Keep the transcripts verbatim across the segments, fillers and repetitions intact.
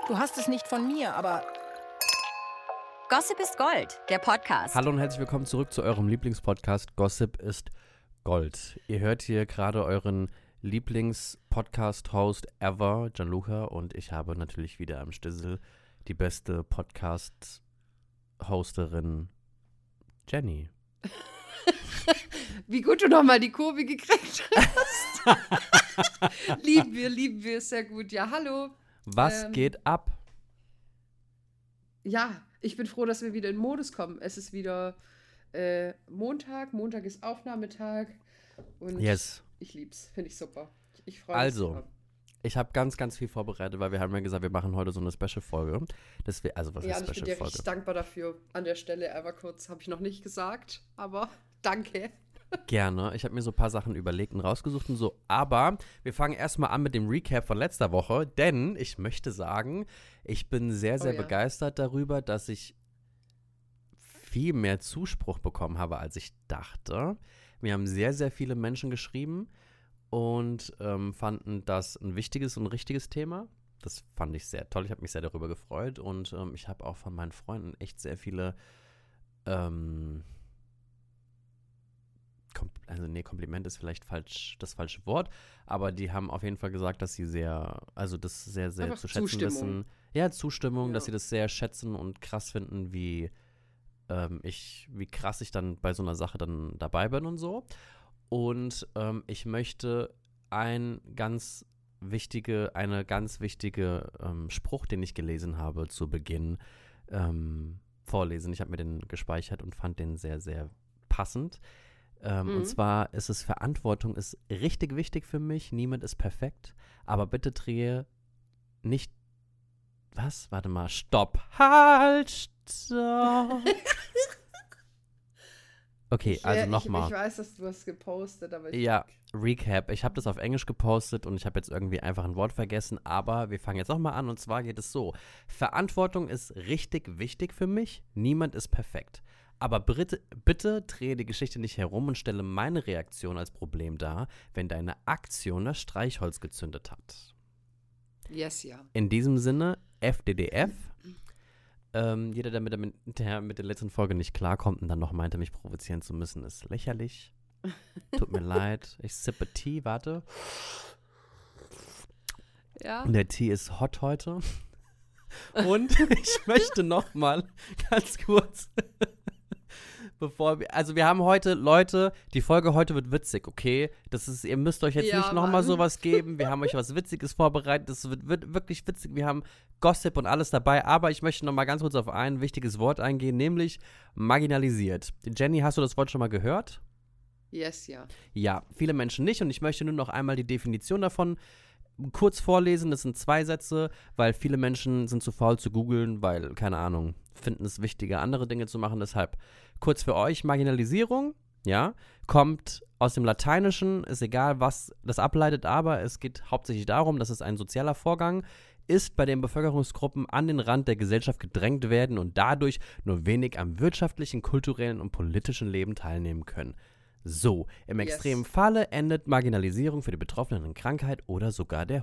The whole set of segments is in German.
Du hast es nicht von mir, aber... Gossip ist Gold, der Podcast. Hallo und herzlich willkommen zurück zu eurem Lieblingspodcast Gossip ist Gold. Ihr hört hier gerade euren Lieblings-Podcast-Host ever, Gianluca, und ich habe natürlich wieder am Stissel die beste Podcast-Hosterin, Jenny. Wie gut du nochmal die Kurve gekriegt hast. Lieben wir, lieben wir, sehr gut. Ja, hallo. Was Ähm, geht ab? Ja, ich bin froh, dass wir wieder in Modus kommen. Es ist wieder äh, Montag. Montag ist Aufnahmetag. Und Yes. ich lieb's. Finde ich super. Ich freue mich. Also, sehr. ich habe ganz, ganz viel vorbereitet, weil wir haben ja gesagt, wir machen heute so eine Special-Folge. Das wär, also, was Ja, ist und ich bin dir Special-Folge? richtig dankbar dafür. An der Stelle einmal kurz, habe ich noch nicht gesagt, aber danke. Gerne. Ich habe mir so ein paar Sachen überlegt und rausgesucht und so. Aber wir fangen erstmal an mit dem Recap von letzter Woche, denn ich möchte sagen, ich bin sehr, sehr Oh ja. begeistert darüber, dass ich viel mehr Zuspruch bekommen habe, als ich dachte. Mir haben sehr, sehr viele Menschen geschrieben und ähm, fanden das ein wichtiges und richtiges Thema. Das fand ich sehr toll. Ich habe mich sehr darüber gefreut und ähm, ich habe auch von meinen Freunden echt sehr viele ähm, Kom- also nee, Kompliment ist vielleicht falsch, das falsche Wort, aber die haben auf jeden Fall gesagt, dass sie sehr, also das sehr, sehr Einfach zu schätzen Zustimmung. wissen. Ja, Zustimmung, Ja. dass sie das sehr schätzen und krass finden, wie ähm, ich, wie krass ich dann bei so einer Sache dann dabei bin und so. Und ähm, ich möchte ein ganz wichtige, eine ganz wichtige ähm, Spruch, den ich gelesen habe zu Beginn, ähm, vorlesen. Ich habe mir den gespeichert und fand den sehr, sehr passend. Ähm, Mhm. Und zwar ist es, Verantwortung ist richtig wichtig für mich. Niemand ist perfekt. Aber bitte drehe nicht. Was? Warte mal. Stopp. Halt. Stopp. Okay, Ich, also äh, ich, nochmal. ich weiß, dass du hast gepostet, aber ich. Ja, Recap. Ich habe das auf Englisch gepostet und ich habe jetzt irgendwie einfach ein Wort vergessen, aber wir fangen jetzt nochmal an und zwar geht es so. Verantwortung ist richtig wichtig für mich. Niemand ist perfekt. Aber bitte, bitte drehe die Geschichte nicht herum und stelle meine Reaktion als Problem dar, wenn deine Aktion das Streichholz gezündet hat. Yes, ja. In diesem Sinne, F D D F. Ähm, jeder, der mit, der, der mit der letzten Folge nicht klarkommt und dann noch meinte, mich provozieren zu müssen, ist lächerlich. Tut mir leid. Ich sippe Tee, warte. Ja. Und der Tee ist hot heute. Und ich möchte noch mal ganz kurz, bevor wir, also wir haben heute, Leute, die Folge heute wird witzig, okay? Das ist, ihr müsst euch jetzt Ja, nicht noch mal Mann. sowas geben. Wir haben euch was Witziges vorbereitet. Das wird, wird wirklich witzig. Wir haben Gossip und alles dabei. Aber ich möchte noch mal ganz kurz auf ein wichtiges Wort eingehen, nämlich marginalisiert. Jenny, hast du das Wort schon mal gehört? Yes, ja. Ja, viele Menschen nicht und ich möchte nur noch einmal die Definition davon kurz vorlesen. Das sind zwei Sätze, weil viele Menschen sind zu faul zu googeln, weil, keine Ahnung, finden es wichtiger, andere Dinge zu machen. Deshalb kurz für euch, Marginalisierung, ja, kommt aus dem Lateinischen, ist egal, was das ableitet, aber es geht hauptsächlich darum, dass es ein sozialer Vorgang ist, bei dem Bevölkerungsgruppen an den Rand der Gesellschaft gedrängt werden und dadurch nur wenig am wirtschaftlichen, kulturellen und politischen Leben teilnehmen können. So, im Yes. extremen Falle endet Marginalisierung für die Betroffenen in Krankheit oder sogar der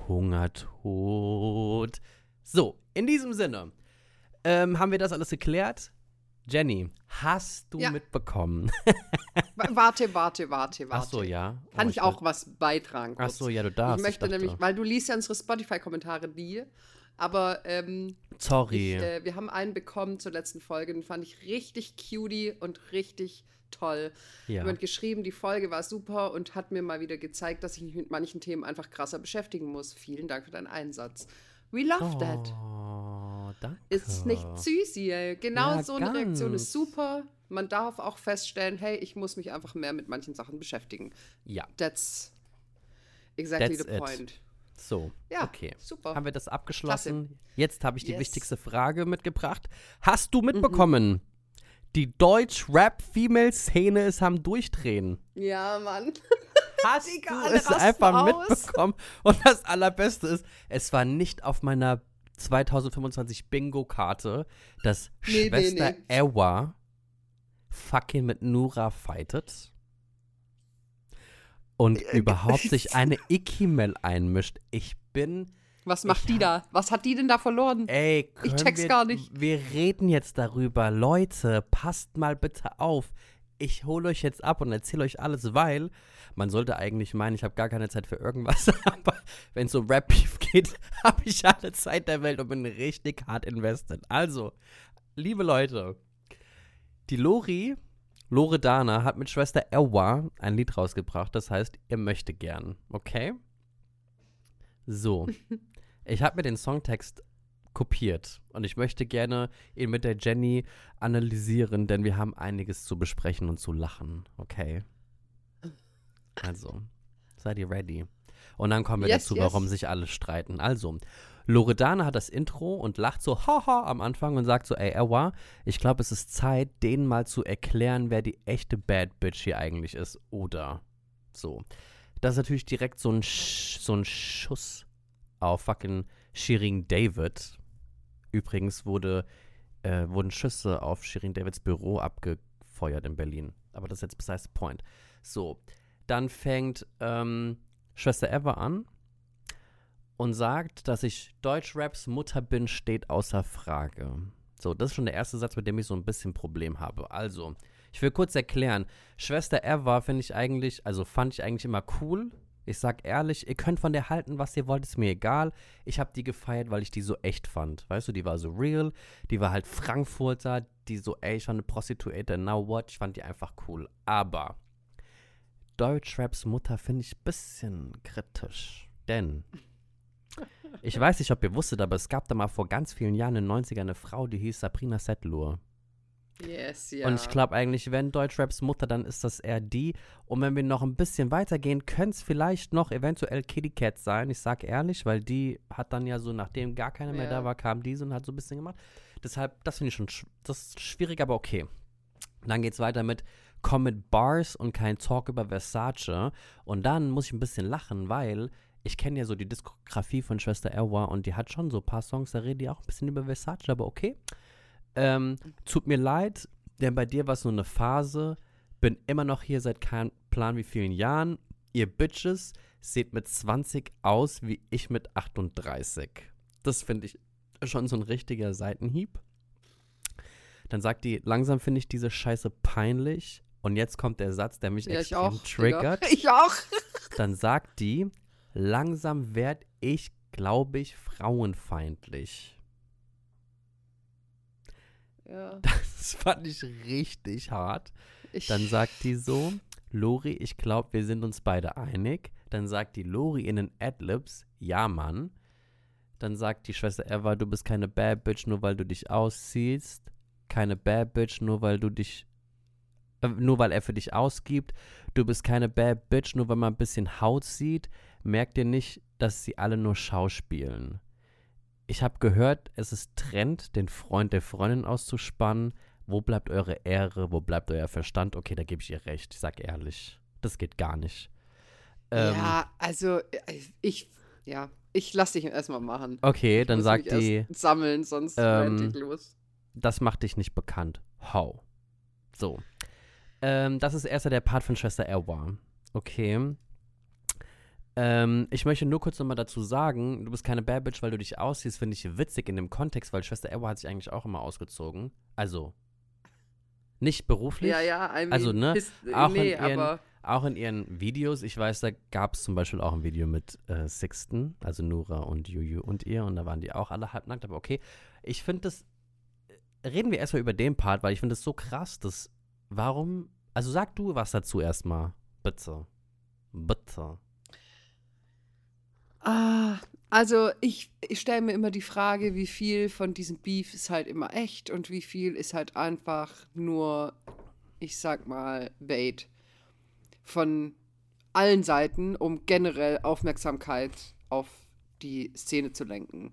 Hungertod. So, in diesem Sinne ähm, haben wir das alles geklärt. Jenny, hast du Ja. mitbekommen? Wa- Warte, warte, warte, warte. Ach so, ja. Kann Oh, ich auch was beitragen? Ach kurz? so, ja, du darfst. Ich möchte dachte- nämlich, weil du liest ja unsere Spotify-Kommentare nie, aber ähm, Sorry. ich, äh, wir haben einen bekommen zur letzten Folge, den fand ich richtig cutie und richtig toll. ja. Jemand geschrieben, die Folge war super und hat mir mal wieder gezeigt, dass ich mich mit manchen Themen einfach krasser beschäftigen muss. Vielen Dank für deinen Einsatz. We love that. Oh, danke. Ist nicht süß hier. Genau Ja, so eine Reaktion ganz. ist super. Man darf auch feststellen, hey, ich muss mich einfach mehr mit manchen Sachen beschäftigen. Ja, That's exactly That's the it. point. so. Ja, Okay. super. Haben wir das abgeschlossen? Jetzt habe ich die Yes. wichtigste Frage mitgebracht. Hast du mitbekommen, die Deutsch-Rap-Female-Szene ist am Durchdrehen? Ja, Mann. Hast Digga, du alle es rasten einfach aus. mitbekommen? Und das Allerbeste ist, es war nicht auf meiner zweitausendfünfundzwanzig Bingo-Karte, dass Nee, nee, Schwester nee. Ewa fucking mit Nura fightet und Äh, überhaupt sich eine Icky-Mail einmischt. Ich bin Was macht Ich die da? Was hat die denn da verloren? Ey, Ich können check's wir, gar nicht. Wir reden jetzt darüber. Leute, passt mal bitte auf. Ich hole euch jetzt ab und erzähle euch alles, weil man sollte eigentlich meinen, ich habe gar keine Zeit für irgendwas, aber wenn es um Rap-Beef geht, habe ich alle Zeit der Welt und bin richtig hart invested. Also, liebe Leute, die Lori, Loredana, hat mit Schwester Ewa ein Lied rausgebracht, das heißt, ihr möchte gern, okay? So, ich habe mir den Songtext kopiert und ich möchte gerne ihn mit der Jenny analysieren, denn wir haben einiges zu besprechen und zu lachen, okay? Also, seid ihr ready? Und dann kommen wir Yes, dazu, yes. warum sich alle streiten. Also, Loredana hat das Intro und lacht so haha am Anfang und sagt so, ey, Ewa, ich glaube, es ist Zeit, denen mal zu erklären, wer die echte Bad Bitch hier eigentlich ist, oder? So. Das ist natürlich direkt so ein, Sch- so ein Schuss auf fucking Shirin David. Übrigens wurde, äh, wurden Schüsse auf Shirin Davids Büro abgefeuert in Berlin. Aber das ist jetzt besides the point. So, dann fängt ähm, Schwester Ewa an und sagt, dass ich Deutschraps Mutter bin, steht außer Frage. So, das ist schon der erste Satz, mit dem ich so ein bisschen Problem habe. Also, ich will kurz erklären. Schwester Ewa finde ich eigentlich, also fand ich eigentlich immer cool. Ich sag ehrlich, ihr könnt von der halten, was ihr wollt, ist mir egal. Ich habe die gefeiert, weil ich die so echt fand. Weißt du, die war so real, die war halt Frankfurter, die so, ey, ich war eine Prostituierte, now what? Ich fand die einfach cool. Aber Deutschraps Mutter finde ich ein bisschen kritisch. Denn ich weiß nicht, ob ihr wusstet, aber es gab da mal vor ganz vielen Jahren in den neunzigern eine Frau, die hieß Sabrina Setlur. Yes, ja. Und ich glaube eigentlich, wenn Deutschraps Mutter, dann ist das eher die. Und wenn wir noch ein bisschen weitergehen, könnte es vielleicht noch eventuell Kitty Cat sein. Ich sag ehrlich, weil die hat dann ja so, nachdem gar keiner mehr Ja. da war, kam diese und hat so ein bisschen gemacht. Deshalb, das finde ich schon, sch- das ist schwierig, aber okay. Dann geht's weiter mit Komm mit Bars und kein Talk über Versace. Und dann muss ich ein bisschen lachen, weil ich kenne ja so die Diskografie von Schwester Ewa und die hat schon so ein paar Songs, da redet die auch ein bisschen über Versace, aber okay. Ähm, tut mir leid, denn bei dir war es nur eine Phase. Bin immer noch hier seit keinem Plan wie vielen Jahren. Ihr Bitches seht mit zwanzig aus wie ich mit achtunddreißig. Das finde ich schon so ein richtiger Seitenhieb. Dann sagt die, langsam finde ich diese Scheiße peinlich. Und jetzt kommt der Satz, der mich Ja, ich extrem auch. triggert. Digga. Ich auch. Dann sagt die, langsam werd ich, glaube ich, frauenfeindlich. Ja. Das fand ich richtig hart. Ich, Dann sagt die so, Lori, ich glaube, wir sind uns beide einig. Dann sagt die Lori in den Adlibs, ja, Mann. Dann sagt die Schwester Ewa, du bist keine Bad Bitch, nur weil du dich ausziehst. Keine Bad Bitch, nur weil du dich, äh, nur weil er für dich ausgibt. Du bist keine Bad Bitch, nur weil man ein bisschen Haut sieht. Merkt ihr nicht, dass sie alle nur schauspielen? Ich habe gehört, es ist Trend, den Freund der Freundin auszuspannen. Wo bleibt eure Ehre? Wo bleibt euer Verstand? Okay, da gebe ich ihr recht. Ich sag ehrlich, das geht gar nicht. Ähm, ja, also ich, ja, ich lasse dich erstmal machen. okay, Ich dann muss sagt mich die, erst sammeln, sonst ähm, rant ich los. das macht dich nicht bekannt. How? So. Ähm, das ist erst der Part von Schwester Ewa. Okay. Ähm, ich möchte nur kurz nochmal dazu sagen, du bist keine Bad Bitch, weil du dich ausziehst, finde ich witzig in dem Kontext, weil Schwester Ewa hat sich eigentlich auch immer ausgezogen. Also, nicht beruflich. Ja, ja, I mean, Also, ne, his- auch nee, in ihren, aber auch in ihren Videos, ich weiß, da gab es zum Beispiel auch ein Video mit äh, Sixten, also Nura und Juju und ihr, und da waren die auch alle halbnackt, aber okay. Ich finde das, reden wir erstmal über den Part, weil ich finde das so krass, dass, warum, also sag du was dazu erstmal, bitte, bitte. Ah, also ich, ich stelle mir immer die Frage, wie viel von diesem Beef ist halt immer echt und wie viel ist halt einfach nur, ich sag mal, Bait von allen Seiten, um generell Aufmerksamkeit auf die Szene zu lenken.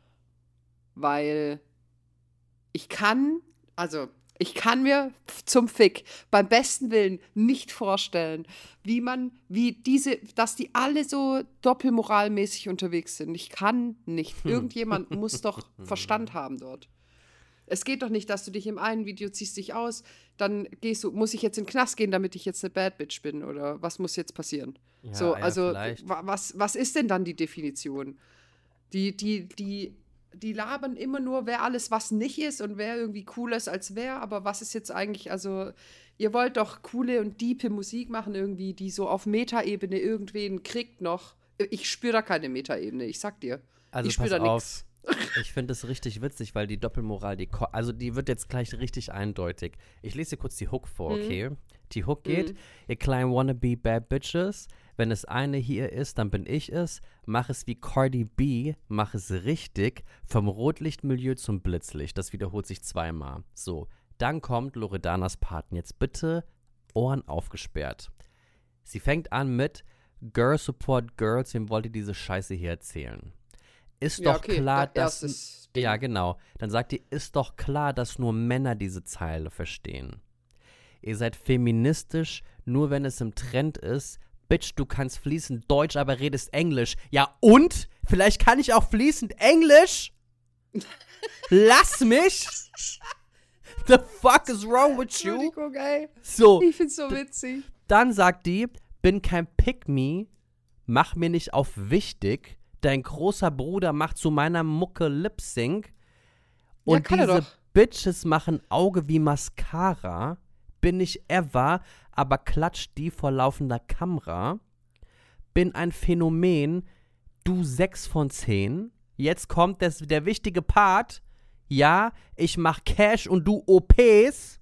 Weil ich kann, also ich kann mir zum Fick beim besten Willen nicht vorstellen, wie man, wie diese, dass die alle so doppelmoralmäßig unterwegs sind. Ich kann nicht. Irgendjemand muss doch Verstand haben dort. Es geht doch nicht, dass du dich im einen Video ziehst dich aus, dann gehst du, muss ich jetzt in den Knast gehen, damit ich jetzt eine Bad Bitch bin? Oder was muss jetzt passieren? Ja, so, ja, also vielleicht. wa- was, was ist denn dann die Definition? Die, die, die, die labern immer nur, wer alles was nicht ist und wer irgendwie cooler ist als wer, aber was ist jetzt eigentlich, also ihr wollt doch coole und diepe Musik machen irgendwie, die so auf Metaebene irgendwen kriegt noch. Ich spüre da keine Metaebene, ich sag dir. Also ich spüre pass da auf, nichts. ich finde es richtig witzig, weil die Doppelmoral, die ko- also die wird jetzt gleich richtig eindeutig. Ich lese dir kurz die Hook vor, Mhm. okay? Die Hook geht, Mhm. ihr kleinen wannabe bad bitches, wenn es eine hier ist, dann bin ich es. Mach es wie Cardi B, mach es richtig, vom Rotlichtmilieu zum Blitzlicht. Das wiederholt sich zweimal. So, dann kommt Loredanas Part. Jetzt bitte Ohren aufgesperrt. Sie fängt an mit Girl Support Girls, wem wollt ihr diese Scheiße hier erzählen? Ist Ja, doch okay, klar, da- dass. erstes Ding. Ja, genau. Dann sagt ihr, ist doch klar, dass nur Männer diese Zeile verstehen. Ihr seid feministisch, nur wenn es im Trend ist. Bitch, du kannst fließend Deutsch, aber redest Englisch. Ja, und? Vielleicht kann ich auch fließend Englisch? Lass mich! The fuck is wrong with you? Entschuldigung, ey. So, Ich find's so witzig. dann sagt die, bin kein Pick-me, mach mir nicht auf wichtig, dein großer Bruder macht zu meiner Mucke Lip-Sync Ja, und kann er diese doch. Bitches machen Auge wie Mascara, bin ich ever, aber klatscht die vor laufender Kamera, bin ein Phänomen, du sechs von zehn, jetzt kommt das, der wichtige Part, ja, ich mach Cash und du O Ps,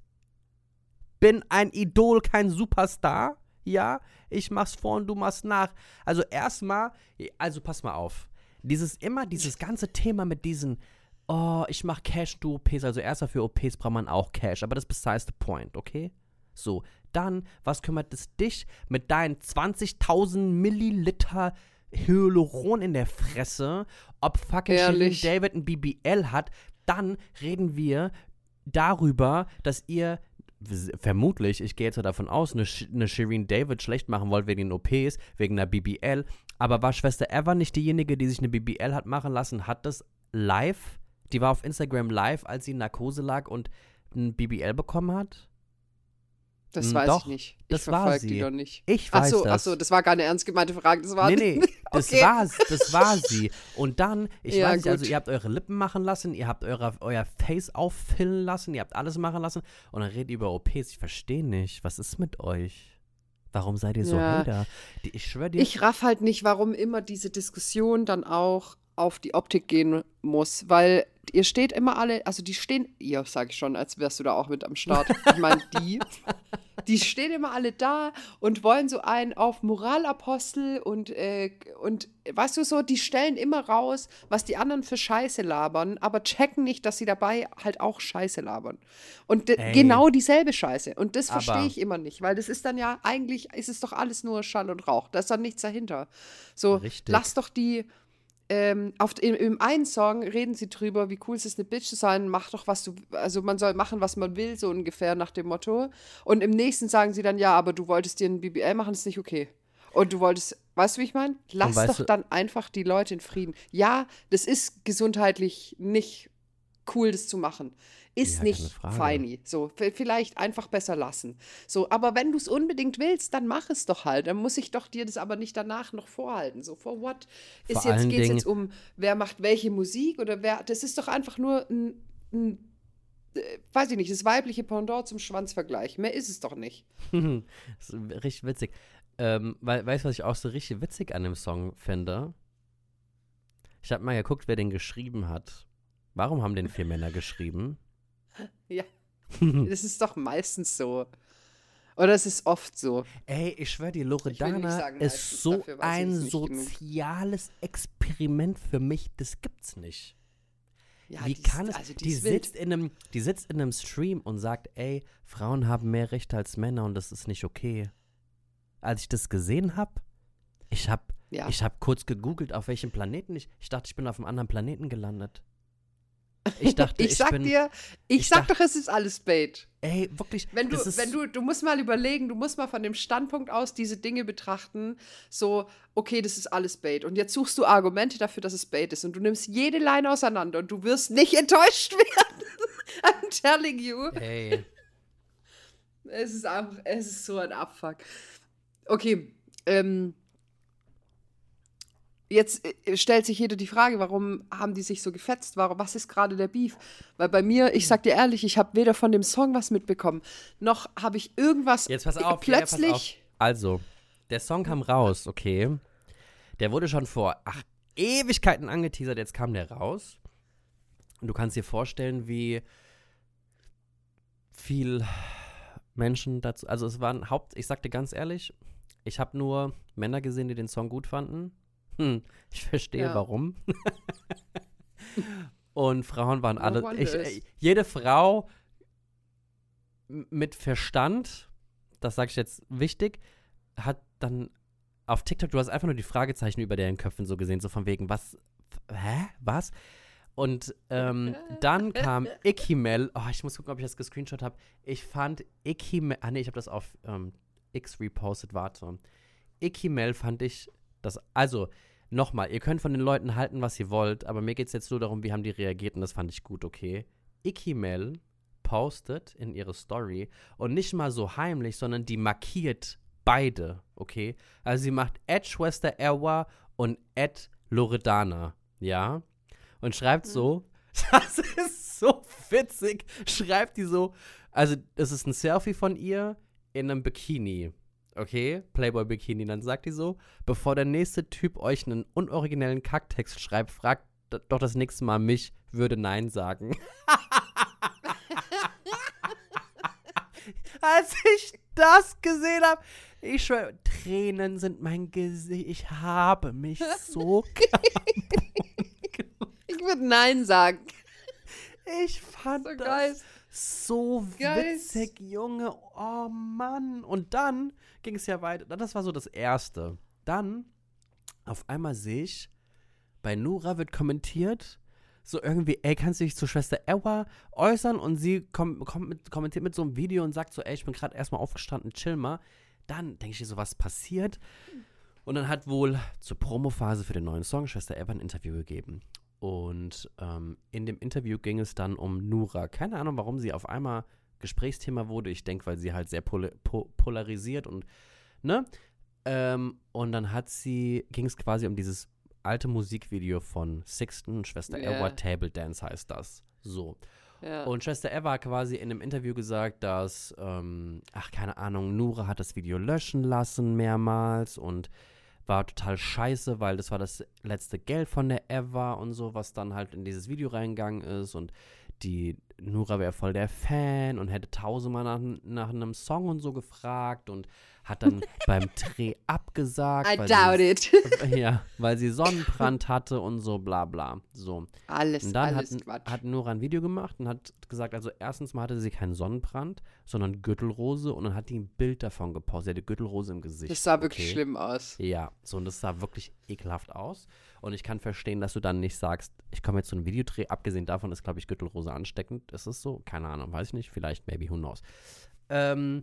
bin ein Idol, kein Superstar. Ja, ich mach's vor und du machst nach. Also erstmal, also pass mal auf. Dieses immer, dieses ganze Thema mit diesen, oh, ich mach Cash, du O Ps. Also erstmal für O Ps braucht man auch Cash. Aber das ist besides the point, okay? So, dann, was kümmert es dich mit deinen zwanzigtausend Milliliter Hyaluron in der Fresse, ob fucking Shirin Ehrlich. David ein B B L hat? Dann reden wir darüber, dass ihr w- vermutlich, ich gehe jetzt davon aus, eine, Sh- eine Shirin David schlecht machen wollt wegen den O Ps, wegen einer B B L. Aber war Schwester Eva nicht diejenige, die sich eine B B L hat machen lassen? Hat das live? Die war auf Instagram live, als sie in Narkose lag und ein B B L bekommen hat? Das Mm, weiß doch, ich nicht. Ich das war verfolge sie. die doch nicht. Ich Ach weiß so, das. ach so, das war keine ernst gemeinte Frage. Das war Nee, nee, das, Okay. war, das war sie. Und dann, ich Ja, weiß nicht, also gut. ihr habt eure Lippen machen lassen, ihr habt eure, euer Face auffüllen lassen, ihr habt alles machen lassen und dann redet ihr über O Ps. Ich verstehe nicht, was ist mit euch? Warum seid ihr so Ja. Hater? Die, ich schwöre dir, Ich raff halt nicht, warum immer diese Diskussion dann auch auf die Optik gehen muss, weil ihr steht immer alle, also die stehen, ihr sage ich schon, als wärst du da auch mit am Start. Ich meine, die, die stehen immer alle da und wollen so einen auf Moralapostel und, äh, und weißt du so, die stellen immer raus, was die anderen für Scheiße labern, aber checken nicht, dass sie dabei halt auch Scheiße labern. Und de- Ey. genau dieselbe Scheiße. Und das Aber- verstehe ich immer nicht, weil das ist dann ja, eigentlich ist es doch alles nur Schall und Rauch. Da ist dann nichts dahinter. So, Richtig. lass doch die ähm, auf, im, im einen Song reden sie drüber, wie cool es ist, eine Bitch zu sein, mach doch, was du, also man soll machen, was man will, so ungefähr nach dem Motto. Und im nächsten sagen sie dann, ja, aber du wolltest dir ein B B L machen, ist nicht okay. Und du wolltest, weißt du, wie ich meine? Lass weißt doch du- dann einfach die Leute in Frieden. Ja, das ist gesundheitlich nicht cool, das zu machen. Ist Ja, keine nicht Frage. feini. So, v- vielleicht einfach besser lassen. So, aber wenn du es unbedingt willst, dann mach es doch halt. Dann muss ich doch dir das aber nicht danach noch vorhalten. So, for what? Ist Vor jetzt, allen geht es Dingen- jetzt um, wer macht welche Musik oder wer, das ist doch einfach nur ein, ein äh, weiß ich nicht, das weibliche Pendant zum Schwanzvergleich. Mehr ist es doch nicht. das ist richtig witzig. Ähm, weil, weißt du, was ich auch so richtig witzig an dem Song finde? Ich habe mal geguckt, wer den geschrieben hat. Warum haben den vier Männer geschrieben? Ja, das ist doch meistens so. Oder es ist oft so. Ey, ich schwöre dir, Ich will nicht Loredana sagen, ist meistens, so dafür weiß ich ein es nicht genug. soziales Experiment für mich, das gibt's nicht. Ja, Wie die kann ist, es, also die, die, ist wild. sitzt in einem, die sitzt in einem Stream und sagt, ey, Frauen haben mehr Rechte als Männer und das ist nicht okay. Als ich das gesehen habe, ich habe Ja. ich hab kurz gegoogelt, auf welchem Planeten ich, ich dachte, ich bin auf einem anderen Planeten gelandet. Ich dachte, ich ich, sag bin, dir, ich, ich sag dachte- doch, es ist alles Bait. ey, wirklich, Wenn du, das ist, wenn du, du musst mal überlegen, du musst mal von dem Standpunkt aus diese Dinge betrachten, so, okay, das ist alles Bait. Und jetzt suchst du Argumente dafür, dass es Bait ist. Und du nimmst jede Line auseinander und du wirst nicht enttäuscht werden. I'm telling you. ey, Es ist einfach, es ist so ein Abfuck. Okay, ähm, jetzt äh, stellt sich jeder die Frage, warum haben die sich so gefetzt? Warum, was ist gerade der Beef? Weil bei mir, ich sag dir ehrlich, ich habe weder von dem Song was mitbekommen, noch habe ich irgendwas Jetzt pass auf, plötzlich. Ja, pass auf. Also, der Song kam raus, okay. Der wurde schon vor ach, Ewigkeiten angeteasert, jetzt kam der raus. Und du kannst dir vorstellen, wie viel Menschen dazu, also es waren Haupt, ich sag dir ganz ehrlich, ich habe nur Männer gesehen, die den Song gut fanden. Hm, ich verstehe, Ja. warum. Und Frauen waren No alle, wonder ich, is. äh, jede Frau m- mit Verstand, das sage ich jetzt wichtig, hat dann auf TikTok, du hast einfach nur die Fragezeichen über deren Köpfen so gesehen, so von wegen, was, hä, was? Und ähm, dann kam Ikimel, oh, ich muss gucken, ob ich das gescreenshot habe. Ich fand Ikimel, ah nee, ich habe das auf ähm, X repostet, warte. Ikimel fand ich, das, also, nochmal, ihr könnt von den Leuten halten, was ihr wollt, aber mir geht es jetzt nur darum, wie haben die reagiert und das fand ich gut, okay? Ikimel postet in ihre Story und nicht mal so heimlich, sondern die markiert beide, okay? Also sie macht Ed Schwester Erwa und Ed Loredana, ja? Und schreibt so, das ist so witzig, schreibt die so, also das ist ein Selfie von ihr in einem Bikini, okay, Playboy-Bikini, dann sagt die so, bevor der nächste Typ euch einen unoriginellen Kacktext schreibt, fragt d- doch das nächste Mal mich, würde Nein sagen. Als ich das gesehen habe, ich schwöre, Tränen sind mein Gesicht, ich habe mich so Ich würde Nein sagen. Ich fand So das geil. so Geil. witzig, Junge. Oh Mann. Und dann ging es ja weiter. Das war so das Erste. Dann, auf einmal sehe ich, bei Nura wird kommentiert, so irgendwie, ey, kannst du dich zur Schwester Ewa äußern? Und sie kom kom mit, kommentiert mit so einem Video und sagt so, ey, ich bin gerade erstmal aufgestanden, chill mal. Dann denke ich so, was passiert? Und dann hat wohl zur Promophase für den neuen Song Schwester Ewa ein Interview gegeben. Und ähm, in dem Interview ging es dann um Nura. Keine Ahnung, warum sie auf einmal Gesprächsthema wurde. Ich denke, weil sie halt sehr pol po polarisiert und, ne? Ähm, und dann hat sie, ging es quasi um dieses alte Musikvideo von Sixten, Schwester Ja. Ewa, Table Dance heißt das. So. Ja. Und Schwester Eva hat quasi in einem Interview gesagt, dass, ähm, ach, keine Ahnung, Nura hat das Video löschen lassen mehrmals und war total scheiße, weil das war das letzte Geld von der Eva und so, was dann halt in dieses Video reingegangen ist und die Nura wäre voll der Fan und hätte tausendmal nach, nach einem Song und so gefragt und hat dann beim Dreh abgesagt. I weil doubt sie, it. Ja, weil sie Sonnenbrand hatte und so bla bla. So. Alles, Und dann alles hat, Quatsch. hat Nora ein Video gemacht und hat gesagt, also erstens mal hatte sie keinen Sonnenbrand, sondern Gürtelrose und dann hat die ein Bild davon gepostet. Sie hatte Gürtelrose im Gesicht. das sah wirklich okay? schlimm aus. Ja, so und das sah wirklich ekelhaft aus. Und ich kann verstehen, dass du dann nicht sagst, ich komme jetzt zu einem Videodreh. Abgesehen davon ist, glaube ich, Gürtelrose ansteckend. Ist es so? Keine Ahnung, weiß ich nicht. Vielleicht, maybe, who knows. Ähm,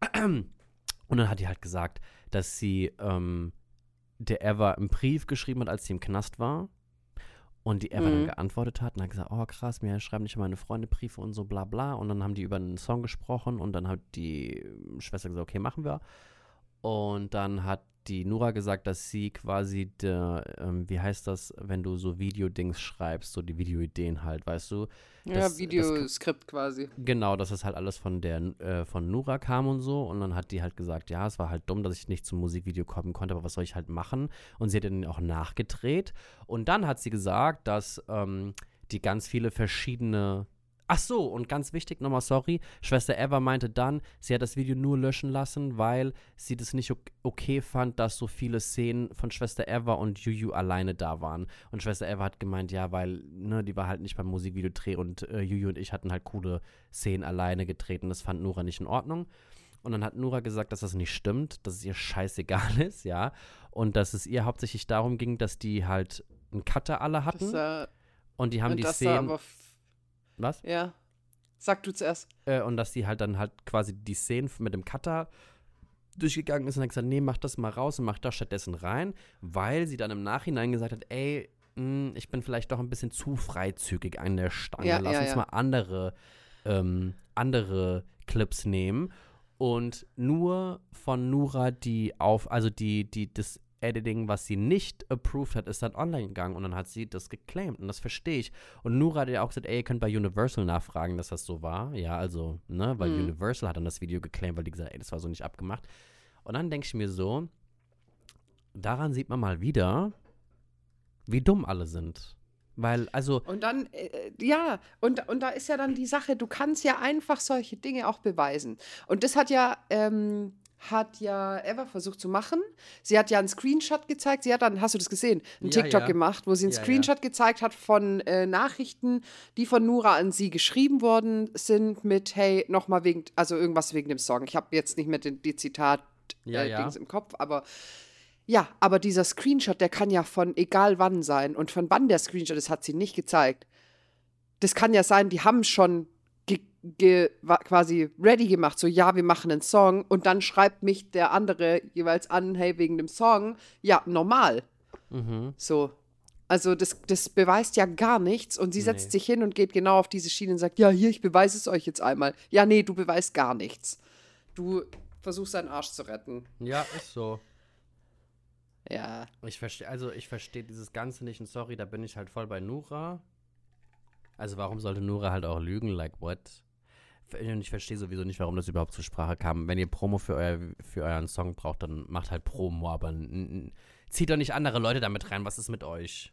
und dann hat die halt gesagt, dass sie ähm, der Eva einen Brief geschrieben hat, als sie im Knast war. Und die Eva Mhm. dann geantwortet hat und hat gesagt, oh krass, mir schreiben nicht mal meine Freunde Briefe und so bla bla. Und dann haben die über einen Song gesprochen und dann hat die Schwester gesagt, okay, machen wir. Und dann hat die Nura gesagt, dass sie quasi, der, ähm, wie heißt das, wenn du so Videodings schreibst, so die Videoideen halt, weißt du? Ja, Das- Videoskript quasi. Genau, dass es halt alles von der äh, von Nura kam und so. Und dann hat die halt gesagt, ja, es war halt dumm, dass ich nicht zum Musikvideo kommen konnte, aber was soll ich halt machen? Und sie hat dann auch nachgedreht. Und dann hat sie gesagt, dass ähm, die ganz viele verschiedene. Ach so, und ganz wichtig nochmal, sorry, Schwester Eva meinte dann, sie hat das Video nur löschen lassen, weil sie das nicht ok- okay fand, dass so viele Szenen von Schwester Eva und Juju alleine da waren. Und Schwester Eva hat gemeint, ja, weil, ne, die war halt nicht beim Musikvideodreh und äh, Juju und ich hatten halt coole Szenen alleine gedreht und das fand Nura nicht in Ordnung. Und dann hat Nura gesagt, dass das nicht stimmt, dass es ihr scheißegal ist, ja. Und dass es ihr hauptsächlich darum ging, dass die halt einen Cutter alle hatten Das sah, und die haben und die das sah Szenen. aber. f- Was? Ja. Sag du zuerst. Äh, und dass die halt dann halt quasi die Szenen mit dem Cutter durchgegangen ist und hat gesagt, nee, mach das mal raus und mach das stattdessen rein, weil sie dann im Nachhinein gesagt hat, ey, mh, ich bin vielleicht doch ein bisschen zu freizügig an der Stange. Ja, Lass ja, uns ja. mal andere, ähm, andere Clips nehmen. Und nur von Nura die auf, also die, die, das Editing, was sie nicht approved hat, ist dann online gegangen und dann hat sie das geclaimed und das verstehe ich. Und Nura hat ja auch gesagt, ey, ihr könnt bei Universal nachfragen, dass das so war. Ja, also, ne, weil Mhm. Universal hat dann das Video geclaimed, weil die gesagt, ey, das war so nicht abgemacht. Und dann denke ich mir so, daran sieht man mal wieder, wie dumm alle sind. Weil, also, Und dann, äh, ja, und, und da ist ja dann die Sache, du kannst ja einfach solche Dinge auch beweisen. Und das hat ja, ähm, hat ja Eva versucht zu machen. Sie hat ja einen Screenshot gezeigt. Sie hat dann, hast du das gesehen, einen Ja, TikTok ja. gemacht, wo sie einen Ja, ja. Screenshot gezeigt hat von äh, Nachrichten, die von Nura an sie geschrieben worden sind mit, hey, nochmal wegen, also irgendwas wegen dem Song. Ich habe jetzt nicht mehr die, die Zitat Ja, äh, ja. Dings im Kopf, aber ja, aber dieser Screenshot, der kann ja von egal wann sein. Und von wann der Screenshot ist, hat sie nicht gezeigt. Das kann ja sein, die haben schon ge ge wa- quasi ready gemacht, so ja, wir machen einen Song und dann schreibt mich der andere jeweils an, hey, wegen dem Song, ja, normal. mhm. So. Also das, das beweist ja gar nichts und sie setzt Nee. sich hin und geht genau auf diese Schiene und sagt, ja, hier, ich beweise es euch jetzt einmal. Ja, nee, du beweist gar nichts. Du versuchst deinen Arsch zu retten. Ja, ist so. Ja. Ich verstehe, also ich verstehe dieses Ganze nicht und sorry, da bin ich halt voll bei Nura. Also warum sollte Nura halt auch lügen, like what? Und ich verstehe sowieso nicht, warum das überhaupt zur Sprache kam. Wenn ihr Promo für, euer, für euren Song braucht, dann macht halt Promo, aber n- n- zieht doch nicht andere Leute damit rein, was ist mit euch?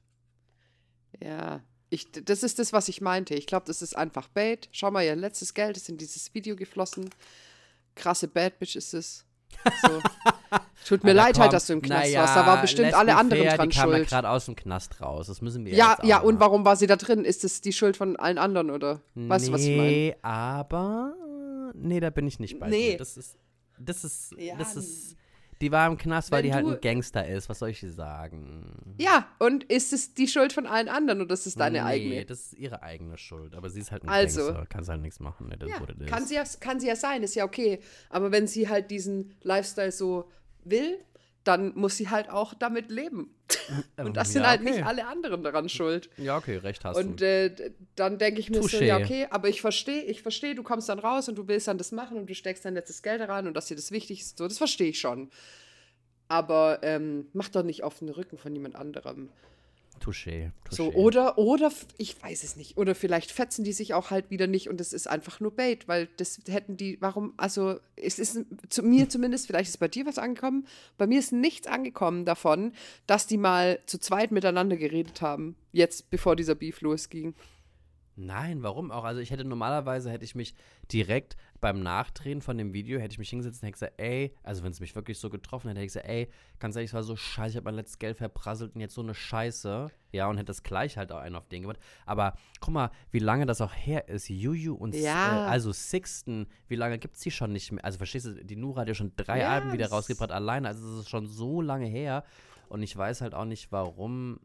Ja, ich, das ist das, was ich meinte. Ich glaube, das ist einfach Bait. Schau mal, ihr letztes Geld ist in dieses Video geflossen. Krasse Bad Bitch ist es. So. Tut mir Alter, leid komm, halt, dass du im Knast naja, warst. Da war bestimmt let's alle be anderen fair, dran die kam ja schuld. gerade aus dem Knast raus, das müssen wir Ja, jetzt ja, auch und mal. warum war sie da drin? Ist das die Schuld von allen anderen, oder? Weißt du, was ich meine? Nee, aber nee, da bin ich nicht bei Nee. dir. Das ist, das ist, Ja, das ist, die war im Knast, weil wenn die halt du- ein Gangster ist. Was soll ich dir sagen? Ja, und ist es die Schuld von allen anderen oder ist es deine nee, eigene? das ist ihre eigene Schuld. Aber sie ist halt ein Also. Gangster. Kannst halt nichts machen. Ne? Das Ja, ist, what it kann is. sie, ja, kann sie ja sein, ist ja okay. Aber wenn sie halt diesen Lifestyle so will, dann muss sie halt auch damit leben. Und das sind ja, halt okay. nicht alle anderen daran schuld. Ja, okay, recht hast Und du. äh, d- dann denke ich mir so, Touché. ja, okay, aber ich verstehe, ich verstehe, du kommst dann raus und du willst dann das machen und du steckst dein letztes Geld rein und dass dir das wichtig ist, so, das verstehe ich schon. Aber ähm, mach doch nicht auf den Rücken von jemand anderem. Touché, touché. So, oder, oder, f- ich weiß es nicht. Oder vielleicht fetzen die sich auch halt wieder nicht und es ist einfach nur Bait, weil das hätten die, warum, also, es ist zu mir zumindest, vielleicht ist bei dir was angekommen, bei mir ist nichts angekommen davon, dass die mal zu zweit miteinander geredet haben, jetzt, bevor dieser Beef losging. Nein, warum auch? Also ich hätte normalerweise, hätte ich mich direkt beim Nachdrehen von dem Video, hätte ich mich hingesetzt und hätte gesagt, ey, also wenn es mich wirklich so getroffen hätte, hätte ich gesagt, ey, ganz ehrlich, es war so scheiße, ich habe mein letztes Geld verprasselt und jetzt so eine Scheiße. Ja, und hätte das gleich halt auch einen auf den gemacht. Aber guck mal, wie lange das auch her ist. Juju und Ja. äh, also Sixten, wie lange gibt es die schon nicht mehr? Also verstehst du, die Nura hat ja schon drei Ja, Alben wieder das- rausgebracht alleine, also es ist schon so lange her. Und ich weiß halt auch nicht, warum.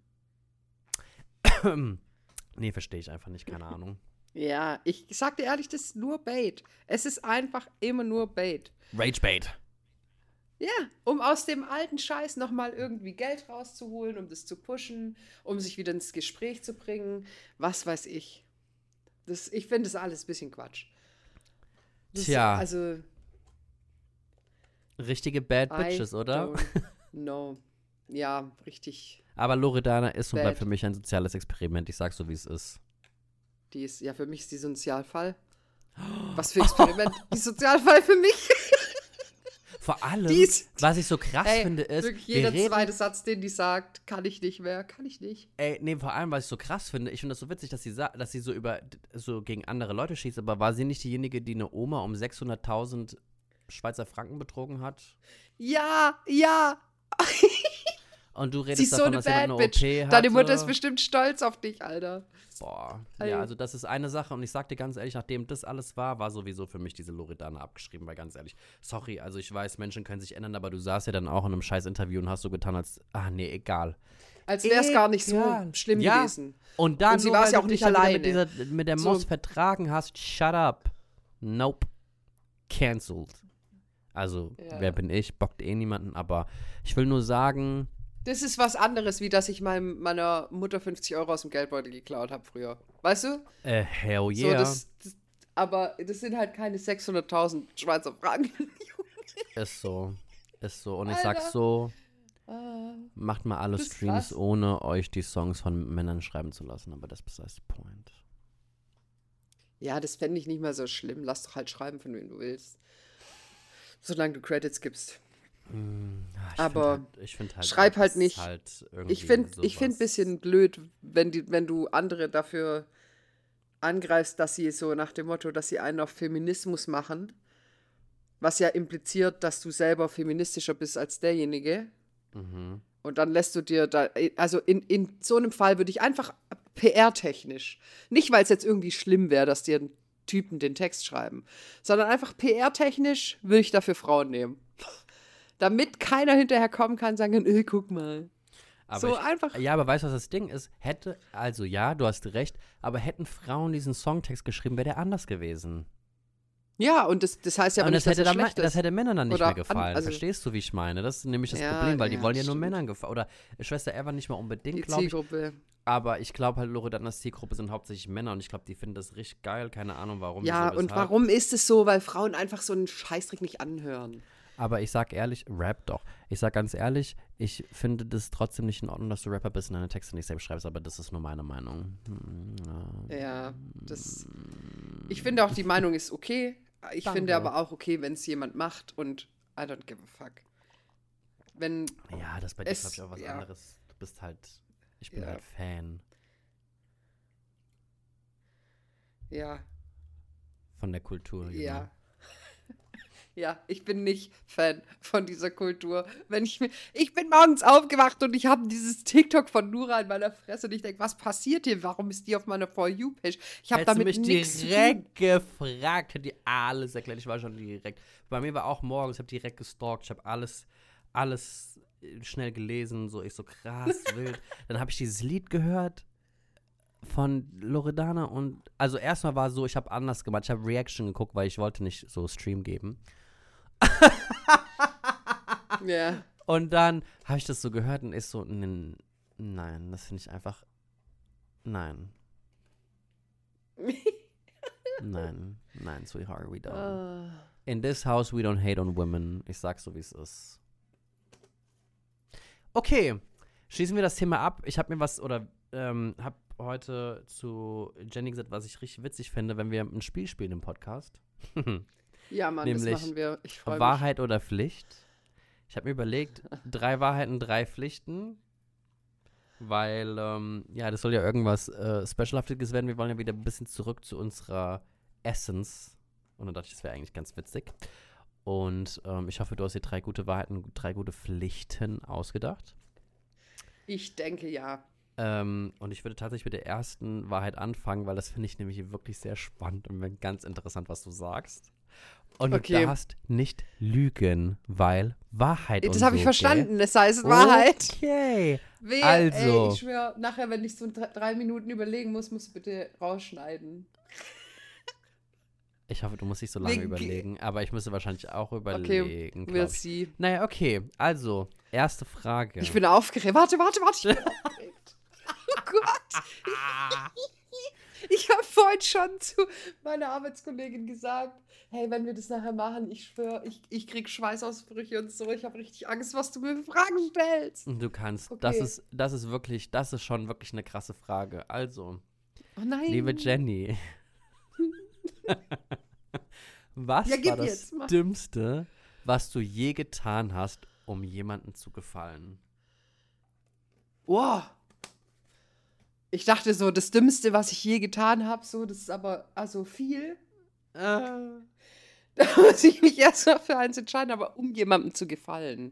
Nee, verstehe ich einfach nicht, keine Ahnung. Ja, ich sag dir ehrlich, das ist nur Bait. Es ist einfach immer nur Bait. Ragebait. Ja, um aus dem alten Scheiß nochmal irgendwie Geld rauszuholen, um das zu pushen, um sich wieder ins Gespräch zu bringen. Was weiß ich. Das, ich finde das alles ein bisschen Quatsch. Das, Tja. Also, Richtige Bad I Bitches, oder? don't know. Ja, richtig. Aber Loredana ist und Bad. bleibt für mich ein soziales Experiment. Ich sag's so, wie es ist. Die ist, ja, für mich ist die Sozialfall. Was für Experiment. Die Sozialfall für mich. Vor allem, Die ist- was ich so krass Ey, finde, ist, wirklich wir jeder reden, zweite Satz, den die sagt, kann ich nicht mehr, kann ich nicht. ey, nee, vor allem, was ich so krass finde, ich finde das so witzig, dass sie, sa- dass sie so über, so gegen andere Leute schießt, aber war sie nicht diejenige, die eine Oma um sechshunderttausend Schweizer Franken betrogen hat? Ja, ja. Und du Sie redest ist so davon, eine dass jemand Bad eine Bitch. O P hatte. Deine Mutter ist bestimmt stolz auf dich, Alter. Boah, Ey. ja, also das ist eine Sache und ich sag dir ganz ehrlich, nachdem das alles war, war sowieso für mich diese Loredana abgeschrieben, weil ganz ehrlich, sorry, also ich weiß, Menschen können sich ändern, aber du saßt ja dann auch in einem scheiß Interview und hast so getan, als, ah nee, egal. Als wäre es gar nicht so Egal. schlimm Ja. gewesen. Und dann, Und sie nur war weil es ja du auch dich nicht dann wieder alleine. Mit, dieser, mit der So. Moss vertragen hast, shut up. Nope. Cancelled. Also, Ja. wer bin ich? Bockt eh niemanden, aber ich will nur sagen, Das ist was anderes, wie dass ich meinem, meiner Mutter fünfzig Euro aus dem Geldbeutel geklaut habe früher. Weißt du? äh, hell So, yeah. das, das, aber das sind halt keine sechshunderttausend Schweizer Franken. Ist so. Ist so. Und ich Alter. sag's so, Ah, Macht mal alle das ist Streams, krass. ohne euch die Songs von Männern schreiben zu lassen, aber das ist the point. Ja, das fände ich nicht mal so schlimm. Lass doch halt schreiben, von wem du willst. Solange du Credits gibst. Mm, ja, ich Aber find halt, ich find halt, schreib Rap halt ist nicht. Halt irgendwie Ich finde ich find ein sowas. bisschen blöd, wenn, die, wenn du andere dafür angreifst, dass sie so nach dem Motto, dass sie einen auf Feminismus machen, was ja impliziert, dass du selber feministischer bist als derjenige. Mhm. Und dann lässt du dir da, also in, in so einem Fall würde ich einfach P R-technisch, nicht weil es jetzt irgendwie schlimm wäre, dass dir Typen den Text schreiben, sondern einfach P R-technisch würde ich dafür Frauen nehmen. Damit keiner hinterher kommen kann und sagen, ey, guck mal. Aber So ich, einfach. Ja, aber weißt du, was das Ding ist? Hätte, also ja, du hast recht, aber hätten Frauen diesen Songtext geschrieben, wäre der anders gewesen. Ja, und das, das heißt ja aber Und nicht, das hätte, dass er dann, schlecht das ist. hätte Männern dann nicht Oder mehr an- gefallen. also- Verstehst du, wie ich meine? Das ist nämlich das Ja, Problem, weil die ja, wollen ja nur stimmt. Männern gefallen. Oder Schwester Eva nicht mal unbedingt, Die glaube ich. Zielgruppe. Aber ich glaube halt, Loredanas Zielgruppe sind hauptsächlich Männer und ich glaube, die finden das richtig geil. Keine Ahnung, warum. Ja, wieso, und weshalb. warum ist es so? Weil Frauen einfach so einen Scheißdreck nicht anhören. Aber ich sag ehrlich, Rap doch. Ich sag ganz ehrlich, ich finde das trotzdem nicht in Ordnung, dass du Rapper bist und deine Texte nicht selbst schreibst, aber das ist nur meine Meinung. Hm, ja. Ja, das. Ich finde auch, die Meinung ist okay. Ich Danke. finde aber auch okay, wenn es jemand macht und I don't give a fuck. Wenn. Ja, das ist bei dir, Es- glaube ich, auch was ja. anderes. Du bist halt, ich bin Ja. halt Fan Ja, von der Kultur. you ja. know. Ja, ich bin nicht Fan von dieser Kultur. Wenn ich mir, ich bin morgens aufgewacht und ich habe dieses TikTok von Nura in meiner Fresse und ich denke, was passiert hier? Warum ist die auf meiner For You-Page? Ich habe Hättest du damit mich nichts zu tun. direkt gefragt, hätte dir alles erklärt. Ich war schon direkt. Bei mir war auch morgens, ich habe direkt gestalkt, ich habe alles, alles schnell gelesen, so ich so krass wild. Dann habe ich dieses Lied gehört von Loredana und also erstmal war so, ich habe anders gemacht, ich habe Reaction geguckt, weil ich wollte nicht so Stream geben. Ja. Und dann habe ich das so gehört und ist so, n- nein, das finde ich einfach, nein. Nein, nein, sweetheart, we don't. Ah. In this house we don't hate on women. Ich sag's so, wie es ist. Okay, schließen wir das Thema ab. Ich habe mir was, oder ähm, habe heute zu Jenny gesagt, was ich richtig witzig finde, wenn wir ein Spiel spielen im Podcast. Ja, Mann, Nämlich das machen wir. Ich freue mich. Wahrheit oder Pflicht. Ich habe mir überlegt, drei Wahrheiten, drei Pflichten. Weil, ähm, ja, das soll ja irgendwas äh, Specialhaftiges werden. Wir wollen ja wieder ein bisschen zurück zu unserer Essence. Und dann dachte ich, das wäre eigentlich ganz witzig. Und ähm, ich hoffe, du hast dir drei gute Wahrheiten, drei gute Pflichten ausgedacht. Ich denke ja. Ähm, und ich würde tatsächlich mit der ersten Wahrheit anfangen, weil das finde ich nämlich wirklich sehr spannend und ganz interessant, was du sagst. Und Okay. du darfst nicht lügen, weil Wahrheit und Das habe so, ich verstanden. Das heißt gell? Wahrheit. Okay. Wehe, Also. Ey, ich schwöre, nachher, wenn ich so dr- drei Minuten überlegen muss, musst du bitte rausschneiden. Ich hoffe, du musst nicht so lange Wegen- überlegen, aber ich müsste wahrscheinlich auch Okay, überlegen. we'll glaub ich. see. Naja, okay. Also, erste Frage. Ich bin aufgeregt. Warte, warte, warte. Ich bin aufgeregt. Oh Gott. Ich habe vorhin schon zu meiner Arbeitskollegin gesagt, hey, wenn wir das nachher machen, ich schwöre, ich, ich krieg Schweißausbrüche und so. Ich habe richtig Angst, was du mir für Fragen stellst. Du kannst. Okay. Das ist, das ist wirklich, das ist schon wirklich eine krasse Frage. Also, Oh nein. liebe Jenny. Was Ja, gib war das jetzt, mach. Dümmste, was du je getan hast, um jemandem zu gefallen? Oh. Ich dachte so, das Dümmste, was ich je getan habe, so, das ist aber also viel. Äh, da muss ich mich erst mal für eins entscheiden, aber um jemandem zu gefallen.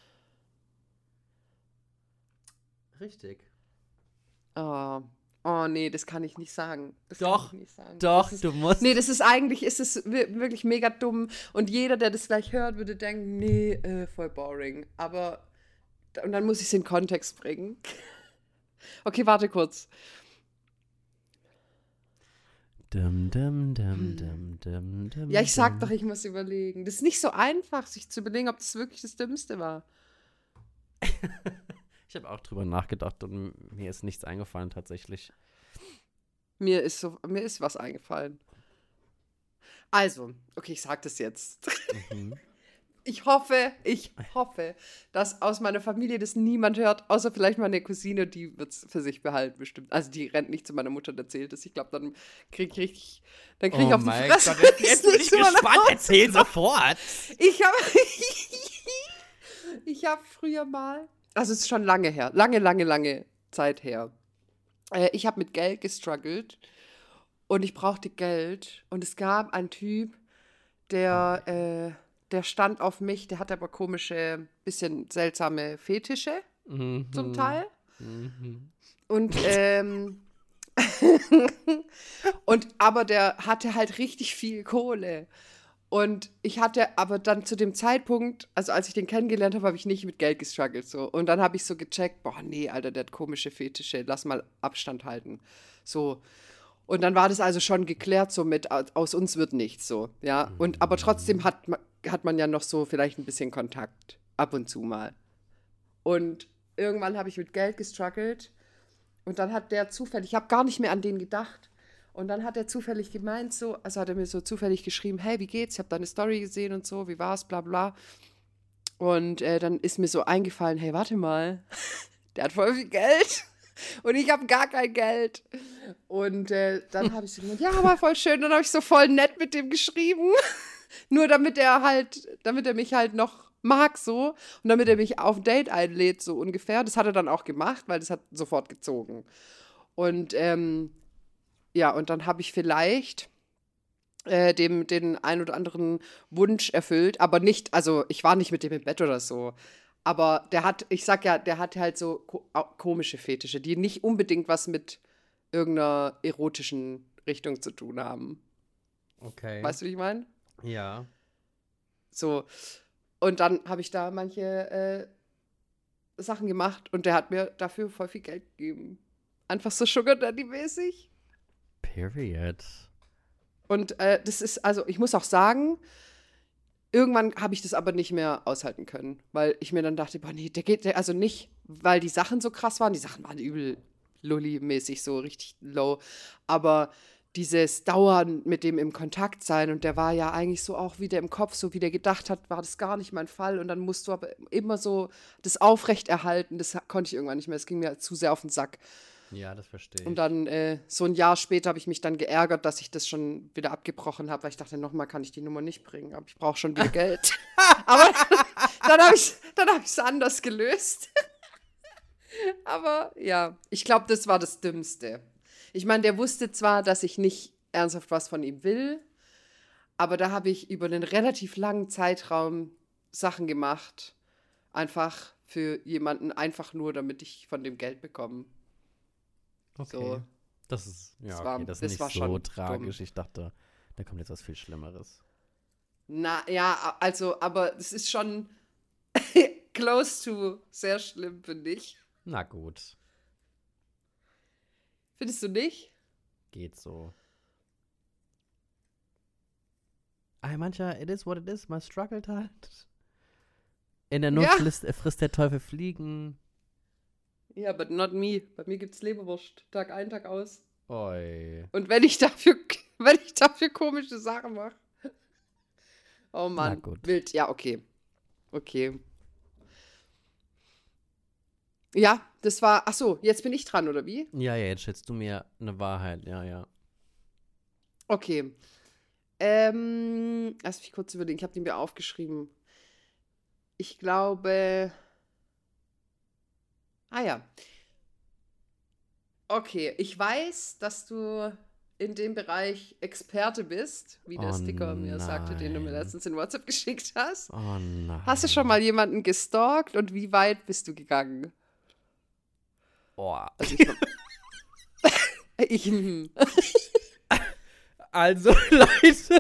Richtig. Oh, oh nee, das kann ich nicht sagen. Das Doch, kann ich nicht sagen. Doch, Das ist, du musst. nee, das ist eigentlich, ist es wi- wirklich mega dumm. Und jeder, der das gleich hört, würde denken, nee, äh, voll boring. Aber, und dann muss ich es in Kontext bringen. Okay, warte kurz. Dum, dum, dum, dum, dum, dum, Ja, ich sag dum. doch, ich muss überlegen. Das ist nicht so einfach, sich zu überlegen, ob das wirklich das Dümmste war. Ich habe auch drüber nachgedacht und mir ist nichts eingefallen tatsächlich. Mir ist so, mir ist was eingefallen. Also, okay, ich sag das jetzt. Mhm. Ich hoffe, ich hoffe, dass aus meiner Familie das niemand hört, außer vielleicht meine Cousine, die wird es für sich behalten bestimmt. Also die rennt nicht zu meiner Mutter und erzählt es. Ich glaube, dann kriege ich richtig, dann kriege ich Oh auf die mein Fresse. Gott, jetzt, wenn jetzt ich's bin nicht ich zu meiner gespannt. Mutter Erzähl sag. sofort. Ich habe ich habe früher mal, also es ist schon lange her, lange, lange, lange Zeit her. Äh, ich habe mit Geld gestruggelt und ich brauchte Geld und es gab einen Typ, der, äh, der stand auf mich, der hatte aber komische, bisschen seltsame Fetische Mhm. zum Teil. Mhm. Und, ähm, und aber der hatte halt richtig viel Kohle. Und ich hatte aber dann zu dem Zeitpunkt, also als ich den kennengelernt habe, habe ich nicht mit Geld gestruggelt so. Und dann habe ich so gecheckt, boah, nee, Alter, der hat komische Fetische, lass mal Abstand halten. So. Und dann war das also schon geklärt, so mit, aus uns wird nichts, so, ja. Und aber trotzdem hat, ma- hat man ja noch so vielleicht ein bisschen Kontakt, ab und zu mal. Und irgendwann habe ich mit Geld gestruggelt und dann hat der zufällig, ich habe gar nicht mehr an den gedacht. Und dann hat er zufällig gemeint, so, also hat er mir so zufällig geschrieben, hey, wie geht's? Ich habe deine Story gesehen und so, wie war's, bla bla. Und äh, dann ist mir so eingefallen, hey, warte mal, der hat voll viel Geld und ich habe gar kein Geld. Und äh, dann habe ich so gemeint, ja, war voll schön. Dann habe ich so voll nett mit dem geschrieben, nur damit er halt, damit er mich halt noch mag so und damit er mich auf ein Date einlädt, so ungefähr. Das hat er dann auch gemacht, weil das hat sofort gezogen. Und ähm, ja, und dann habe ich vielleicht äh, dem den ein oder anderen Wunsch erfüllt, aber nicht, also ich war nicht mit dem im Bett oder so. Aber der hat, ich sag ja, der hat halt so ko au- komische Fetische, die nicht unbedingt was mit irgendeiner erotischen Richtung zu tun haben. Okay. Weißt du, wie ich meine? Ja. So. Und dann habe ich da manche äh, Sachen gemacht und der hat mir dafür voll viel Geld gegeben. Einfach so Sugar Daddy-mäßig. Period. Und äh, das ist, also ich muss auch sagen, irgendwann habe ich das aber nicht mehr aushalten können, weil ich mir dann dachte, boah, nee, der geht, der, also nicht, weil die Sachen so krass waren, die Sachen waren übel Lulli-mäßig, so richtig low, aber dieses Dauern mit dem im Kontakt sein und der war ja eigentlich so auch wieder im Kopf, so wie der gedacht hat, war das gar nicht mein Fall und dann musst du aber immer so das aufrechterhalten, das konnte ich irgendwann nicht mehr, das ging mir zu sehr auf den Sack. Ja, das verstehe ich. Und dann, äh, so ein Jahr später habe ich mich dann geärgert, dass ich das schon wieder abgebrochen habe, weil ich dachte, nochmal kann ich die Nummer nicht bringen, aber ich brauche schon wieder Geld. Aber dann habe ich dann hab ich es anders gelöst. Aber ja, ich glaube, das war das Dümmste. Ich meine, der wusste zwar, dass ich nicht ernsthaft was von ihm will, aber da habe ich über einen relativ langen Zeitraum Sachen gemacht, einfach für jemanden, einfach nur, damit ich von dem Geld bekomme. Okay. So. Das ist, ja, Das okay, war- das ist das nicht war so schon tragisch. Ich dachte, da kommt jetzt was viel Schlimmeres. Na, ja, also, aber es ist schon close to sehr schlimm, finde ich. Na gut, Findest du nicht? geht so. Ah, mancher, it is what it is, man struggelt halt. In der Not Ja. frisst, frisst der Teufel Fliegen. Ja, but not me. Bei mir gibt's Leberwurst. Tag ein, Tag aus. Oi. Und wenn ich dafür, wenn ich dafür komische Sachen mache. Oh Mann. Na gut. Wild. Ja, okay. Okay. Ja, das war. Ach so, jetzt bin ich dran, oder wie? Ja, ja, jetzt schätzt du mir eine Wahrheit, ja, ja. Okay. Ähm, lass mich kurz überlegen. Ich habe den mir aufgeschrieben. Ich glaube. Ah ja. Okay, ich weiß, dass du in dem Bereich Experte bist, wie der Oh Sticker mir sagte, den du mir nein. letztens in WhatsApp geschickt hast. Oh nein. Hast du schon mal jemanden gestalkt und wie weit bist du gegangen? Oh. Also ich, ich hm. Also, Leute.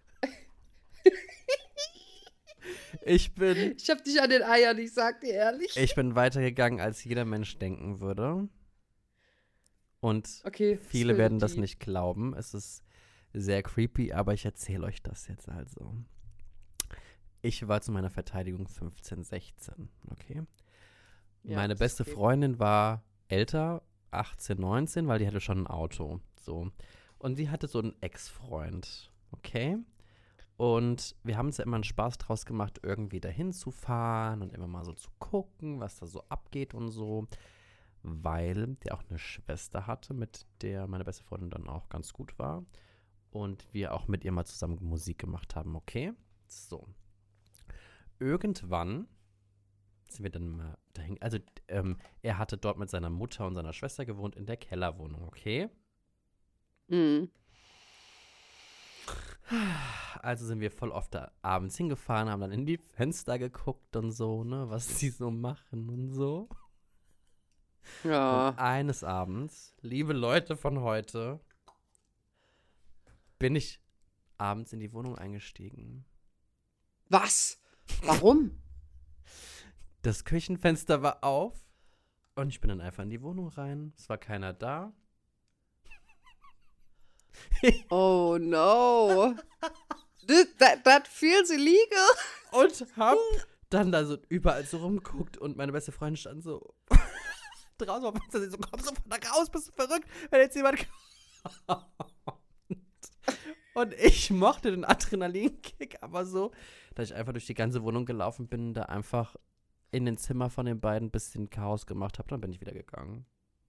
Ich bin, Ich hab dich an den Eiern, ich sag dir ehrlich. ich bin weitergegangen, als jeder Mensch denken würde. Und Okay. viele werden das die- nicht glauben. Es ist sehr creepy, aber ich erzähle euch das jetzt also. Ich war zu meiner Verteidigung fünfzehn, sechzehn, okay? Ja, Meine das ist beste okay. Freundin war älter, achtzehn, neunzehn, weil die hatte schon ein Auto, so. Und sie hatte so einen Ex-Freund, okay? Und wir haben uns ja immer einen Spaß draus gemacht, irgendwie dahin zu fahren und immer mal so zu gucken, was da so abgeht und so. Weil der auch eine Schwester hatte, mit der meine beste Freundin dann auch ganz gut war. Und wir auch mit ihr mal zusammen Musik gemacht haben, okay? So. Irgendwann sind wir dann mal dahin. Also, ähm, er hatte dort mit seiner Mutter und seiner Schwester gewohnt in der Kellerwohnung, okay? Mhm. Also sind wir voll oft da abends hingefahren, haben dann in die Fenster geguckt und so, ne, was sie so machen und so. Ja. Und eines Abends, liebe Leute von heute, bin ich abends in die Wohnung eingestiegen. Was? Warum? Das Küchenfenster war auf und ich bin dann einfach in die Wohnung rein. Es war keiner da. Oh no. That, that, that feels illegal. Und hab dann da so überall so rumgeguckt und meine beste Freundin stand so draußen auf dem Fenster, sie so, komm sofort da raus, bist du verrückt, wenn jetzt jemand kommt. Und ich mochte den Adrenalinkick, aber so, dass ich einfach durch die ganze Wohnung gelaufen bin, da einfach in den Zimmer von den beiden ein bisschen Chaos gemacht habe, dann bin ich wieder gegangen.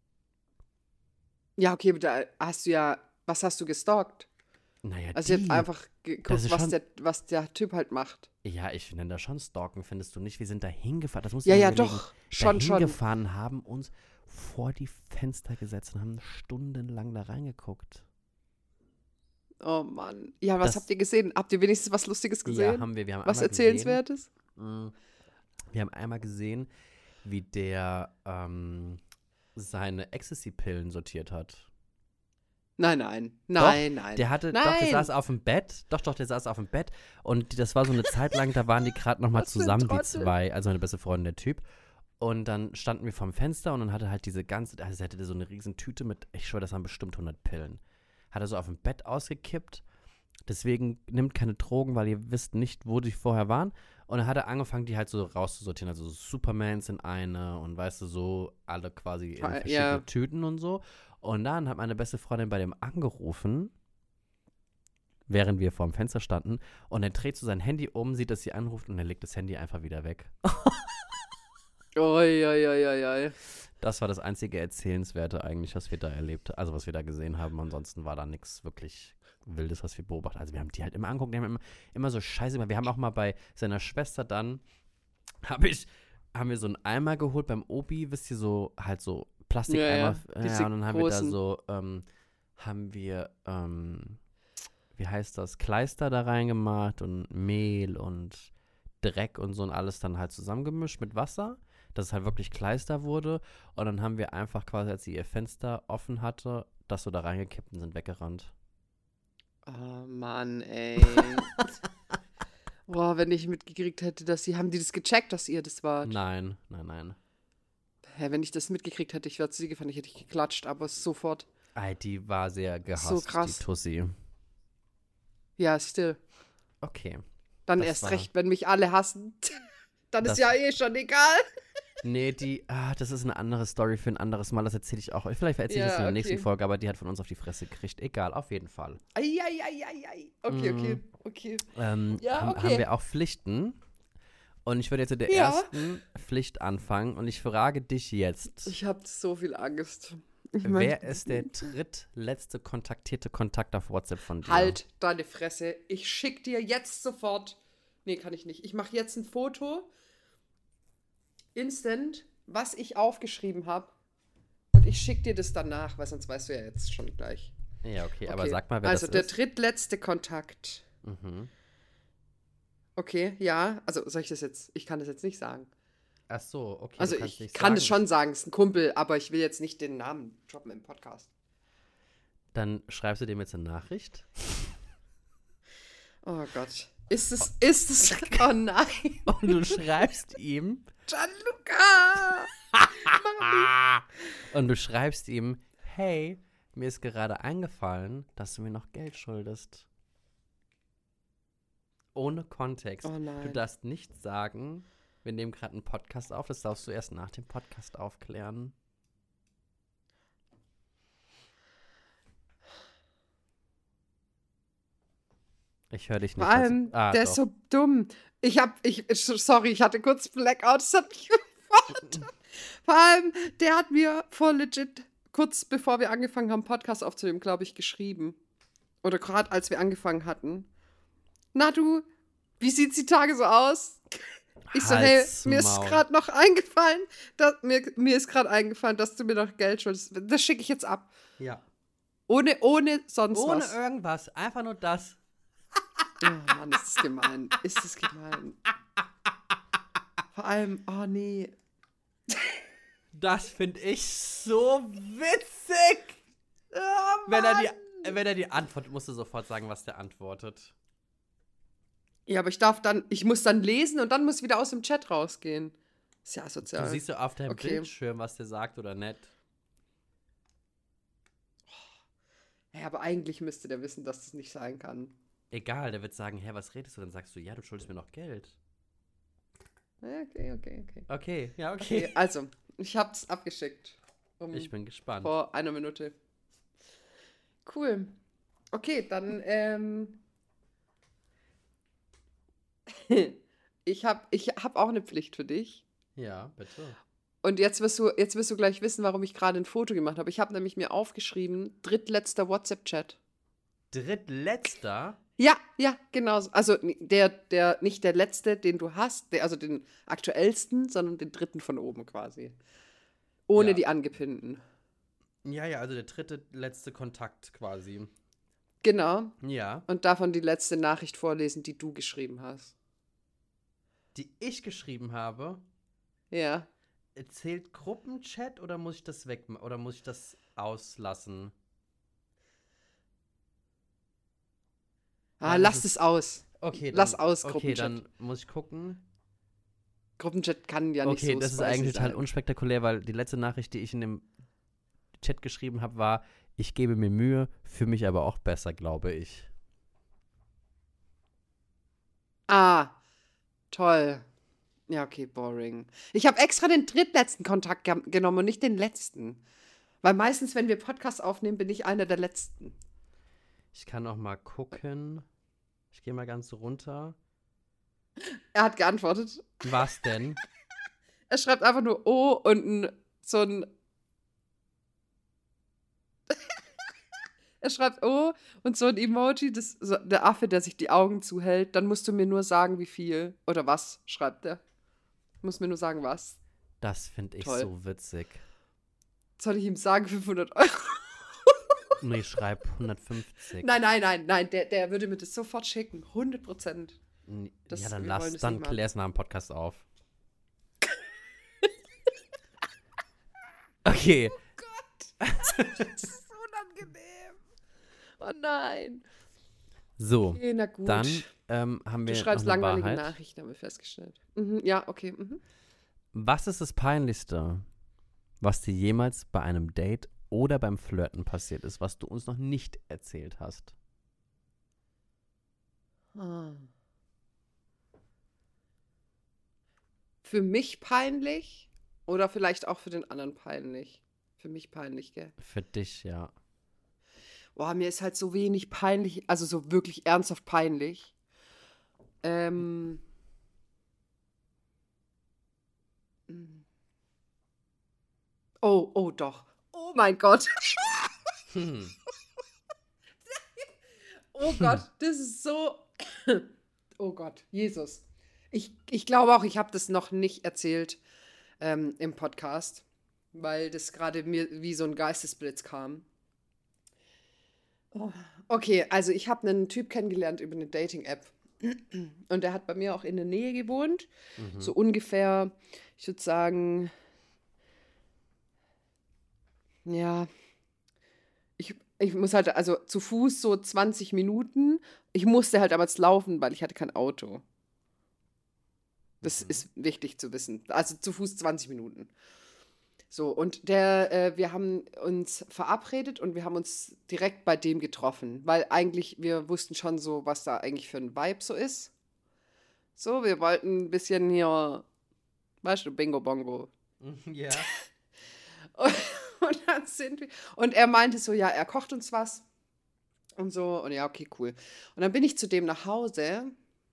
Ja, okay, aber da hast du ja, was hast du gestalkt? Naja, Also die, jetzt einfach Das geguckt, ist was schon- der, was der Typ halt macht. ja, ich nenne das schon Stalken, findest du nicht? Wir sind da hingefahren, das musst Ja, du dir ja, überlegen. doch. Schon, da schon. hingefahren, haben uns vor die Fenster gesetzt und haben stundenlang da reingeguckt. Oh Mann. Ja, was Das- habt ihr gesehen? Habt ihr wenigstens was Lustiges gesehen? Ja, haben wir. Wir haben was einmal Erzählenswertes? Gesehen, mh, wir haben einmal gesehen, wie der ähm, seine Ecstasy-Pillen sortiert hat. Nein, nein. Nein, nein. Der hatte, doch, der Nein. saß auf dem Bett. Doch, doch, der saß auf dem Bett. Und das war so eine Zeit lang, da waren die gerade noch mal Was für ein zusammen, die Trottel. zwei. Also meine beste Freundin, der Typ. Und dann standen wir vorm Fenster und dann hatte halt diese ganze, also er hatte so eine riesen Tüte mit, ich schwöre, das waren bestimmt hundert Pillen. Hat er so auf dem Bett ausgekippt. Deswegen nimmt keine Drogen, weil ihr wisst nicht, wo die vorher waren. Und dann hat er angefangen, die halt so rauszusortieren. Also so Supermans in eine und weißt du, so alle quasi in Ah, verschiedene ja. Tüten und so. Und dann hat meine beste Freundin bei dem angerufen, während wir vorm Fenster standen. Und er dreht so sein Handy um, sieht, dass sie anruft und er legt das Handy einfach wieder weg. Oi, oi, oi, oi, oi. Das war das einzige Erzählenswerte eigentlich, was wir da erlebt haben, also was wir da gesehen haben. Ansonsten war da nichts wirklich Wildes, was wir beobachtet haben. Also wir haben die halt immer angeguckt, die haben immer, immer so Scheiße gemacht. Wir haben auch mal bei seiner Schwester dann, hab ich, haben wir so einen Eimer geholt beim Obi, wisst ihr, so halt so Plastikeimer. Ja, ja, Ja, diese und dann haben wir da großen. so, ähm, haben wir, ähm, wie heißt das, Kleister da reingemacht und Mehl und Dreck und so und alles dann halt zusammengemischt mit Wasser, dass es halt wirklich Kleister wurde. Und dann haben wir einfach quasi, als sie ihr Fenster offen hatte, das so da reingekippt und sind weggerannt. Oh Mann, ey. Boah, wenn ich mitgekriegt hätte, dass sie, haben die das gecheckt, dass ihr das wart? Nein, nein, nein. Hä, wenn ich das mitgekriegt hätte, ich wäre zu sie gefahren, ich hätte ich geklatscht, aber sofort. Ey, die war sehr gehasst, So krass. die Tussi. Ja, still. Okay. Dann Das erst war- recht, wenn mich alle hassen. Dann Das- ist ja eh schon egal. Nee, die, ah, das ist eine andere Story für ein anderes Mal, das erzähle ich auch. Vielleicht erzähle ich das Ja, in der nächsten okay. Folge, aber die hat von uns auf die Fresse gekriegt. Egal, auf jeden Fall. Eieieiei. Okay, Mm. okay, okay. Ähm, Ja, haben, okay. haben wir auch Pflichten. Und ich würde jetzt mit der Ja. ersten Pflicht anfangen und ich frage dich jetzt. Ich habe so viel Angst. Ich mein, Wer ist der drittletzte kontaktierte Kontakt auf WhatsApp von dir? Halt deine Fresse. Ich schick dir jetzt sofort. Nee, kann ich nicht. Ich mache jetzt ein Foto. Instant, was ich aufgeschrieben habe. Und ich schick dir das danach, weil sonst weißt du ja jetzt schon gleich. Ja, okay, aber Okay. sag mal, wer Also das der ist. drittletzte Kontakt. Mhm. Okay, ja. Also soll ich das jetzt? Ich kann das jetzt nicht sagen. Ach so, okay. Also du kannst ich nicht kann sagen. es schon sagen, es ist ein Kumpel, aber ich will jetzt nicht den Namen droppen im Podcast. Dann schreibst du dem jetzt eine Nachricht. Oh Gott. Ist es, ist es, oh nein. Und du schreibst ihm. Gianluca! Und du schreibst ihm, hey, mir ist gerade eingefallen, dass du mir noch Geld schuldest. Ohne Kontext. Oh nein. Du darfst nicht sagen, wir nehmen gerade einen Podcast auf, das darfst du erst nach dem Podcast aufklären. Ich höre dich nicht. Vor allem, ah, der doch. ist so dumm. Ich hab, ich, sorry, ich hatte kurz Blackout, das hat mich gefordert. Vor allem, der hat mir voll legit, kurz bevor wir angefangen haben, Podcast aufzunehmen, glaube ich, geschrieben. Oder gerade als wir angefangen hatten. Na du, wie sieht's die Tage so aus? Ich so, hey, Halt's mir ist Maul. gerade noch eingefallen, dass, mir, mir ist gerade eingefallen, dass du mir noch Geld schuldest. Das schicke ich jetzt ab. Ja. Ohne, ohne sonst Ohne was. irgendwas. Einfach nur das. Oh Mann, ist das gemein. Ist das gemein. Vor allem, oh nee. Das finde ich so witzig. Oh, Wenn er, Mann. die, wenn er die antwortet, musst du sofort sagen, was der antwortet. Ja, aber ich darf dann, ich muss dann lesen und dann muss ich wieder aus dem Chat rausgehen. Ist ja asozial. Du siehst ja auf deinem Okay. Bildschirm, was der sagt oder nicht. Ja, aber eigentlich müsste der wissen, dass das nicht sein kann. Egal, der wird sagen, hä, was redest du? Dann sagst du, ja, du schuldest mir noch Geld. Ja, okay, okay, okay. Okay, ja, okay. Okay, also, ich hab's abgeschickt. Um, Ich bin gespannt. vor einer Minute. Cool. Okay, dann, ähm. ich hab, ich hab auch eine Pflicht für dich. Ja, bitte. Und jetzt wirst du, jetzt wirst du gleich wissen, warum ich gerade ein Foto gemacht habe. Ich habe nämlich mir aufgeschrieben, drittletzter WhatsApp-Chat. Drittletzter? Ja, ja, genau. so. Also der, der, nicht der letzte, den du hast, der, also den aktuellsten, sondern den dritten von oben quasi. Ohne Ja. die angepinnten. Ja, ja, also der dritte, letzte Kontakt quasi. Genau. Ja. Und davon die letzte Nachricht vorlesen, die du geschrieben hast. Die ich geschrieben habe. Ja. Zählt Gruppenchat oder muss ich das weg oder muss ich das auslassen? Ah, Nein, lass das es ist- aus. Okay, dann, Lass aus, okay, Gruppenchat. dann muss ich gucken. Gruppenchat kann ja nicht so Okay, das ist spicy eigentlich total sein. unspektakulär, weil die letzte Nachricht, die ich in dem Chat geschrieben habe, war, ich gebe mir Mühe, für mich aber auch besser, glaube ich. Ah, toll. Ja, okay, boring. Ich habe extra den drittletzten Kontakt ge genommen und nicht den letzten. Weil meistens, wenn wir Podcasts aufnehmen, bin ich einer der Letzten. Ich kann noch mal gucken. Ich gehe mal ganz runter. Er hat geantwortet. Was denn? Er schreibt einfach nur O und ein, so ein. Er schreibt O und so ein Emoji, das, so, der Affe, der sich die Augen zuhält. Dann musst du mir nur sagen, wie viel. Oder was, schreibt er. Muss mir nur sagen, was. Das finde ich Toll. so witzig. Soll ich ihm sagen, fünfhundert Euro? Nee, schreib hundertfünfzig. Nein, nein, nein, nein, der, der würde mir das sofort schicken. hundert Prozent. N- Das- ja, dann wir lass, wollen das dann nicht machen. klär's nach dem Podcast auf. Okay. Das ist unangenehm. Oh nein. So, Okay, na gut. dann ähm, haben wir du schreibst noch eine langweilige Wahrheit. Nachrichten, haben wir festgestellt. Mhm, ja, okay. Mhm. Was ist das Peinlichste, was dir jemals bei einem Date oder beim Flirten passiert ist, was du uns noch nicht erzählt hast? Ah. Für mich peinlich oder vielleicht auch für den anderen peinlich? Für mich peinlich, gell? Für dich, ja. Boah, mir ist halt so wenig peinlich, also so wirklich ernsthaft peinlich. Ähm. mm. Oh, oh, doch. Oh mein Gott. Hm. Oh Gott, das ist so. Oh Gott, Jesus. Ich, ich glaube auch, ich habe das noch nicht erzählt ähm, im Podcast, weil das gerade mir wie so ein Geistesblitz kam. Oh. Okay, also ich habe einen Typ kennengelernt über eine Dating-App. Und der hat bei mir auch in der Nähe gewohnt. Mhm. So ungefähr, ich würde sagen, ja, ich, ich muss halt, also zu Fuß so zwanzig Minuten. Ich musste halt damals laufen, weil ich hatte kein Auto. Das Mhm. ist wichtig zu wissen. Also zu Fuß zwanzig Minuten. So, und der, äh, wir haben uns verabredet und wir haben uns direkt bei dem getroffen, weil eigentlich, wir wussten schon so, was da eigentlich für ein Vibe so ist. So, wir wollten ein bisschen hier, weißt du, Bingo Bongo. Ja. Und, und dann sind wir, und er meinte so, ja, er kocht uns was. Und so, und ja, okay, cool. Und dann bin ich zu dem nach Hause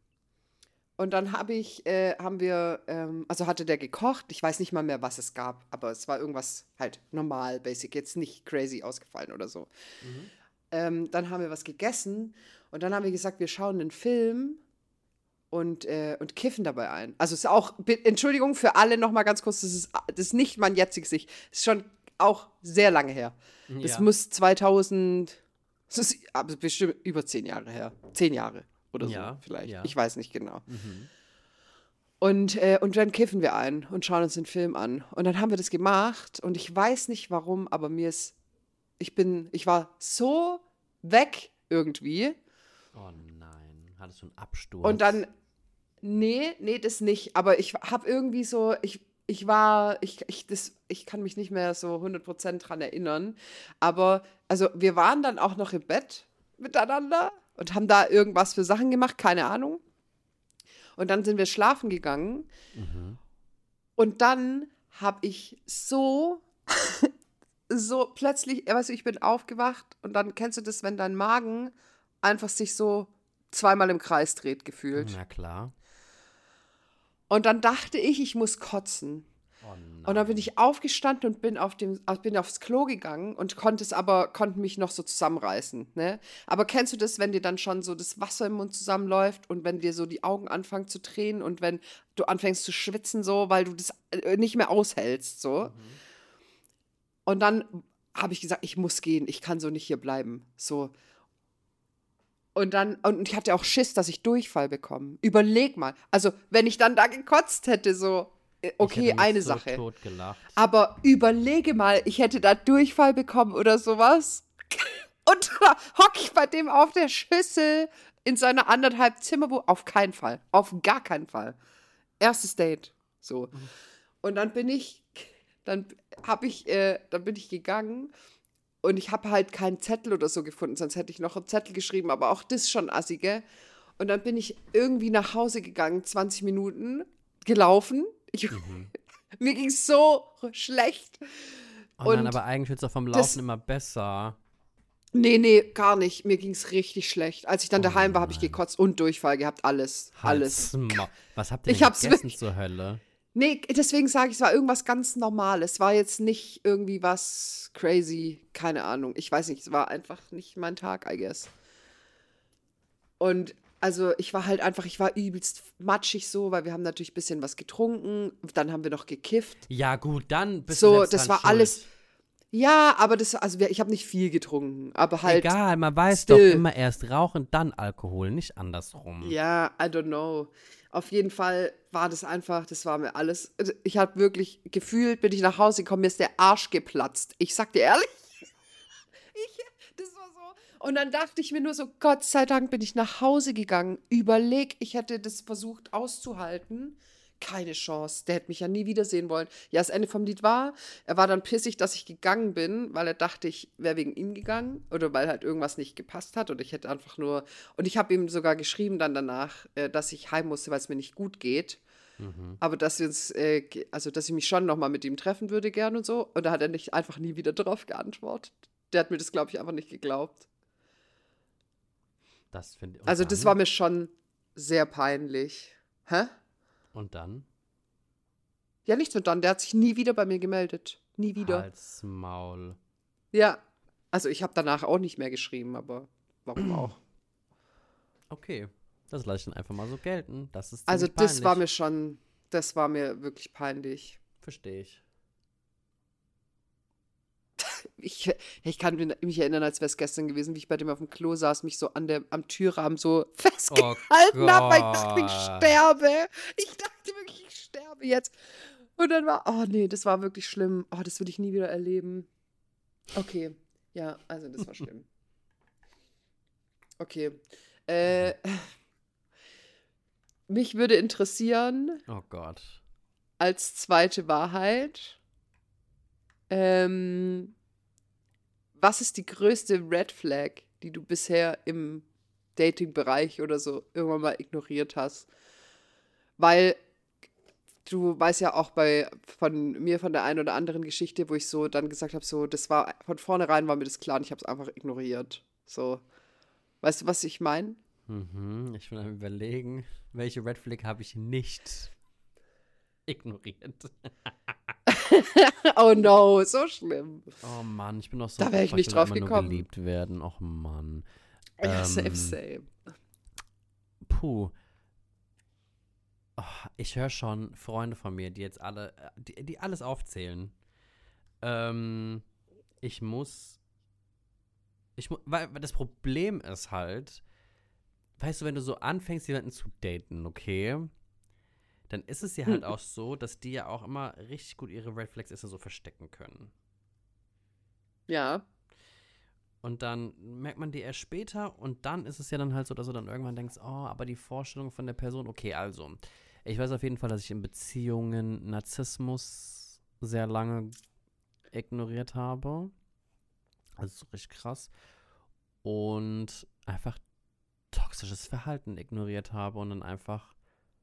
und dann habe ich, äh, haben wir, ähm, also hatte der gekocht, ich weiß nicht mal mehr, was es gab, aber es war irgendwas halt normal, basic, jetzt nicht crazy ausgefallen oder so. Mhm. Ähm, dann haben wir was gegessen und dann haben wir gesagt, wir schauen einen Film und, äh, und kiffen dabei ein. Also es ist auch, bi- Entschuldigung für alle nochmal ganz kurz, das ist, das ist nicht mein jetziges Ich, das ist schon auch sehr lange her. Das Ja. muss zweitausend, das ist aber bestimmt über zehn Jahre her. Zehn Jahre oder so Ja, vielleicht. ja. Ich weiß nicht genau. Mhm. Und, äh, und dann kiffen wir ein und schauen uns den Film an. Und dann haben wir das gemacht und ich weiß nicht warum, aber mir ist, ich bin, ich war so weg irgendwie. Oh nein, hattest du einen Absturz? Und dann, nee, nee, das nicht. Aber ich habe irgendwie so, ich, ich war, ich, ich, das, ich kann mich nicht mehr so hundert Prozent dran erinnern. Aber, also wir waren dann auch noch im Bett miteinander und haben da irgendwas für Sachen gemacht, keine Ahnung. Und dann sind wir schlafen gegangen. Mhm. Und dann habe ich so, so plötzlich, weißt du, ich bin aufgewacht und dann kennst du das, wenn dein Magen einfach sich so zweimal im Kreis dreht, gefühlt. Na klar. Und dann dachte ich, ich muss kotzen. Oh nein. Und dann bin ich aufgestanden und bin, auf dem, äh, bin aufs Klo gegangen und konnte es aber, konnte mich noch so zusammenreißen. Ne? Aber kennst du das, wenn dir dann schon so das Wasser im Mund zusammenläuft und wenn dir so die Augen anfangen zu tränen und wenn du anfängst zu schwitzen, so, weil du das äh, nicht mehr aushältst, so. Mhm. Und dann habe ich gesagt, ich muss gehen, ich kann so nicht hier bleiben. So. Und dann, und ich hatte auch Schiss, dass ich Durchfall bekomme. Überleg mal. Also, wenn ich dann da gekotzt hätte, so, äh, Ich okay, hätte mich eine so Sache. tot gelacht. Aber überlege mal, ich hätte da Durchfall bekommen oder sowas. Und da hocke ich bei dem auf der Schüssel in seiner anderthalb Zimmerwohnung. Auf keinen Fall. Auf gar keinen Fall. Erstes Date. So. Und dann bin ich, dann habe ich, äh, dann bin ich gegangen und ich habe halt keinen Zettel oder so gefunden, sonst hätte ich noch einen Zettel geschrieben, aber auch das schon assi, gell? Und dann bin ich irgendwie nach Hause gegangen, zwanzig Minuten gelaufen. Ich, Mhm. Mir ging es so schlecht. Oh nein, Und aber eigentlich wird es doch vom das- Laufen immer besser. Nee, nee, gar nicht. Mir ging es richtig schlecht. Als ich dann Oh daheim war, habe ich nein. gekotzt und Durchfall gehabt. Alles. Alles. Halt's Maul. Was habt ihr Ich denn hab's gegessen wirklich- zur Hölle? Nee, deswegen sage ich, es war irgendwas ganz Normales. Es war jetzt nicht irgendwie was crazy. Keine Ahnung. Ich weiß nicht, es war einfach nicht mein Tag, I guess. Und also ich war halt einfach, ich war übelst matschig so, weil wir haben natürlich ein bisschen was getrunken. Dann haben wir noch gekifft. Ja gut, dann bist du So, selbst das dran war schuld. alles. Ja, aber das, also wir- ich habe nicht viel getrunken, aber halt. Egal, man weiß still. doch immer erst rauchen, dann Alkohol, nicht andersrum. Ja, I don't know. Auf jeden Fall war das einfach, das war mir alles. Ich habe wirklich gefühlt, bin ich nach Hause gekommen, mir ist der Arsch geplatzt. Ich sag dir ehrlich. Ich, das war so. Und dann dachte ich mir nur so, Gott sei Dank bin ich nach Hause gegangen. Überleg, ich hätte das versucht auszuhalten. Keine Chance. Der hätte mich ja nie wiedersehen wollen. Ja, das Ende vom Lied war, er war dann pissig, dass ich gegangen bin, weil er dachte, ich wäre wegen ihm gegangen oder weil halt irgendwas nicht gepasst hat und ich hätte einfach nur, und ich habe ihm sogar geschrieben dann danach, äh, dass ich heim musste, weil es mir nicht gut geht. Mhm. Aber dass wir uns, äh, ge- also dass ich mich schon nochmal mit ihm treffen würde gern und so. Und da hat er nicht einfach nie wieder drauf geantwortet. Der hat mir das, glaube ich, einfach nicht geglaubt. Das finde ich. Also das war mir schon sehr peinlich. Hä? Und dann? Ja, nichts und dann. Der hat sich nie wieder bei mir gemeldet. Nie wieder. Halt's Maul. Ja. Also ich habe danach auch nicht mehr geschrieben, aber warum auch? Okay, das lasse ich dann einfach mal so gelten. Das ist Also ziemlich das peinlich. war mir schon, das war mir wirklich peinlich. Verstehe ich. Ich, ich kann mich erinnern, als wäre es gestern gewesen, wie ich bei dem auf dem Klo saß, mich so an der, am Türrahmen so festgehalten habe, weil ich dachte, ich Gott. sterbe. Ich dachte wirklich, ich sterbe jetzt. Und dann war, oh nee, das war wirklich schlimm. Oh, das würde ich nie wieder erleben. Okay, ja, also das war schlimm. Okay. Äh, mich würde interessieren, Oh Gott. als zweite Wahrheit, ähm, was ist die größte Red Flag, die du bisher im Dating-Bereich oder so irgendwann mal ignoriert hast? Weil du weißt ja auch bei von mir von der einen oder anderen Geschichte, wo ich so dann gesagt habe, so das war von vornherein war mir das klar und ich habe es einfach ignoriert. So, Weißt du, was ich meine? Mhm, ich bin am Überlegen, welche Red Flag habe ich nicht ignoriert. Oh no, so schlimm. Oh Mann, ich bin doch so Da wäre ich Opfer, nicht will drauf immer nur gekommen. geliebt werden. Och Mann. Ja, same, Ähm, same. Puh. Oh, ich höre schon Freunde von mir, die jetzt alle, äh, die, die alles aufzählen. Ähm, ich muss, ich muss, weil, weil das Problem ist halt, weißt du, wenn du so anfängst, jemanden zu daten, okay, dann ist es ja halt auch so, dass die ja auch immer richtig gut ihre Red Flags so verstecken können. Ja. Und dann merkt man die erst später und dann ist es ja dann halt so, dass du dann irgendwann denkst, oh, aber die Vorstellung von der Person, okay, also, ich weiß auf jeden Fall, dass ich in Beziehungen Narzissmus sehr lange ignoriert habe. Also so richtig krass. Und einfach toxisches Verhalten ignoriert habe und dann einfach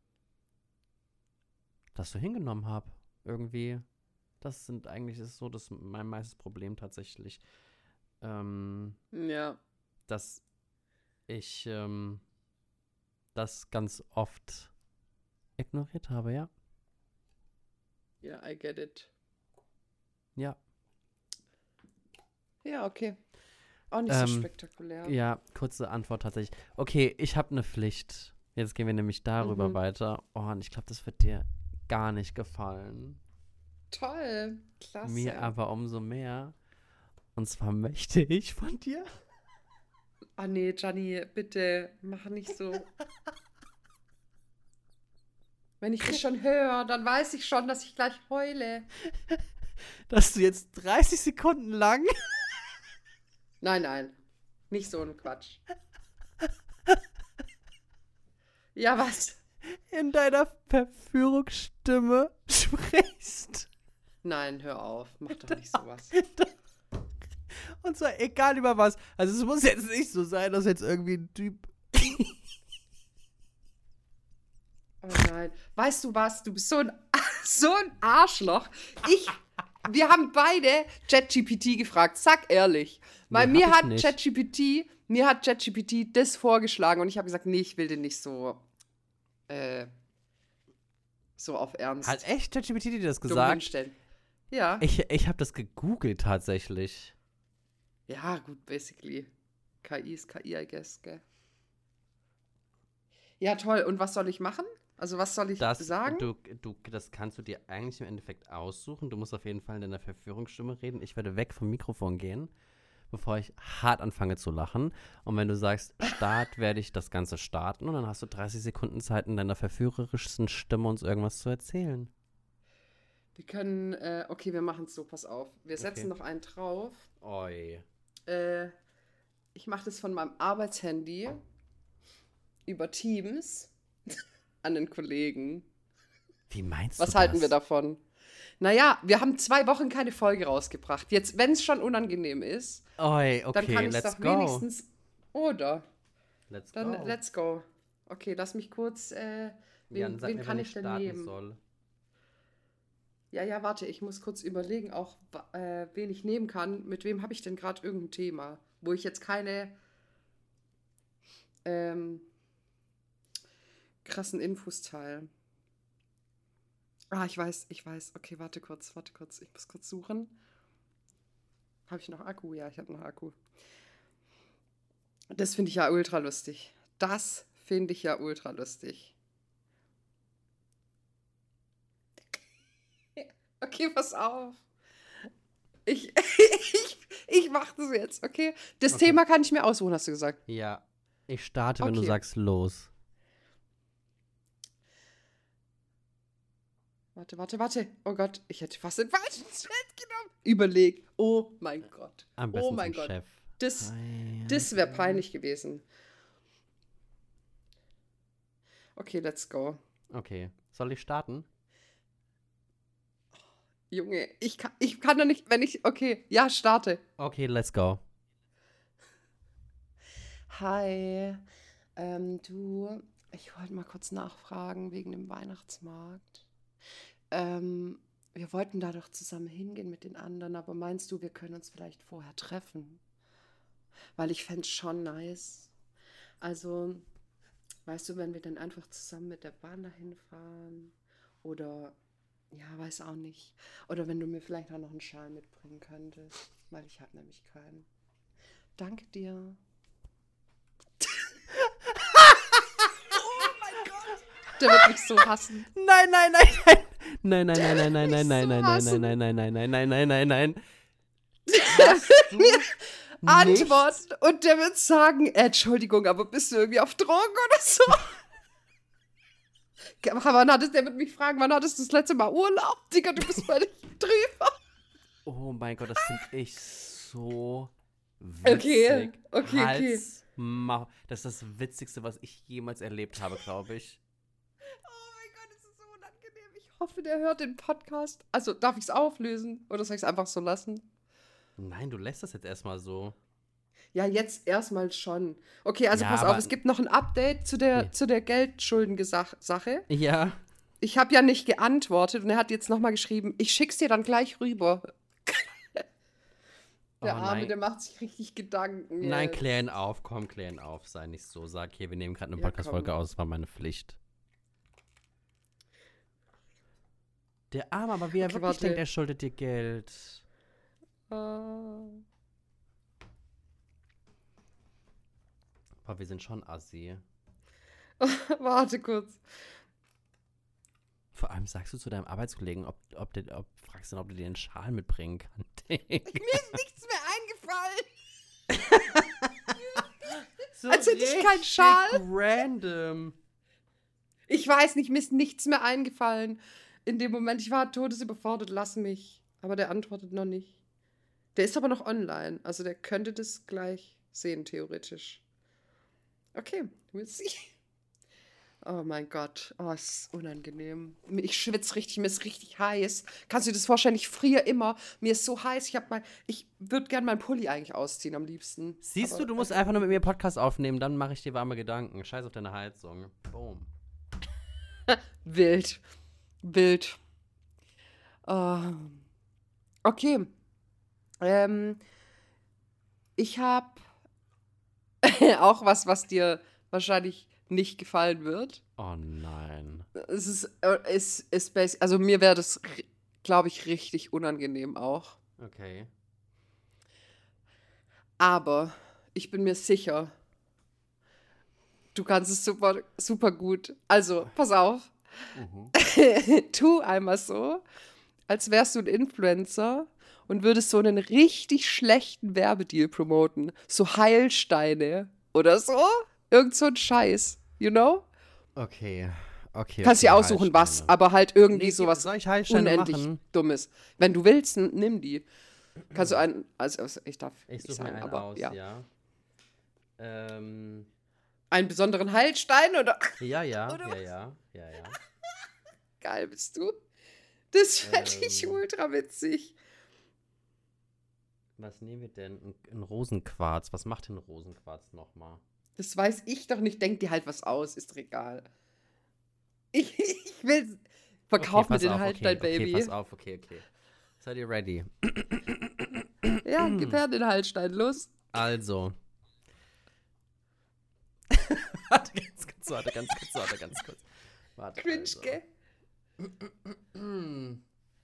das so hingenommen habe. Irgendwie. Das sind eigentlich ist so das mein meistes Problem tatsächlich. Ähm, Ja. dass ich ähm, das ganz oft ignoriert habe, ja. Ja, I get it. Ja. Ja, okay. Auch nicht Ähm, so spektakulär. Ja, kurze Antwort tatsächlich. Okay, ich habe eine Pflicht. Jetzt gehen wir nämlich darüber Mhm. weiter. Oh, und ich glaube, das wird dir gar nicht gefallen. Toll. Klasse. Mir aber umso mehr. Und zwar möchte ich von dir. Ah nee, Gianni, bitte, mach nicht so. Wenn ich das schon höre, dann weiß ich schon, dass ich gleich heule. Dass du jetzt dreißig Sekunden lang Nein, nein. Nicht so ein Quatsch. Ja, was? in deiner Verführungsstimme sprichst. Nein, hör auf. Mach doch nicht sowas. Und zwar egal über was. Also es muss jetzt nicht so sein, dass jetzt irgendwie ein Typ. Oh nein. Weißt du was? Du bist so ein, so ein Arschloch. Ich, wir haben beide ChatGPT gefragt. Sag ehrlich. Weil Nee, mir hab ich hat nicht. ChatGPT, mir hat ChatGPT das vorgeschlagen und ich habe gesagt, nee, ich will den nicht so, äh, so auf Ernst Hat echt ChatGPT dir das dumm gesagt? hinstellen. Ja. Ich, ich habe das gegoogelt tatsächlich. Ja, gut, basically. K I ist K I, I guess, gell? Ja, toll. Und was soll ich machen? Also, was soll ich Das, sagen? du, du, das kannst du dir eigentlich im Endeffekt aussuchen. Du musst auf jeden Fall in deiner Verführungsstimme reden. Ich werde weg vom Mikrofon gehen, bevor ich hart anfange zu lachen. Und wenn du sagst Start, werde ich das Ganze starten. Und dann hast du dreißig Sekunden Zeit, in deiner verführerischsten Stimme uns irgendwas zu erzählen. Wir können, äh, okay, wir machen es so, pass auf. Wir setzen Okay. noch einen drauf. Oi. Äh, ich mache das von meinem Arbeitshandy über Teams an den Kollegen. Wie meinst Was du halten das? wir davon? Naja, wir haben zwei Wochen keine Folge rausgebracht. Jetzt, wenn es schon unangenehm ist, Oi, okay, dann kann ich es let's doch go. wenigstens. Oder? Let's Dann go. let's go. Okay, lass mich kurz. Äh, wen Jan, sag wen mir, kann wann ich ich denn starten nehmen? soll. Ja, ja, warte, ich muss kurz überlegen, auch wa- äh, wen ich nehmen kann. Mit wem habe ich denn gerade irgendein Thema, wo ich jetzt keine ähm, krassen Infos teile. Ah, ich weiß, ich weiß. Okay, warte kurz, warte kurz. Ich muss kurz suchen. Habe ich noch Akku? Ja, ich habe noch Akku. Das finde ich ja ultra lustig. Das finde ich ja ultra lustig. Okay, pass auf. Ich, ich, ich mache das jetzt, okay? Das Okay. Thema kann ich mir aussuchen, hast du gesagt. Ja, ich starte, wenn du Okay. sagst los. Warte, warte, warte. Oh Gott, ich hätte fast den falschen Schritt genommen. Überleg. Oh mein Gott. Am besten Oh mein zum Gott. Chef. Das, Ei, das wäre peinlich gewesen. Okay, let's go. Okay, soll ich starten? Junge, ich kann, ich kann doch nicht, wenn ich. Okay, ja, starte. Okay, let's go. Hi. Ähm, du, ich wollte mal kurz nachfragen wegen dem Weihnachtsmarkt. Ähm, wir wollten da doch zusammen hingehen mit den anderen, aber meinst du, wir können uns vielleicht vorher treffen? Weil ich fände es schon nice, Also, weißt du, wenn wir dann einfach zusammen mit der Bahn dahin fahren oder, ja, weiß auch nicht. Oder wenn du mir vielleicht auch noch einen Schal mitbringen könntest, weil ich habe nämlich keinen. Danke dir. Der wird mich so hassen. Nein, nein, nein, nein. Nein, nein, nein, nein, nein, Der nein, wird nein, mich so nein, nein, nein, nein, nein, nein, nein, nein, nein, nein. Antworten und der wird sagen, äh, Entschuldigung, aber bist du irgendwie auf Drogen oder so? Wann hattest, der wird mich fragen, wann hattest du das letzte Mal Urlaub? Digga, du bist völlig drüber. Oh mein Gott, das finde ich so Okay, witzig. okay, okay. Hals, Maul. Das ist das Witzigste, was ich jemals erlebt habe, glaube ich. Oh mein Gott, das ist so unangenehm. Ich hoffe, der hört den Podcast. Also, darf ich es auflösen oder soll ich es einfach so lassen? Nein, du lässt das jetzt erstmal so. Ja, jetzt erstmal schon. Okay, also Ja, pass aber- auf, es gibt noch ein Update zu der, Okay. zu der Geldschuldensache. Ja. Ich habe ja nicht geantwortet und er hat jetzt nochmal geschrieben, ich schick's dir dann gleich rüber. Der Oh, Arme, nein. der macht sich richtig Gedanken. Nein, jetzt. klär ihn auf, komm, klär ihn auf. Sei nicht so. Sag hier, wir nehmen gerade eine Ja, Podcast-Folge komm. aus, das war meine Pflicht. Der Arme, aber wie er Okay, wirklich warte. denkt, er schuldet dir Geld. Ah. Boah, wir sind schon assi. Warte kurz. Vor allem sagst du zu deinem Arbeitskollegen, ob, ob, der, ob fragst du ihn, ob der dir einen Schal mitbringen kann. Mir ist nichts mehr eingefallen. so Als hätte ich keinen richtig Schal. Random. Ich weiß nicht, mir ist nichts mehr eingefallen. In dem Moment, ich war todesüberfordert, lass mich. Aber der antwortet noch nicht. Der ist aber noch online. Also der könnte das gleich sehen, theoretisch. Okay, we'll see. Oh mein Gott, oh, es ist unangenehm. Ich schwitze richtig, mir ist richtig heiß. Kannst du dir das vorstellen? Ich friere immer. Mir ist so heiß, ich habe mal, ich würde gerne meinen Pulli eigentlich ausziehen am liebsten. Siehst Aber- du, du musst einfach nur mit mir Podcast aufnehmen, dann mache ich dir warme Gedanken. Scheiß auf deine Heizung. Boom. Wild. Wild. Oh. Okay. Ähm, ich habe auch was, was dir wahrscheinlich nicht gefallen wird. Oh nein. Es ist, äh, ist, ist basi- also mir wäre das, glaube ich, richtig unangenehm auch. Okay. Aber ich bin mir sicher, du kannst es super, super gut. Also, pass auf. Mhm. Tu einmal so, als wärst du ein Influencer und würdest so einen richtig schlechten Werbedeal promoten. So Heilsteine oder so. Irgend so ein Scheiß, you know? Okay. Okay. Kannst okay, dir aussuchen, was, Heilsteine. aber halt irgendwie Nee, sowas soll ich Heilsteine unendlich machen? Dummes. Wenn du willst, n- nimm die. Kannst du einen, also also ich darf Ich nicht suche mir sagen, einen aber aus, ja. ja. Ähm, Einen besonderen Heilstein oder? ja, ja, Oder ja, was? ja, ja, ja. Geil bist du. Das fände ich Ähm. ultra witzig. Was nehmen wir denn? Ein, ein Rosenquarz. Was macht denn Rosenquarz nochmal? Das weiß ich doch nicht. Denk dir halt was aus, ist doch egal. Ich, ich will. Verkauf mir pass den auf, Heilstein, okay, Baby. Okay, pass auf, okay, okay. Seid ihr ready? Ja, gib her den Heilstein, los. Also. warte ganz kurz, warte ganz kurz, warte ganz kurz. Warte, Cringe, also. gell? Mm.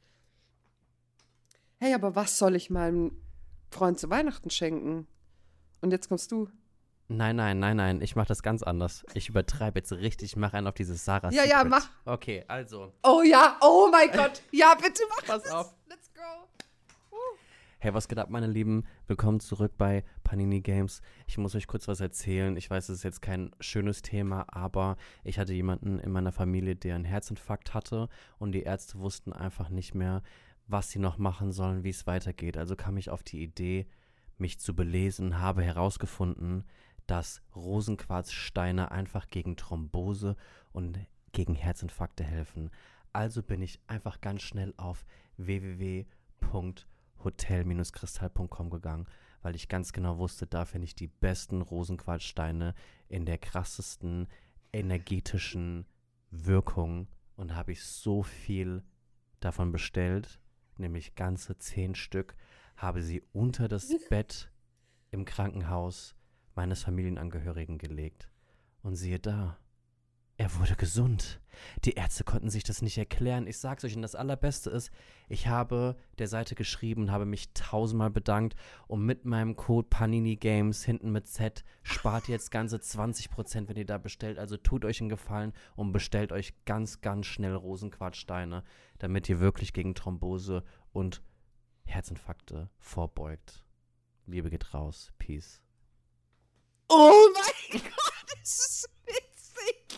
Hey, aber was soll ich meinem Freund zu Weihnachten schenken? Und jetzt kommst du. Nein, nein, nein, nein, ich mach das ganz anders. Ich übertreibe jetzt richtig, ich mach einen auf dieses Sarah Ja, ja, Secret. mach. Okay, also. Oh ja, oh mein Gott. Ja, bitte mach Pass das. auf. Let's go. Hey, was geht ab, meine Lieben? Willkommen zurück bei Panini Games. Ich muss euch kurz was erzählen. Ich weiß, es ist jetzt kein schönes Thema, aber ich hatte jemanden in meiner Familie, der einen Herzinfarkt hatte und die Ärzte wussten einfach nicht mehr, was sie noch machen sollen, wie es weitergeht. Also kam ich auf die Idee, mich zu belesen, habe herausgefunden, dass Rosenquarzsteine einfach gegen Thrombose und gegen Herzinfarkte helfen. Also bin ich einfach ganz schnell auf w w w punkt hotel kristall punkt com gegangen, weil ich ganz genau wusste, da finde ich die besten Rosenquarzsteine in der krassesten energetischen Wirkung und habe ich so viel davon bestellt, nämlich ganze zehn Stück, habe sie unter das Bett im Krankenhaus meines Familienangehörigen gelegt. Und siehe da, er wurde gesund. Die Ärzte konnten sich das nicht erklären. Ich sag's euch, und das Allerbeste ist, ich habe der Seite geschrieben, habe mich tausendmal bedankt und mit meinem Code Panini Games hinten mit Z spart ihr jetzt ganze zwanzig Prozent, wenn ihr da bestellt. Also tut euch einen Gefallen und bestellt euch ganz, ganz schnell Rosenquartsteine, damit ihr wirklich gegen Thrombose und Herzinfarkte vorbeugt. Liebe geht raus. Peace. Oh mein Gott, das ist witzig.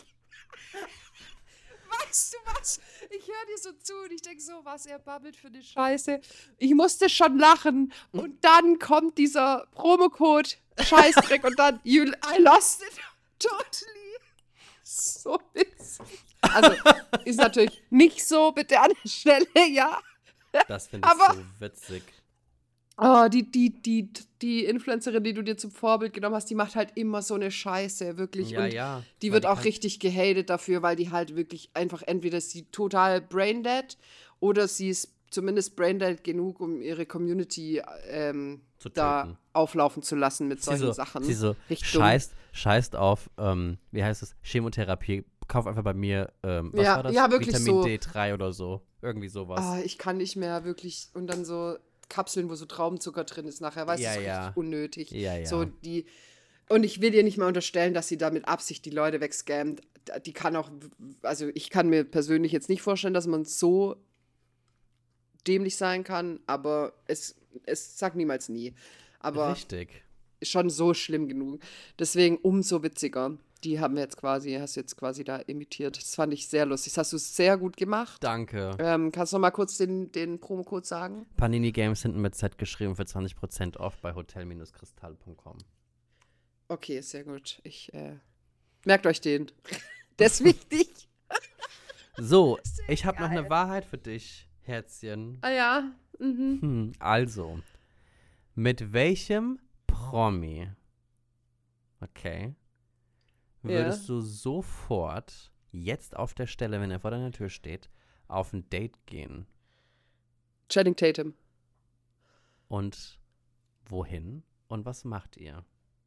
Weißt du was? Ich höre dir so zu und ich denke so, was er babbelt für eine Scheiße. Ich musste schon lachen. Und dann kommt dieser Promocode Scheißdreck und dann you, I lost it totally. So witzig. Also, ist natürlich nicht so, bitte an der Stelle, ja. Das finde ich Aber- so witzig. Oh, die, die, die, die Influencerin, die du dir zum Vorbild genommen hast, die macht halt immer so eine Scheiße, wirklich. Ja, und ja. die Weil wird die auch kann- richtig gehatet dafür, weil die halt wirklich einfach entweder ist sie total braindead oder sie ist zumindest braindead genug, um ihre Community ähm, Zu da töten. auflaufen zu lassen mit Sie solchen so, Sachen. sie so Richtig dumm. scheißt, scheißt auf, ähm, wie heißt es, Chemotherapie. Kauf einfach bei mir, ähm, was Ja, war das? ja, wirklich Vitamin so. D drei oder so. Irgendwie sowas. Ah, ich kann nicht mehr wirklich. Und dann so Kapseln, wo so Traubenzucker drin ist nachher. Weißt du, Ja, das ist ja. richtig unnötig. Ja, ja. So die. Und ich will ihr nicht mal unterstellen, dass sie da mit Absicht die Leute wegscammt. Die kann auch, also ich kann mir persönlich jetzt nicht vorstellen, dass man so dämlich sein kann, aber es, es sagt niemals nie. Aber Richtig. schon so schlimm genug. Deswegen umso witziger. Die haben wir jetzt quasi, hast du jetzt quasi da imitiert. Das fand ich sehr lustig. Das hast du sehr gut gemacht. Danke. Ähm, kannst du noch mal kurz den, den Promocode sagen? Panini Games hinten mit Z geschrieben für zwanzig Prozent off bei hotel kristall punkt com. Okay, sehr gut. Ich, äh, merkt euch den. Der ist wichtig. So, ich habe noch eine Wahrheit für dich, Herzchen. Ah ja. Mhm. Hm, also, mit welchem Promi, okay, würdest du sofort, jetzt auf der Stelle, wenn er vor deiner Tür steht, auf ein Date gehen? Channing Tatum. Und wohin? Und was macht ihr?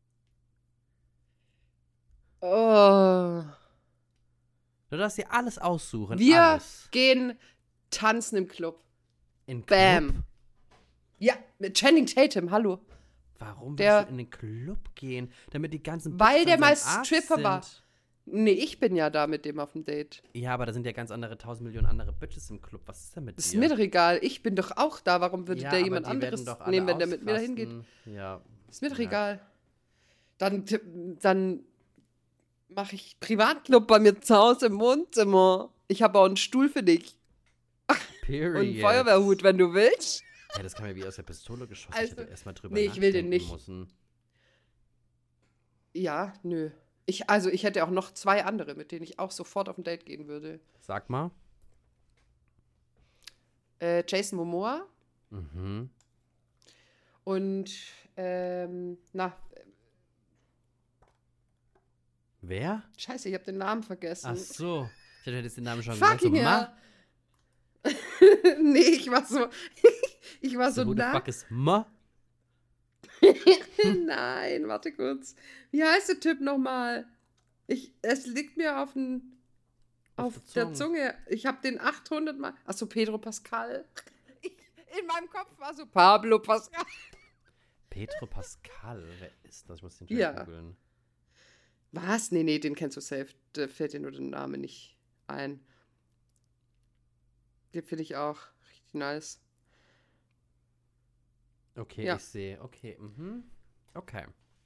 Oh. Du darfst dir alles aussuchen. Wir alles. gehen tanzen im Club. In Club? Bam. Ja, mit Channing Tatum, hallo. Warum Der- willst du in den Club gehen? Damit die ganzen Weil Bitches der an mal seinem Arsch Stripper war. sind. Nee, ich bin ja da mit dem auf dem Date. Ja, aber da sind ja ganz andere, tausend Millionen andere Bitches im Club. Was ist denn mit Ist dir? mir doch egal. Ich bin doch auch da. Warum würde ja, der aber jemand die werden anderes doch alle nehmen, wenn der mit mir da ausrasten. hingeht? Ja. Ist mir doch Ja. egal. Dann, dann mache ich Privatclub bei mir zu Hause im Wohnzimmer. Ich habe auch einen Stuhl für dich. Period. Und einen Feuerwehrhut, wenn du willst. Ja, das kam mir wie aus der Pistole geschossen. Also, ich hätte erstmal drüber nee, ich will den nachdenken nicht. Müssen. Ja, nö. Ich, also ich hätte auch noch zwei andere, mit denen ich auch sofort auf ein Date gehen würde. Sag mal. Äh, Jason Momoa Mhm. und ähm, na, Wer? scheiße, ich habe den Namen vergessen. Ach so. Ich hätte jetzt den Namen schon Fucking gesagt. hell. Nee, ich war so, ich war So, so who the nah. fuck is Ma? Nein, warte kurz. Wie heißt der Typ nochmal? Ich, es liegt mir auf, den, Auf auf der der Zunge. Ich habe den achthundert Mal. Achso, Pedro Pascal. Ich, in meinem Kopf war so Pablo Pascal. Pedro Pascal. Wer ist das? Ich muss den Ja. schnell googeln. Was? Nee, nee, den kennst du safe. Da fällt dir nur der Name nicht ein. Den finde ich auch richtig nice. Okay, Ja. ich sehe. Okay, mhm. Okay.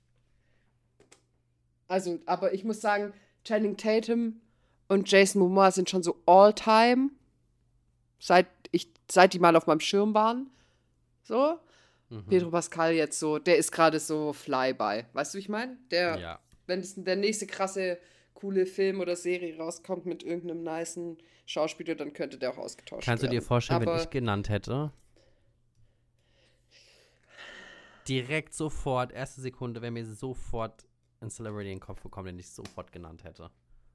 Also, aber ich muss sagen, Channing Tatum und Jason Momoa sind schon so all-time, seit, ich, seit die mal auf meinem Schirm waren. So. Mhm. Pedro Pascal jetzt so, der ist gerade so Flyby. Weißt du, wie ich meine? Der, Ja. wenn es der nächste krasse, coole Film oder Serie rauskommt mit irgendeinem nicen Schauspieler, dann könnte der auch ausgetauscht Kannst du werden. dir vorstellen, aber wenn ich genannt hätte? Direkt sofort, erste Sekunde, wäre mir sofort ein Celebrity in den Kopf gekommen, den ich sofort genannt hätte.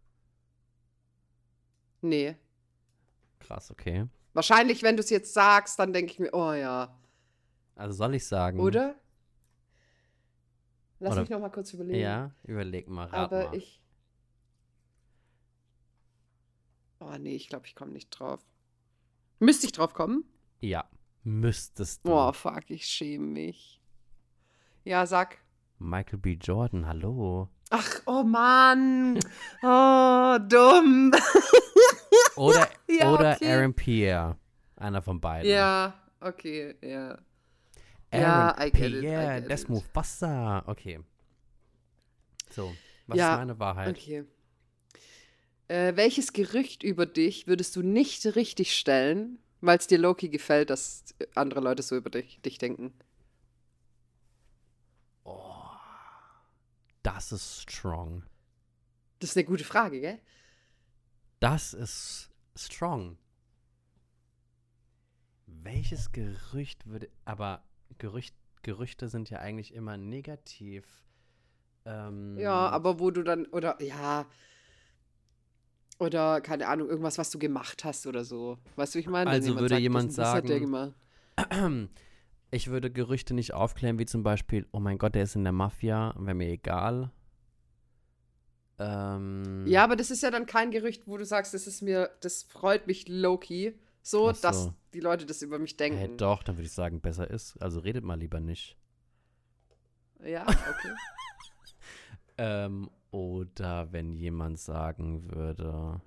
Nee. Krass, okay. Wahrscheinlich, wenn du es jetzt sagst, dann denke ich mir, oh ja. Also soll ich sagen? Oder? Lass Oder- mich noch mal kurz überlegen. Ja, überleg mal, rat Aber mal. ich. Oh nee, ich glaube, ich komme nicht drauf. Müsste ich drauf kommen? Ja, müsstest du. Oh, fuck, ich schäme mich. Ja, sag. Michael B. Jordan, hallo. Ach, oh Mann. Oh, dumm. Oder, Ja, oder okay. Aaron Pierre. Einer von beiden. Ja, okay, ja. Aaron Ja, I get it, I Pierre, get das it. Mufasa. Okay. So, was Ja, ist meine Wahrheit? Okay. Äh, welches Gerücht über dich würdest du nicht richtig stellen, weil es dir Loki gefällt, dass andere Leute so über dich, dich denken? Das ist strong. Das ist eine gute Frage, gell? Das ist strong. Welches Gerücht würde. Aber Gerücht, Gerüchte sind ja eigentlich immer negativ. Ähm, Ja, aber wo du dann, oder, ja, oder, keine Ahnung, irgendwas, was du gemacht hast oder so. Weißt du, wie ich meine? Wenn Also würde sagt, jemand das, das hat der sagen- gemacht. Ich würde Gerüchte nicht aufklären, wie zum Beispiel, oh mein Gott, der ist in der Mafia, wäre mir egal. Ähm, Ja, aber das ist ja dann kein Gerücht, wo du sagst, das ist mir, das freut mich Loki, so, Ach so. dass die Leute das über mich denken. Hä, doch, dann würde ich sagen, besser ist. Also redet mal lieber nicht. Ja, okay. Ähm, oder wenn jemand sagen würde.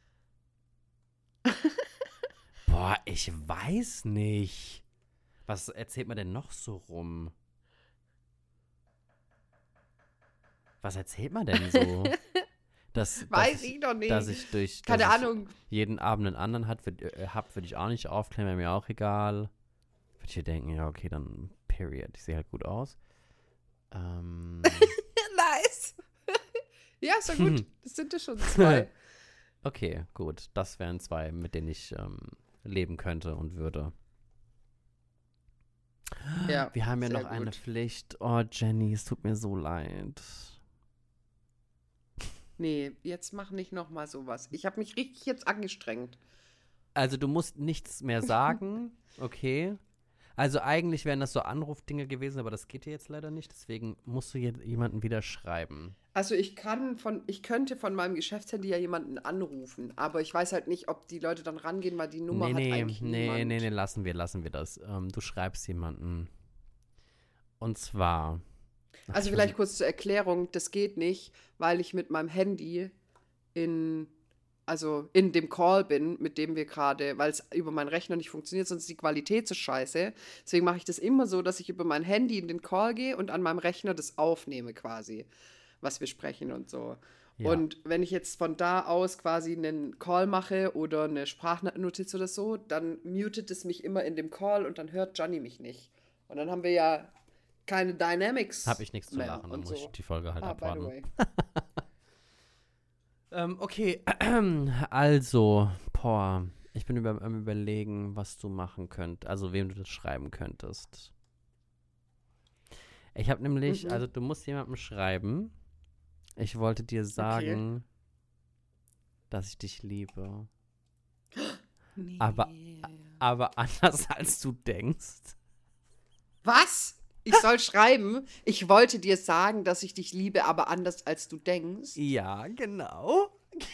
Boah, ich weiß nicht. Was erzählt man denn noch so rum? Was erzählt man denn so? Dass, Weiß dass ich doch nicht. Dass ich durch Keine dass ich Ahnung. jeden Abend einen anderen hat, würd, äh, hab, würde ich auch nicht aufklären, wäre mir auch egal. Würde ich hier denken, ja, okay, dann period. Ich sehe halt gut aus. Ähm, Nice. Ja, ist ja gut. Das sind ja schon zwei. okay, gut. Das wären zwei, mit denen ich ähm, leben könnte und würde. Ja, Wir haben ja sehr noch eine gut. Pflicht. Oh, Jenny, es tut mir so leid. Nee, jetzt mach nicht nochmal sowas. Ich habe mich richtig jetzt angestrengt. Also du musst nichts mehr sagen, okay. Also eigentlich wären das so Anrufdinge gewesen, aber das geht dir jetzt leider nicht. Deswegen musst du jetzt jemanden wieder schreiben. Also ich kann von, ich könnte von meinem Geschäftshandy ja jemanden anrufen, aber ich weiß halt nicht, ob die Leute dann rangehen, weil die Nummer nee, hat nee, eigentlich nee, niemand. nee, nee, lassen wir, lassen wir das. Ähm, du schreibst jemanden. Und zwar. Ach, Also ich vielleicht versuch- kurz zur Erklärung, das geht nicht, weil ich mit meinem Handy in, also in dem Call bin, mit dem wir gerade, weil es über meinen Rechner nicht funktioniert, sonst ist die Qualität so scheiße. Deswegen mache ich das immer so, dass ich über mein Handy in den Call gehe und an meinem Rechner das aufnehme quasi, was wir sprechen und so. Ja. Und wenn ich jetzt von da aus quasi einen Call mache oder eine Sprachnotiz oder so, dann mutet es mich immer in dem Call und dann hört Gianni mich nicht. Und dann haben wir ja keine Dynamics Hab ich nichts zu mehr lachen, dann und muss so. ich die Folge halt Ah, by the abwarten. way. Ähm, okay, also, boah, ich bin über, am überlegen, was du machen könntest, also wem du das schreiben könntest. Ich habe nämlich, Mhm. also du musst jemandem schreiben, ich wollte dir sagen, dass ich dich liebe, Nee. Aber- aber anders als du denkst. Was? Ich soll schreiben, ich wollte dir sagen, dass ich dich liebe, aber anders als du denkst. Ja, genau.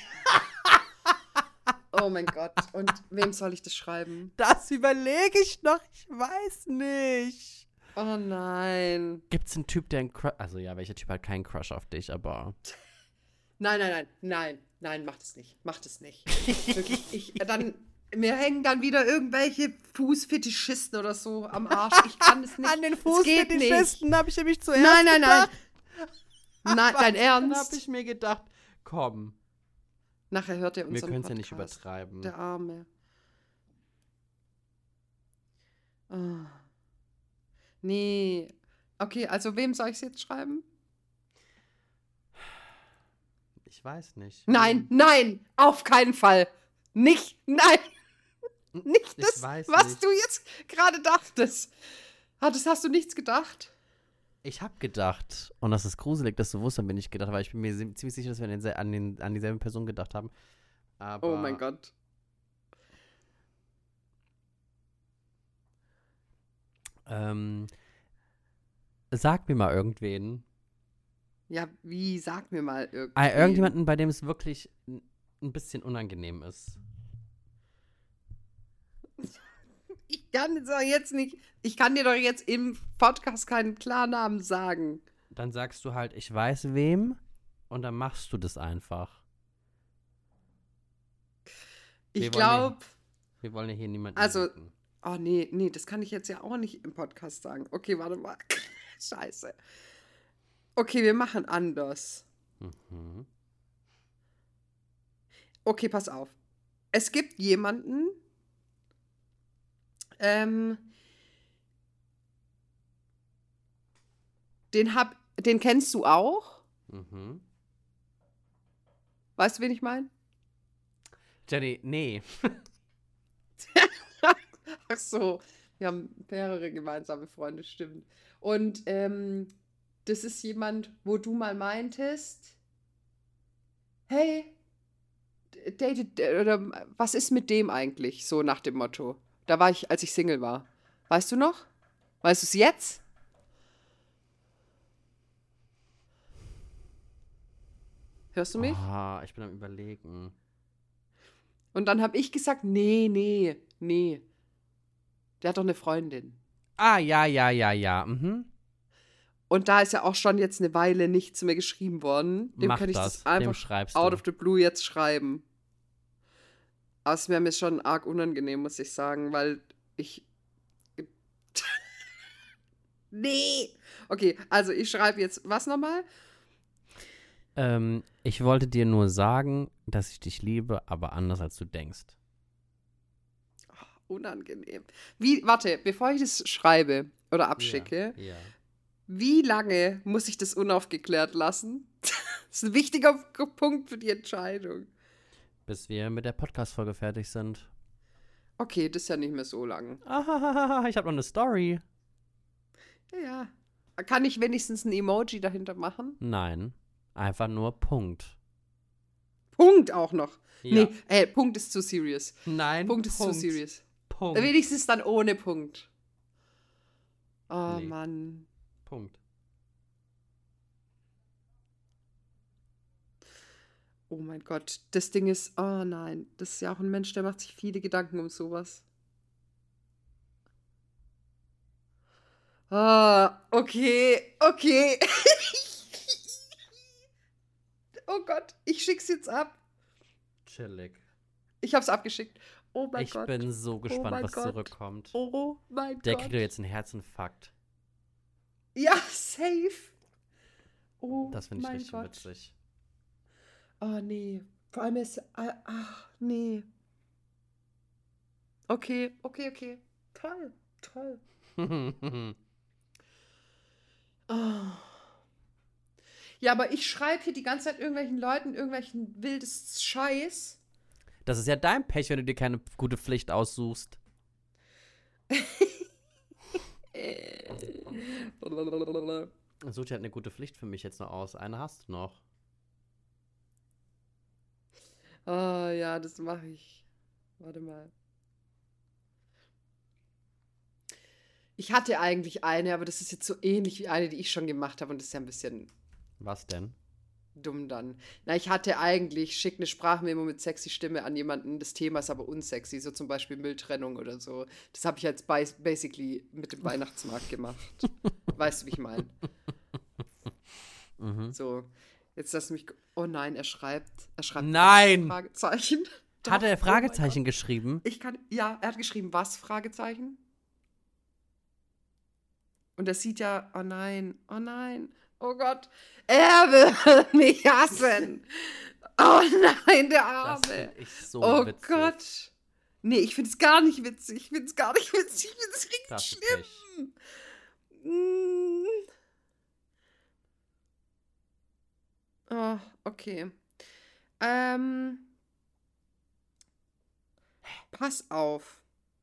Oh mein Gott. Und wem soll ich das schreiben? Das überlege ich noch, ich weiß nicht. Oh nein. Gibt's einen Typ, der einen Crush, also ja, welcher Typ hat keinen Crush auf dich, aber Nein, nein, nein, nein, nein, mach das nicht. Mach das nicht. Wirklich, ich, dann, mir hängen dann wieder irgendwelche Fußfetischisten oder so am Arsch. Ich kann es nicht. an den Es geht nicht. Fußfetischisten habe ich nämlich zuerst Nein, nein, nein. gedacht. Nein, dein Dann habe Ernst? ich mir gedacht, komm, Nachher hört er wir unseren können es ja nicht Podcast. übertreiben. Der Arme. Oh. Nee. Okay, also wem soll ich es jetzt schreiben? Ich weiß nicht. Nein, nein, auf keinen Fall. Nicht, nein. Nicht Ich das, weiß was nicht. du jetzt gerade dachtest. Hattest, hast du nichts gedacht? Ich habe gedacht, und das ist gruselig, dass du wusstest, an wen ich gedacht habe, weil ich bin mir si- ziemlich sicher, dass wir an, den, an, den, an dieselbe Person gedacht haben. Aber Oh mein Gott. Ähm, sag mir mal irgendwen, Ja, wie? Sag mir mal irgendwie. Ah, irgendjemanden, bei dem es wirklich n- ein bisschen unangenehm ist. Ich kann doch jetzt nicht, ich kann dir doch jetzt im Podcast keinen Klarnamen sagen. Dann sagst du halt, ich weiß wem, und dann machst du das einfach. Wir Ich wollen ja- glaube, Wir wollen ja hier niemanden Also- jucken. oh nee, nee, das kann ich jetzt ja auch nicht im Podcast sagen. Okay, warte mal. Scheiße. Okay, wir machen anders. Mhm. Okay, pass auf. Es gibt jemanden, ähm, den hab, den kennst du auch. Mhm. Weißt du, wen ich meine? Jenny, nee. Ach so, wir haben mehrere gemeinsame Freunde, stimmt. Und ähm, das ist jemand, wo du mal meintest, hey, datet, oder was ist mit dem eigentlich? So nach dem Motto. Da war ich, als ich Single war. Weißt du noch? Weißt du es jetzt? Hörst du mich? Ah, ich bin am Überlegen. Und dann habe ich gesagt, nee, nee, nee. Der hat doch eine Freundin. Ah, ja, ja, ja, ja. Mhm. Und da ist ja auch schon jetzt eine Weile nichts mehr geschrieben worden. Dem Mach kann ich das. das einfach Dem schreibst out du. of the blue jetzt schreiben. Aber es wäre mir schon arg unangenehm, muss ich sagen, weil ich. Nee! Okay, also ich schreibe jetzt was nochmal? Ähm, ich wollte dir nur sagen, dass ich dich liebe, aber anders als du denkst. Unangenehm. Wie, warte, bevor ich das schreibe oder abschicke, Ja. ja. wie lange muss ich das unaufgeklärt lassen? Das ist ein wichtiger Punkt für die Entscheidung. Bis wir mit der Podcast-Folge fertig sind. Okay, das ist ja nicht mehr so lang. Ah, ich habe noch eine Story. Ja, ja. Kann ich wenigstens ein Emoji dahinter machen? Nein, einfach nur Punkt. Punkt auch noch. Ja. Nee, äh, Punkt ist zu serious. Nein, Punkt ist zu serious. Punkt. Wenigstens dann ohne Punkt. Oh Nee. Mann. Punkt. Oh mein Gott. Das Ding ist, oh nein. Das ist ja auch ein Mensch, der macht sich viele Gedanken um sowas. Ah, okay, okay. Oh Gott, ich schick's jetzt ab. Chillig. Ich hab's abgeschickt. Oh mein Ich Gott. bin so gespannt, mein was Gott. zurückkommt. Oh mein Der Gott. kriegt doch jetzt einen Herzinfarkt. Ja, safe. Oh Das finde ich mein richtig Gott. witzig. Oh nee. Vor allem ist. ah, Ach, nee. Okay, okay, okay. Toll, toll. Oh. Ja, aber ich schreibe hier die ganze Zeit irgendwelchen Leuten irgendwelchen wildes Scheiß. Das ist ja dein Pech, wenn du dir keine gute Pflicht aussuchst. Such dir halt eine gute Pflicht für mich jetzt noch aus. Eine hast du noch. Oh ja, das mache ich. Warte mal. Ich hatte eigentlich eine, aber das ist jetzt so ähnlich wie eine, die ich schon gemacht habe und das ist ja ein bisschen Was denn? dumm dann. Na, ich hatte eigentlich, schick eine Sprachmemo mit sexy Stimme an jemanden, das Thema ist aber unsexy, so zum Beispiel Mülltrennung oder so. Das habe ich jetzt bas- basically mit dem Weihnachtsmarkt gemacht. Weißt du, wie ich meine? Mhm. So, jetzt lass mich, oh nein, er schreibt, er schreibt Nein! was? Fragezeichen. Doch, Hat er oh mein Fragezeichen Gott. geschrieben? Ich kann, ja, er hat geschrieben, was? Fragezeichen. Und das sieht ja, oh nein, oh nein, oh Gott, er will mich hassen. Oh nein, der Das Arme. finde ich so Oh witzig. Gott. Nee, ich finde es gar nicht witzig. Ich finde es gar nicht witzig. Ich finde es richtig Das ist schlimm. Mm. Oh, okay. Ähm. Pass auf.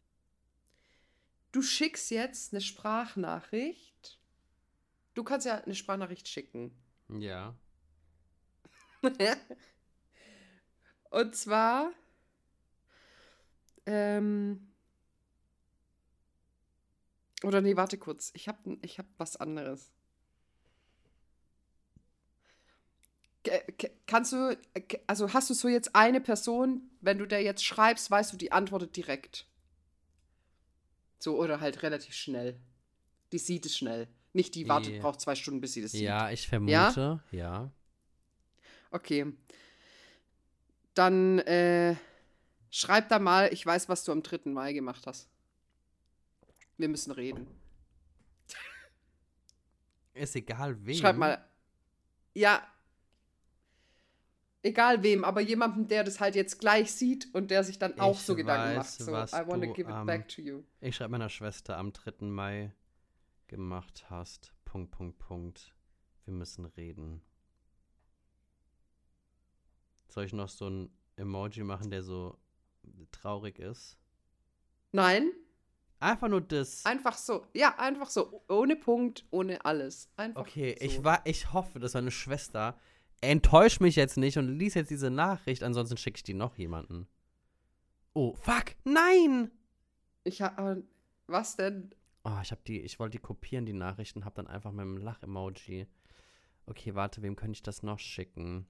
Du schickst jetzt eine Sprachnachricht. Du kannst ja eine Sprachnachricht schicken. Ja. Und zwar, ähm, oder nee, warte kurz. Ich habe ich hab was anderes. äh, k- kannst du, äh, k- also hast du so jetzt eine Person, wenn du der jetzt schreibst, weißt du, die antwortet direkt. So, oder halt relativ schnell. Die sieht es schnell. Nicht die wartet, Ja. braucht zwei Stunden, bis sie das sieht. Ja, ich vermute, ja. Okay. Dann äh, schreib da mal, ich weiß, was du am dritten Mai gemacht hast. Wir müssen reden. Ist egal wem. Schreib mal. Ja. Egal wem, aber jemandem, der das halt jetzt gleich sieht und der sich dann auch Ich so Gedanken weiß, macht. So, was I wanna du give it am- back to you. Ich schreibe meiner Schwester am dritten Mai gemacht hast. Punkt, Punkt, Punkt. Wir müssen reden. Soll ich noch so ein Emoji machen, der so traurig ist? Nein, Einfach nur das. einfach so. Ja, einfach so. Ohne Punkt, ohne alles. Einfach Okay, so. ich, war, ich hoffe, dass meine Schwester enttäuscht mich jetzt nicht und liest jetzt diese Nachricht, ansonsten schicke ich die noch jemanden. Oh, fuck, nein! Ich hab, was denn? Oh, ich hab die, ich wollte die kopieren, die Nachrichten, hab dann einfach mit dem Lach-Emoji. Okay, warte, wem könnte ich das noch schicken?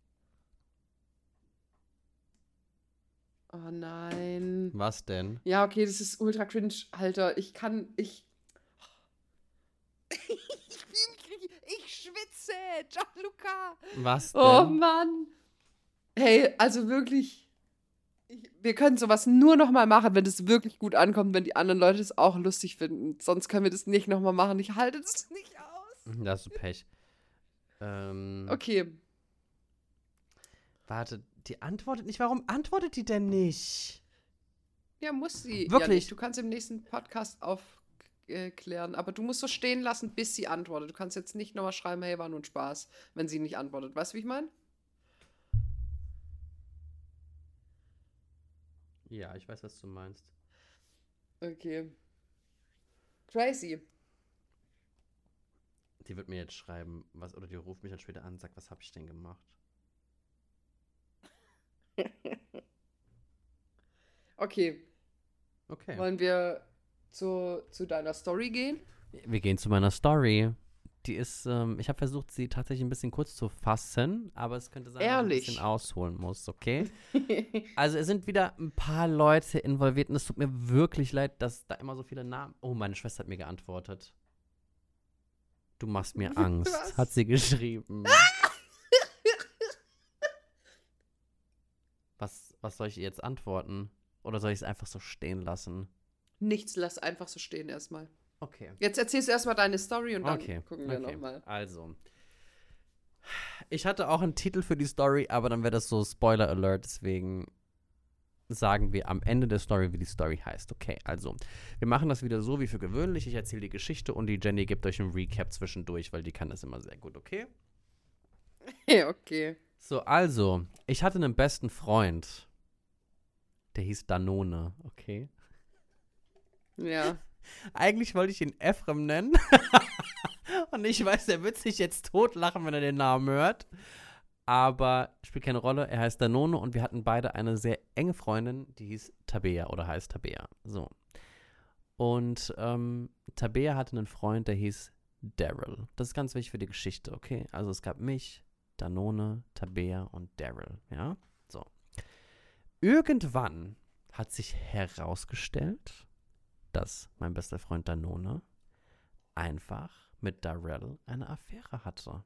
Oh nein. Was denn? Ja, okay, das ist ultra cringe, Alter. Ich kann, ich. ich, bin, ich schwitze, Gianluca. Was denn? Oh Mann. Hey, also wirklich. Ich, wir können sowas nur noch mal machen, wenn es wirklich gut ankommt, wenn die anderen Leute es auch lustig finden. Sonst können wir das nicht noch mal machen. Ich halte das nicht aus. Da hast du Pech. Ähm, Okay. Warte, die antwortet nicht. Warum antwortet die denn nicht? Ja, muss sie. Ja Wirklich? nicht. Du kannst im nächsten Podcast aufklären. Aber du musst so stehen lassen, bis sie antwortet. Du kannst jetzt nicht nochmal schreiben, hey, war nur ein Spaß, wenn sie nicht antwortet. Weißt du, wie ich meine? Ja, ich weiß, was du meinst. Okay. Crazy. Die wird mir jetzt schreiben, was, oder die ruft mich dann später an und sagt, was habe ich denn gemacht? Okay. Okay. Wollen wir zu, zu deiner Story gehen? Wir gehen zu meiner Story. Die ist, ähm, ich habe versucht, sie tatsächlich ein bisschen kurz zu fassen, aber es könnte sein, dass ich ein Ehrlich? bisschen ausholen muss, okay? Also es sind wieder ein paar Leute involviert und es tut mir wirklich leid, dass da immer so viele Namen. Oh, meine Schwester hat mir geantwortet. Du machst mir Angst, Was? hat sie geschrieben. was, was soll ich ihr jetzt antworten? Oder soll ich es einfach so stehen lassen? Nichts, lass einfach so stehen erstmal. Okay. Jetzt erzählst du erstmal deine Story und dann Okay, gucken wir okay. nochmal. Also, ich hatte auch einen Titel für die Story, aber dann wäre das so Spoiler Alert, deswegen sagen wir am Ende der Story, wie die Story heißt. Okay, also, wir machen das wieder so wie für gewöhnlich. Ich erzähle die Geschichte und die Jenny gibt euch einen Recap zwischendurch, weil die kann das immer sehr gut, okay? Ja, okay. So, also, ich hatte einen besten Freund. Der hieß Danone, okay? Ja. Eigentlich wollte ich ihn Ephraim nennen. Und ich weiß, er wird sich jetzt totlachen, wenn er den Namen hört. Aber spielt keine Rolle. Er heißt Danone und wir hatten beide eine sehr enge Freundin, die hieß Tabea oder heißt Tabea. So. Und ähm, Tabea hatte einen Freund, der hieß Daryl. Das ist ganz wichtig für die Geschichte, okay? Also es gab mich, Danone, Tabea und Daryl, ja? So. Irgendwann hat sich herausgestellt, dass mein bester Freund Danone einfach mit Darrell eine Affäre hatte.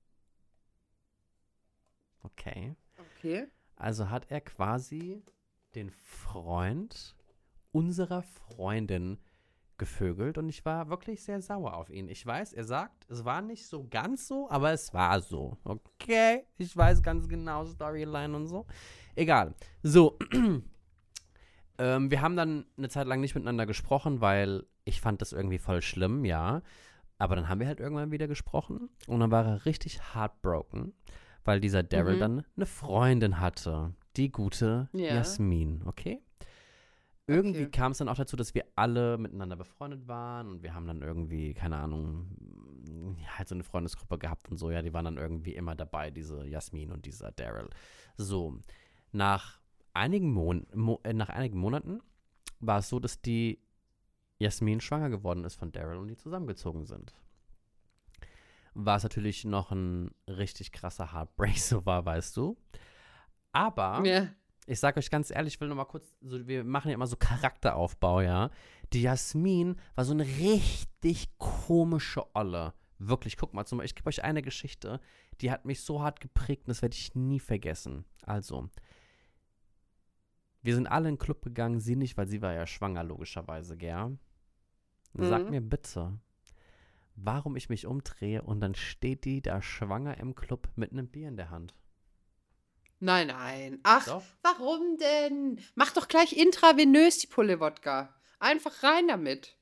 Okay. Okay. Also hat er quasi den Freund unserer Freundin gevögelt und ich war wirklich sehr sauer auf ihn. Ich weiß, er sagt, es war nicht so ganz so, aber es war so. Okay, ich weiß ganz genau, Storyline und so. Egal. So, ähm, wir haben dann eine Zeit lang nicht miteinander gesprochen, weil ich fand das irgendwie voll schlimm, ja. Aber dann haben wir halt irgendwann wieder gesprochen und dann war er richtig heartbroken, weil dieser Daryl Mhm. dann eine Freundin hatte. Die gute Ja. Jasmin, okay? Irgendwie Okay. kam es dann auch dazu, dass wir alle miteinander befreundet waren und wir haben dann irgendwie, keine Ahnung, ja, halt so eine Freundesgruppe gehabt und so, ja, die waren dann irgendwie immer dabei, diese Jasmin und dieser Daryl. So, nach einigen, Mon Mo äh, nach einigen Monaten war es so, dass die Jasmin schwanger geworden ist von Daryl und die zusammengezogen sind. war es natürlich noch ein richtig krasser Heartbreak, so war, weißt du. Aber Ja. ich sag euch ganz ehrlich, ich will noch mal kurz, so, wir machen ja immer so Charakteraufbau, ja. Die Jasmin war so eine richtig komische Olle. Wirklich, guck mal, zum Beispiel, ich gebe euch eine Geschichte, die hat mich so hart geprägt und das werde ich nie vergessen. Also, wir sind alle in den Club gegangen, sie nicht, weil sie war ja schwanger, logischerweise, gell? Sag Mhm. mir bitte, warum ich mich umdrehe und dann steht die da schwanger im Club mit einem Bier in der Hand. Nein, nein. Ach, Doch. warum denn? Mach doch gleich intravenös die Pulle Wodka. Einfach rein damit.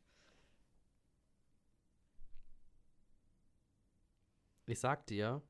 Ich sag dir,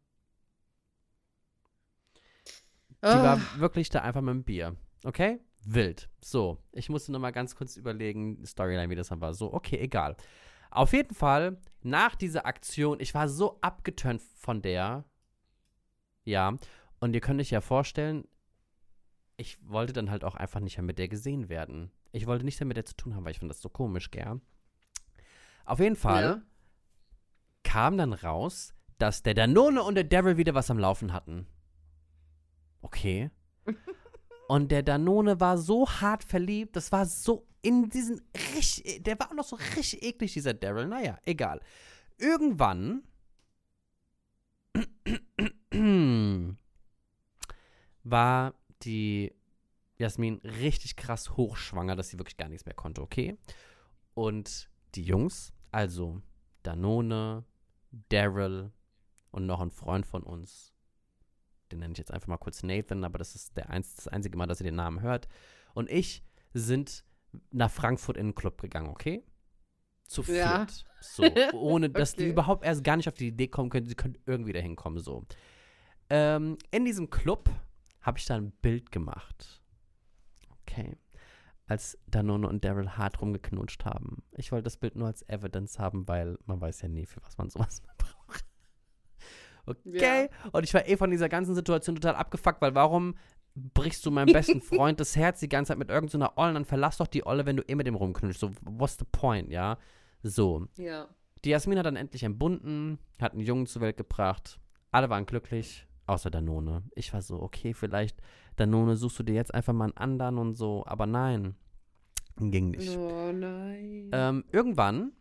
die Ah. war wirklich da einfach mit dem Bier. Okay? Wild. So, ich musste noch mal ganz kurz überlegen, Storyline, wie das dann war. So, okay, egal. Auf jeden Fall, nach dieser Aktion, ich war so abgeturnt von der. Ja. Und ihr könnt euch ja vorstellen, ich wollte dann halt auch einfach nicht mehr mit der gesehen werden. Ich wollte nichts mehr mit der zu tun haben, weil ich finde das so komisch, gell? Auf jeden Fall Ja. kam dann raus, dass der Danone und der Daryl wieder was am Laufen hatten. Okay. Und der Danone war so hart verliebt, das war so in diesen richtig, der war auch noch so richtig eklig, dieser Daryl. Naja, egal. Irgendwann war die Jasmin richtig krass hochschwanger, dass sie wirklich gar nichts mehr konnte, okay? Und die Jungs, also Danone, Daryl und noch ein Freund von uns, den nenne ich jetzt einfach mal kurz Nathan, aber das ist der einz- das einzige Mal, dass ihr den Namen hört, und ich sind nach Frankfurt in den Club gegangen, okay? Zu Ja. viert. So, ohne dass die Okay. überhaupt erst gar nicht auf die Idee kommen können, sie können irgendwie da hinkommen, so. Ähm, in diesem Club habe ich da ein Bild gemacht. Okay. Als Danone und Daryl hart rumgeknutscht haben. Ich wollte das Bild nur als Evidence haben, weil man weiß ja nie, für was man sowas braucht. Okay. Und ich war eh von dieser ganzen Situation total abgefuckt, weil warum brichst du meinem besten Freund das Herz die ganze Zeit mit irgendeiner Olle, dann verlass doch die Olle, wenn du eh mit dem rumknutschst. So, what's the point, ja? So. Ja. Die Jasmin hat dann endlich entbunden, hat einen Jungen zur Welt gebracht. Alle waren glücklich, außer Danone. Ich war so, okay, vielleicht, Danone, suchst du dir jetzt einfach mal einen anderen und so. Aber nein, ging nicht. Oh nein. Ähm, irgendwann,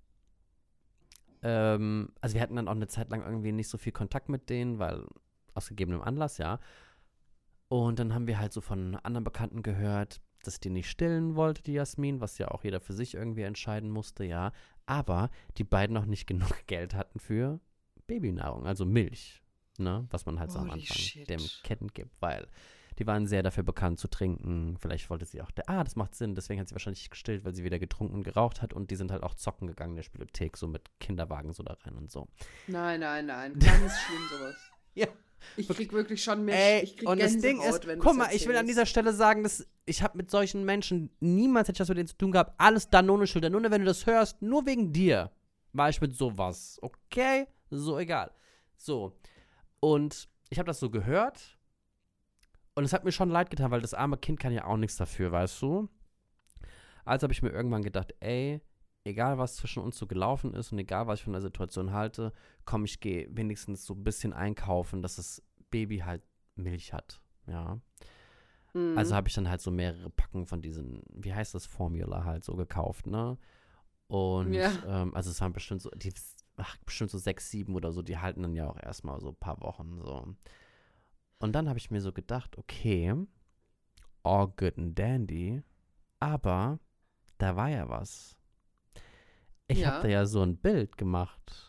ähm, also wir hatten dann auch eine Zeit lang irgendwie nicht so viel Kontakt mit denen, weil aus gegebenem Anlass, ja. Und dann haben wir halt so von anderen Bekannten gehört, dass die nicht stillen wollte, die Jasmin, was ja auch jeder für sich irgendwie entscheiden musste, ja. Aber die beiden noch nicht genug Geld hatten für Babynahrung, also Milch, ne, was man halt so am Holy Anfang shit. dem Ketten gibt, weil die waren sehr dafür bekannt zu trinken. Vielleicht wollte sie auch, der, ah, das macht Sinn, deswegen hat sie wahrscheinlich gestillt, weil sie wieder getrunken und geraucht hat, und die sind halt auch zocken gegangen in der Spielothek, so mit Kinderwagen so da rein und so. Nein, nein, nein. Ganz schlimm sowas. Ja. Ich krieg wirklich schon Milch. Ey, ich krieg und das Ding Gänsehaut, ist, wenn guck du's mal, ich will an erzählst. dieser Stelle sagen, dass ich habe mit solchen Menschen niemals hätte ich was mit denen zu tun gehabt. Alles Danone-Schuld. Danone, wenn du das hörst, nur wegen dir war ich mit sowas. Okay? So, egal. So. Und ich habe das so gehört und es hat mir schon leid getan, weil das arme Kind kann ja auch nichts dafür, weißt du? Also habe ich mir irgendwann gedacht, ey, egal was zwischen uns so gelaufen ist und egal was ich von der Situation halte, komm, ich gehe wenigstens so ein bisschen einkaufen, dass das Baby halt Milch hat, ja. Mhm. Also habe ich dann halt so mehrere Packen von diesen, wie heißt das, Formula halt so gekauft, ne? Und, Ja. ähm, also es waren bestimmt so, die, ach, bestimmt so sechs, sieben oder so, die halten dann ja auch erstmal so ein paar Wochen, so. Und dann habe ich mir so gedacht, okay, all good and dandy, aber da war ja was. Ich Ja. habe da ja so ein Bild gemacht.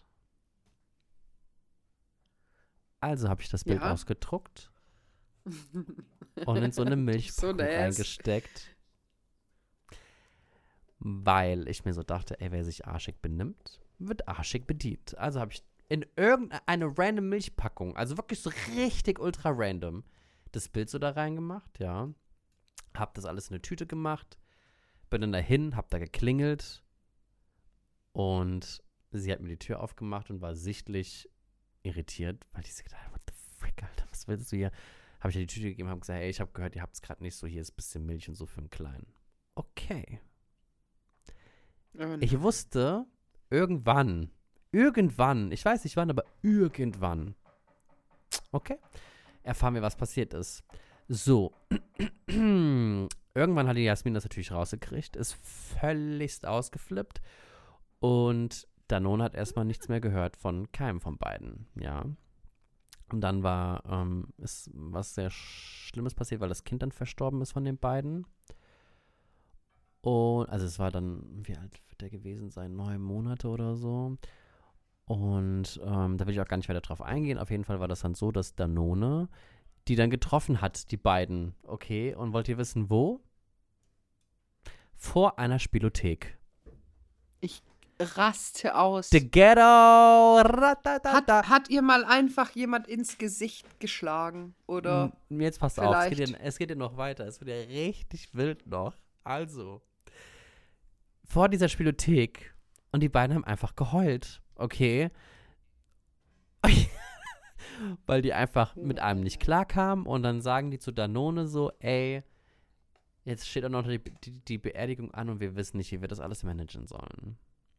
Also habe ich das Bild Ja. ausgedruckt und in so eine Milchpackung So nice. reingesteckt. Weil ich mir so dachte, ey, wer sich arschig benimmt, wird arschig bedient. Also habe ich in irgendeine random Milchpackung, also wirklich so richtig ultra random, das Bild so da reingemacht, ja. Hab das alles in eine Tüte gemacht, bin dann dahin, hab da geklingelt und sie hat mir die Tür aufgemacht und war sichtlich irritiert, weil die sich gedacht hat, what the frick, Alter, was willst du hier? Habe ich ihr die Tüte gegeben, hab gesagt, ey, ich habe gehört, ihr habt es gerade nicht so, hier ist ein bisschen Milch und so für einen Kleinen. Okay. Oh nein. Ich wusste, irgendwann, irgendwann, ich weiß nicht wann, aber irgendwann, okay, erfahren wir, was passiert ist. So, irgendwann hat die Jasmin das natürlich rausgekriegt, ist völligst ausgeflippt und Danone hat erstmal nichts mehr gehört von keinem von beiden, ja. Und dann war, ähm, ist was sehr Schlimmes passiert, weil das Kind dann verstorben ist von den beiden. Und, also es war dann, wie alt wird der gewesen sein? Neun Monate oder so. Und ähm, da will ich auch gar nicht weiter drauf eingehen. Auf jeden Fall war das dann so, dass Danone die dann getroffen hat, die beiden. Okay, und wollt ihr wissen, wo? Vor einer Spielothek. Ich raste aus. The Ghetto. Hat, hat ihr mal einfach jemand ins Gesicht geschlagen? Oder M- Jetzt passt auf, es vielleicht- geht, ja, es geht ja noch weiter. Es wird ja richtig wild noch. Also, vor dieser Spielothek und die beiden haben einfach geheult. Okay. Weil die einfach mit einem nicht klarkamen und dann sagen die zu Danone so, ey, jetzt steht auch noch die, die, die Beerdigung an und wir wissen nicht, wie wir das alles managen sollen.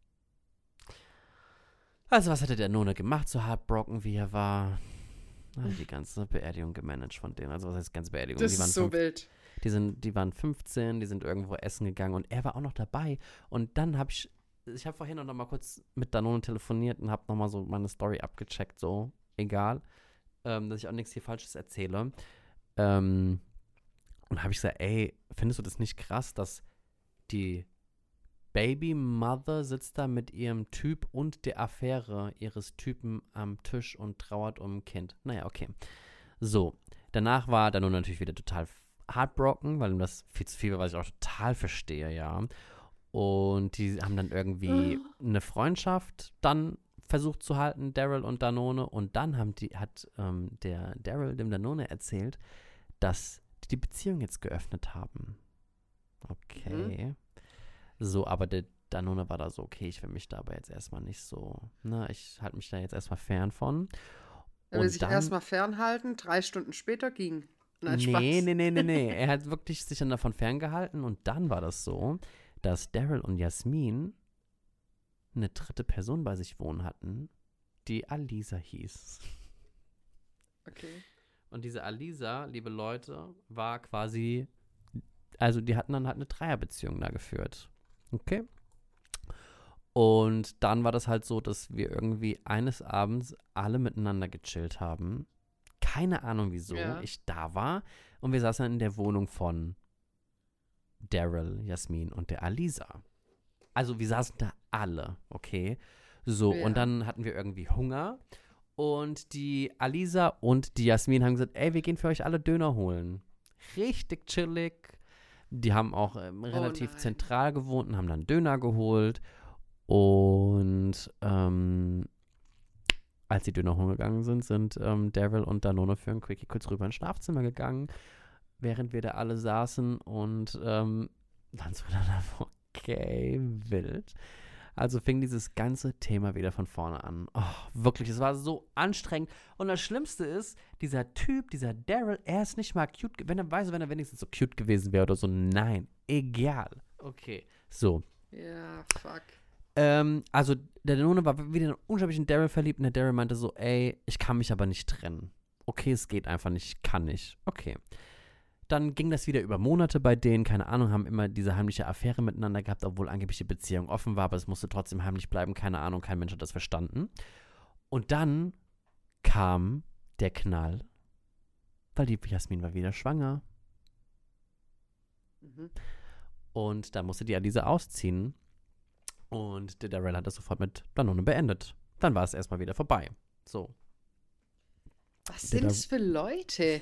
Also was hatte Danone gemacht, so heartbroken wie er war? Er hat die ganze Beerdigung gemanagt von denen. Also was heißt ganze Beerdigung? das die waren ist so fünf- wild. Die, sind, die waren fünfzehn, die sind irgendwo essen gegangen und er war auch noch dabei. Und dann habe ich, ich habe vorhin noch mal kurz mit Danone telefoniert und habe noch mal so meine Story abgecheckt, so, egal, ähm, dass ich auch nichts hier Falsches erzähle. Ähm, und habe ich gesagt, ey, findest du das nicht krass, dass die Baby-Mother sitzt da mit ihrem Typ und der Affäre ihres Typen am Tisch und trauert um ein Kind? Naja, okay. So, danach war Danone natürlich wieder total heartbroken, weil ihm das viel zu viel war, was ich auch total verstehe, ja. Und die haben dann irgendwie eine Freundschaft dann versucht zu halten, Daryl und Danone. Und dann haben die, hat ähm, der Daryl dem Danone erzählt, dass die die Beziehung jetzt geöffnet haben. Okay. Mhm. So, aber der Danone war da so, okay, ich will mich da aber jetzt erstmal nicht so, ne, ich halte mich da jetzt erstmal fern von. Er will sich erstmal fernhalten, drei Stunden später ging. Nein, Spaß. Nee, nee, nee, nee, nee. Er hat wirklich sich dann davon ferngehalten und dann war das so, dass Daryl und Jasmin eine dritte Person bei sich wohnen hatten, die Alisa hieß. Okay. Und diese Alisa, liebe Leute, war quasi, also die hatten dann halt eine Dreierbeziehung da geführt. Okay? Und dann war das halt so, dass wir irgendwie eines Abends alle miteinander gechillt haben. Keine Ahnung, wieso Ja. ich da war. Und wir saßen dann in der Wohnung von Daryl, Jasmin und der Alisa. Also wir saßen da alle, okay? So, Ja. und dann hatten wir irgendwie Hunger. Und die Alisa und die Jasmin haben gesagt, ey, wir gehen für euch alle Döner holen. Richtig chillig. Die haben auch ähm, relativ nein. zentral gewohnt und haben dann Döner geholt. Und ähm, als die Döner hochgegangen sind, sind ähm, Daryl und Danone für ein Quickie kurz rüber ins Schlafzimmer gegangen, während wir da alle saßen und ähm, dann so dann okay, wild. Also fing dieses ganze Thema wieder von vorne an. Oh, wirklich, es war so anstrengend. Und das Schlimmste ist, dieser Typ, dieser Daryl, er ist nicht mal cute, ge- wenn er weiß, wenn er wenigstens so cute gewesen wäre oder so. Nein, egal. Okay, so. Ja, fuck. Ähm, also der Danone war wieder in einen unglaublichen Daryl verliebt und der Daryl meinte so, ey, ich kann mich aber nicht trennen. Okay, es geht einfach nicht, ich kann nicht. Okay. Dann ging das wieder über Monate bei denen, keine Ahnung, haben immer diese heimliche Affäre miteinander gehabt, obwohl angeblich die Beziehung offen war, aber es musste trotzdem heimlich bleiben, keine Ahnung, kein Mensch hat das verstanden. Und dann kam der Knall, weil die Jasmin war wieder schwanger. Mhm. Und da musste die Alisa ausziehen. Und der Daryl hat das sofort mit Danone beendet. Dann war es erstmal wieder vorbei. So. Was Der sind da- das für Leute?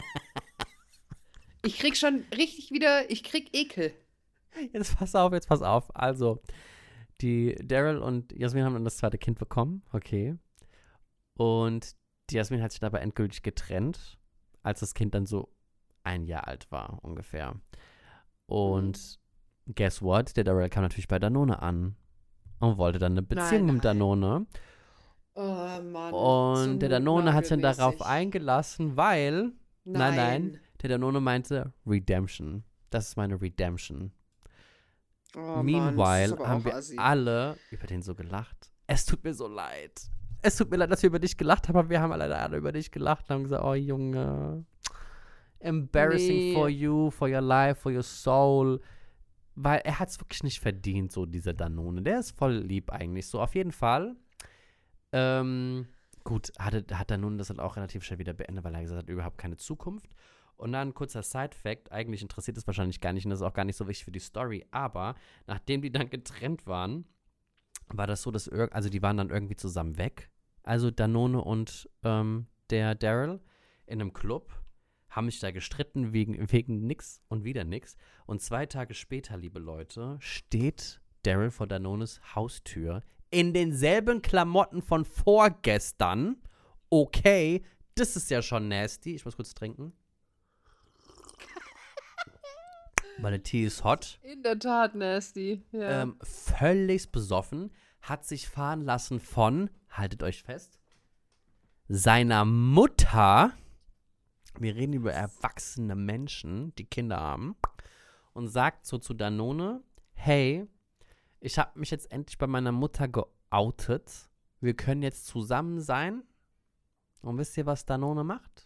Ich krieg schon richtig wieder, ich krieg Ekel. Jetzt pass auf, jetzt pass auf. Also, die Daryl und Jasmin haben dann das zweite Kind bekommen. Okay. Und die Jasmin hat sich dabei endgültig getrennt, als das Kind dann so ein Jahr alt war, ungefähr. Und guess what? Der Daryl kam natürlich bei Danone an und wollte dann eine Beziehung Nein, mit nein. Danone. Oh Mann. Und so der Danone hat sich dann darauf notnagelmäßig. eingelassen, weil Nein, Nein. nein. der Danone meinte Redemption. Das ist meine Redemption. Oh Mann, das Meanwhile ist aber haben auch wir assi. alle über den so gelacht. Es tut mir so leid. Es tut mir leid, dass wir über dich gelacht haben, aber wir haben leider alle über dich gelacht und haben gesagt, oh Junge, embarrassing Nee. for you, for your life, for your soul. Weil er hat es wirklich nicht verdient, so dieser Danone. Der ist voll lieb eigentlich. So, auf jeden Fall. Ähm, gut, hat, hat Danone das halt auch relativ schnell wieder beendet, weil er gesagt hat, überhaupt keine Zukunft. Und dann ein kurzer Side-Fact, eigentlich interessiert es wahrscheinlich gar nicht und das ist auch gar nicht so wichtig für die Story, aber nachdem die dann getrennt waren, war das so, dass, ir- also die waren dann irgendwie zusammen weg, also Danone und ähm, der Daryl in einem Club, haben sich da gestritten wegen, wegen nix und wieder nix. Und zwei Tage später, liebe Leute, steht Daryl vor Danones Haustür in denselben Klamotten von vorgestern. Okay, das ist ja schon nasty. Ich muss kurz trinken. Weil der Tee ist hot. In der Tat nasty. Ja. Ähm, völlig besoffen. Hat sich fahren lassen von, haltet euch fest, seiner Mutter. Wir reden über erwachsene Menschen, die Kinder haben. Und sagt so zu Danone, hey, ich habe mich jetzt endlich bei meiner Mutter geoutet. Wir können jetzt zusammen sein. Und wisst ihr, was Danone macht?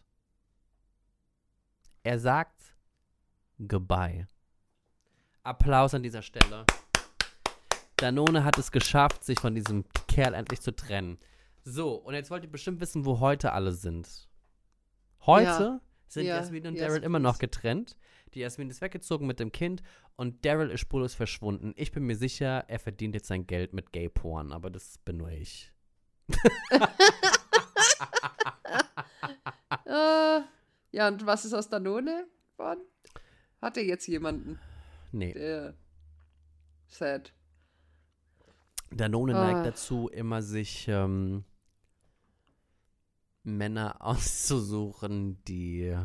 Er sagt goodbye. Applaus an dieser Stelle. Danone hat es geschafft, sich von diesem Kerl endlich zu trennen. So, und jetzt wollt ihr bestimmt wissen, wo heute alle sind. Heute Ja. sind Ja, Jasmin und yes, Daryl immer noch please. getrennt. Die Jasmin ist weggezogen mit dem Kind und Daryl ist spurlos verschwunden. Ich bin mir sicher, er verdient jetzt sein Geld mit Gay-Porn, aber das bin nur ich. Äh, ja, und was ist aus Danone geworden? Hat er jetzt jemanden? Nee. Der sad. Danone Ah. neigt dazu, immer sich ähm, Männer auszusuchen, die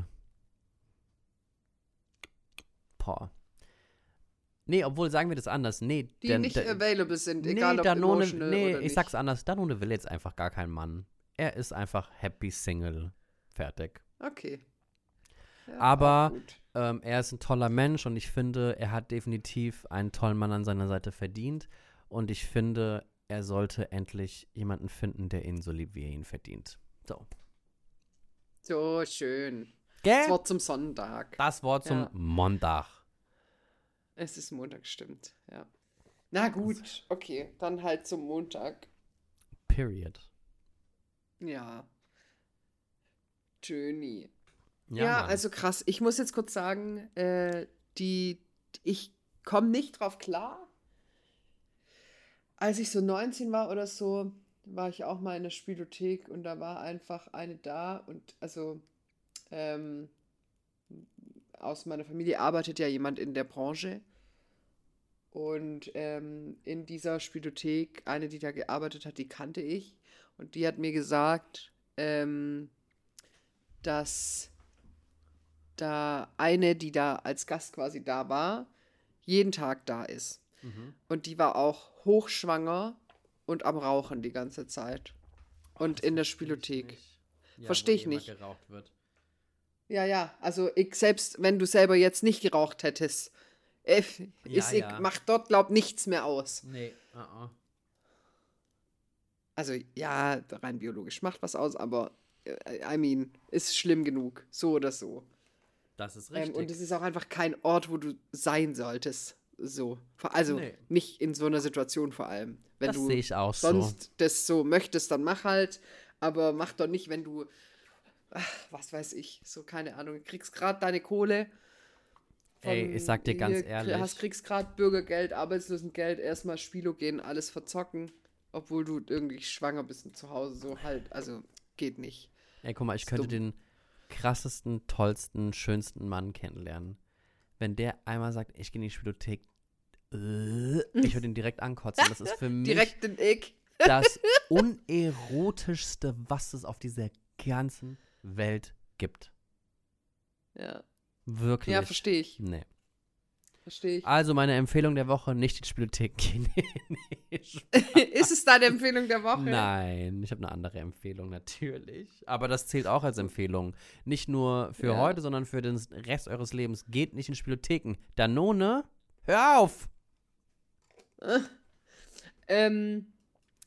Boah. Nee, obwohl, sagen wir das anders. Nee, Die der- nicht der- available sind, nee, egal ob Danone, emotional nee, oder ich nicht. sag's anders. Danone will jetzt einfach gar keinen Mann. Er ist einfach happy Single. Fertig. Okay. Ja, Aber- auch gut. Ähm, er ist ein toller Mensch und ich finde, er hat definitiv einen tollen Mann an seiner Seite verdient. Und ich finde, er sollte endlich jemanden finden, der ihn so liebt, wie er ihn verdient. So. So schön. Gell? Das Wort zum Sonntag. Das Wort zum Ja. Montag. Es ist Montag, stimmt. Ja. Na gut, okay. Dann halt zum Montag. Period. Ja. Journey. Ja, Ja, Mann. also krass. Ich muss jetzt kurz sagen, äh, die, ich komme nicht drauf klar. Als ich so neunzehn war oder so, war ich auch mal in der Spielothek und da war einfach eine da und also ähm, aus meiner Familie arbeitet ja jemand in der Branche und ähm, in dieser Spielothek, eine, die da gearbeitet hat, die kannte ich und die hat mir gesagt, ähm, dass da eine, die da als Gast quasi da war, jeden Tag da ist. Mhm. Und die war auch hochschwanger und am Rauchen die ganze Zeit. Und Das in der versteh ich Spielothek. nicht. Ja, Versteh wo ich immer nicht. geraucht wird. Ja, ja, also ich selbst, wenn du selber jetzt nicht geraucht hättest, äh, Ja, ist ich, ja. macht dort, glaub nichts mehr aus. Nee, uh-uh. Also ja, rein biologisch macht was aus, aber äh, I mean, ist schlimm genug, so oder so. Das ist Ähm, richtig. und es ist auch einfach kein Ort, wo du sein solltest. So. Vor- Also Nee. nicht in so einer Situation vor allem. Wenn das du sehe ich auch sonst so. das so möchtest, dann mach halt. Aber mach doch nicht, wenn du, ach, was weiß ich, so keine Ahnung, du kriegst gerade deine Kohle. Ey, ich sag dir ganz hier, ehrlich. Hast, kriegst gerade Bürgergeld, Arbeitslosengeld, erstmal Spilo gehen, alles verzocken, obwohl du irgendwie schwanger bist und zu Hause so halt. Also geht nicht. Ey, guck mal, ich Ist könnte dumm. den krassesten, tollsten, schönsten Mann kennenlernen. Wenn der einmal sagt, ich gehe in die Spielothek, äh, ich würde ihn direkt ankotzen. Das ist für mich Direkt den Ick. das unerotischste, was es auf dieser ganzen Welt gibt. Ja, Wirklich. ja verstehe ich. Nee. Verstehe ich. Also meine Empfehlung der Woche, nicht in die Spielothek gehen. Nee, Ist es deine Empfehlung der Woche? Nein, ich habe eine andere Empfehlung, natürlich. Aber das zählt auch als Empfehlung. Nicht nur für Ja. heute, sondern für den Rest eures Lebens. Geht nicht in Spielotheken. Danone, hör auf! Ähm,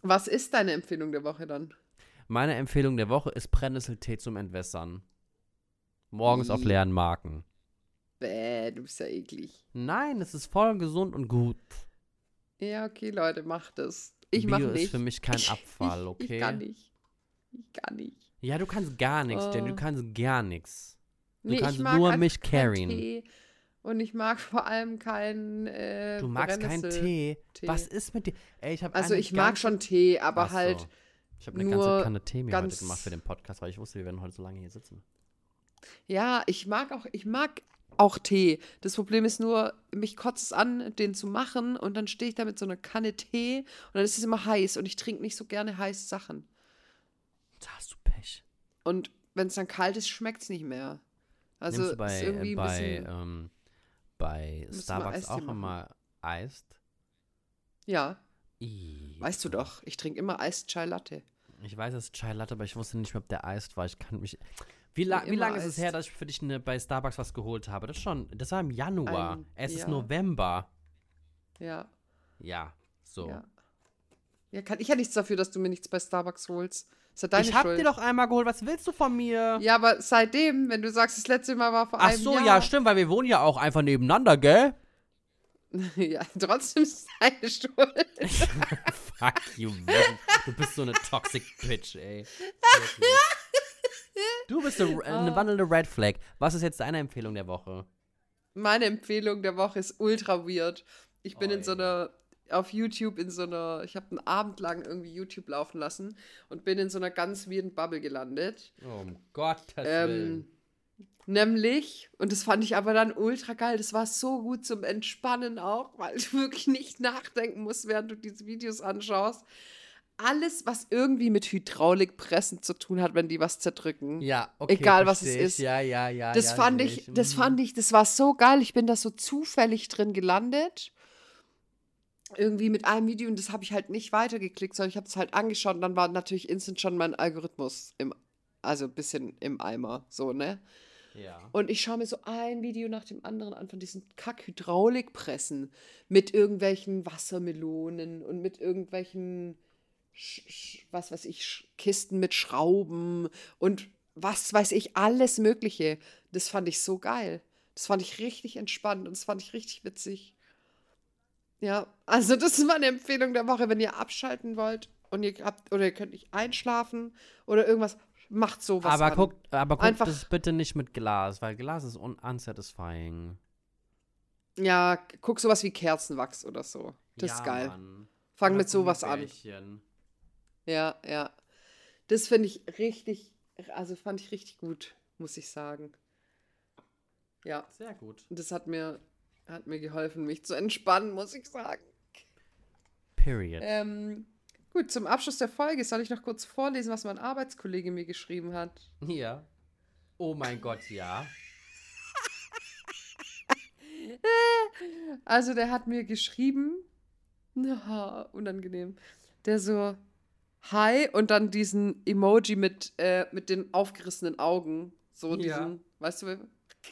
Was ist deine Empfehlung der Woche dann? Meine Empfehlung der Woche ist Brennnesseltee zum Entwässern. Morgens auf Ih. leeren Magen. Bäh, du bist ja eklig. Nein, es ist voll gesund und gut. Ja, okay, Leute, macht es. Ich Bio mach nicht. ist für mich kein Abfall, ich, okay? Ich kann nicht. Ich kann nicht. Ja, du kannst gar nichts, Jen. Du Oh. kannst gar nichts. Du Nee, kannst ich mag nur einfach mich keinen carryen. Tee. Und ich mag vor allem keinen äh, Du magst keinen Tee. Tee. Was ist mit dir? Ey, ich habe Also eine ich mag ganze- schon Tee, aber Ach so. halt Ich habe eine nur ganze Kanne Tee mir ganz- heute gemacht für den Podcast, weil ich wusste, wir werden heute so lange hier sitzen. ja, ich mag auch, ich mag auch Tee. Das Problem ist nur, mich kotzt es an, den zu machen und dann stehe ich da mit so einer Kanne Tee und dann ist es immer heiß und ich trinke nicht so gerne heiße Sachen. Da hast du Pech. Und wenn es dann kalt ist, schmeckt es nicht mehr. Also Nimmst du ist bei, irgendwie ein bei, bisschen, ähm, bei Müssen wir Starbucks Eistee auch machen. immer Eist? ja, Ih, weißt du doch, ich trinke immer Iced Chai Latte. Ich weiß, es ist Chai Latte, aber ich wusste nicht mehr, ob der Eist war. Ich kann mich. Wie, la Nee, wie immer lange ist es Eist. her, dass ich für dich ne, bei Starbucks was geholt habe? Das schon. Das war im Januar. Ein- es ist ja. November. Ja, Ja, so. ja. Ja, kann ich ja nichts dafür, dass du mir nichts bei Starbucks holst. Ist ja deine ich hab Schuld. dir doch einmal geholt. Was willst du von mir? Ja, aber seitdem, wenn du sagst, das letzte Mal war vor Ach einem so, Jahr. ja, stimmt, weil wir wohnen ja auch einfach nebeneinander, gell? Ja, trotzdem ist es deine Schuld. Fuck you, man. Du bist so eine toxic Bitch, ey. Wirklich. Du bist eine, eine wandelnde Red Flag. Was ist jetzt deine Empfehlung der Woche? Meine Empfehlung der Woche ist ultra weird. Ich bin Oh, in so ey. einer, auf YouTube in so einer, ich habe einen Abend lang irgendwie YouTube laufen lassen und bin in so einer ganz weirden Bubble gelandet. Oh, um Gottes Ähm, Willen. Nämlich, und das fand ich aber dann ultra geil, das war so gut zum Entspannen auch, weil du wirklich nicht nachdenken musst, während du diese Videos anschaust. Alles, was irgendwie mit Hydraulikpressen zu tun hat, wenn die was zerdrücken. Ja, okay. egal, was es versteh ich. ist. Ja, ja, ja. Das ja, fand seh ich, das Mhm. fand ich, das war so geil. Ich bin da so zufällig drin gelandet. Irgendwie mit einem Video und das habe ich halt nicht weitergeklickt, sondern ich habe es halt angeschaut und dann war natürlich instant schon mein Algorithmus im, also ein bisschen im Eimer, so, ne? Ja. Und ich schaue mir so ein Video nach dem anderen an von diesen Kack-Hydraulikpressen mit irgendwelchen Wassermelonen und mit irgendwelchen, Sch Sch was weiß ich, Sch Kisten mit Schrauben und was weiß ich, alles Mögliche. Das fand ich so geil. Das fand ich richtig entspannt und das fand ich richtig witzig. Ja, also das ist meine Empfehlung der Woche, wenn ihr abschalten wollt und ihr habt, oder ihr könnt nicht einschlafen oder irgendwas, macht sowas Aber an. guck, aber guck Einfach- das bitte nicht mit Glas, weil Glas ist un unsatisfying. Ja, guck sowas wie Kerzenwachs oder so. Das ja, ist geil. Mann. Fang Oder mit sowas an. Gummibärchen. Ja, ja. Das finde ich richtig, also fand ich richtig gut, muss ich sagen. Ja, Sehr gut. und das hat mir, hat mir geholfen, mich zu entspannen, muss ich sagen. Period. Ähm, gut, zum Abschluss der Folge soll ich noch kurz vorlesen, was mein Arbeitskollege mir geschrieben hat. Ja. Oh mein Gott, ja. Also der hat mir geschrieben, na, unangenehm, der so, hi, und dann diesen Emoji mit, äh, mit den aufgerissenen Augen, so Ja. diesen, weißt du,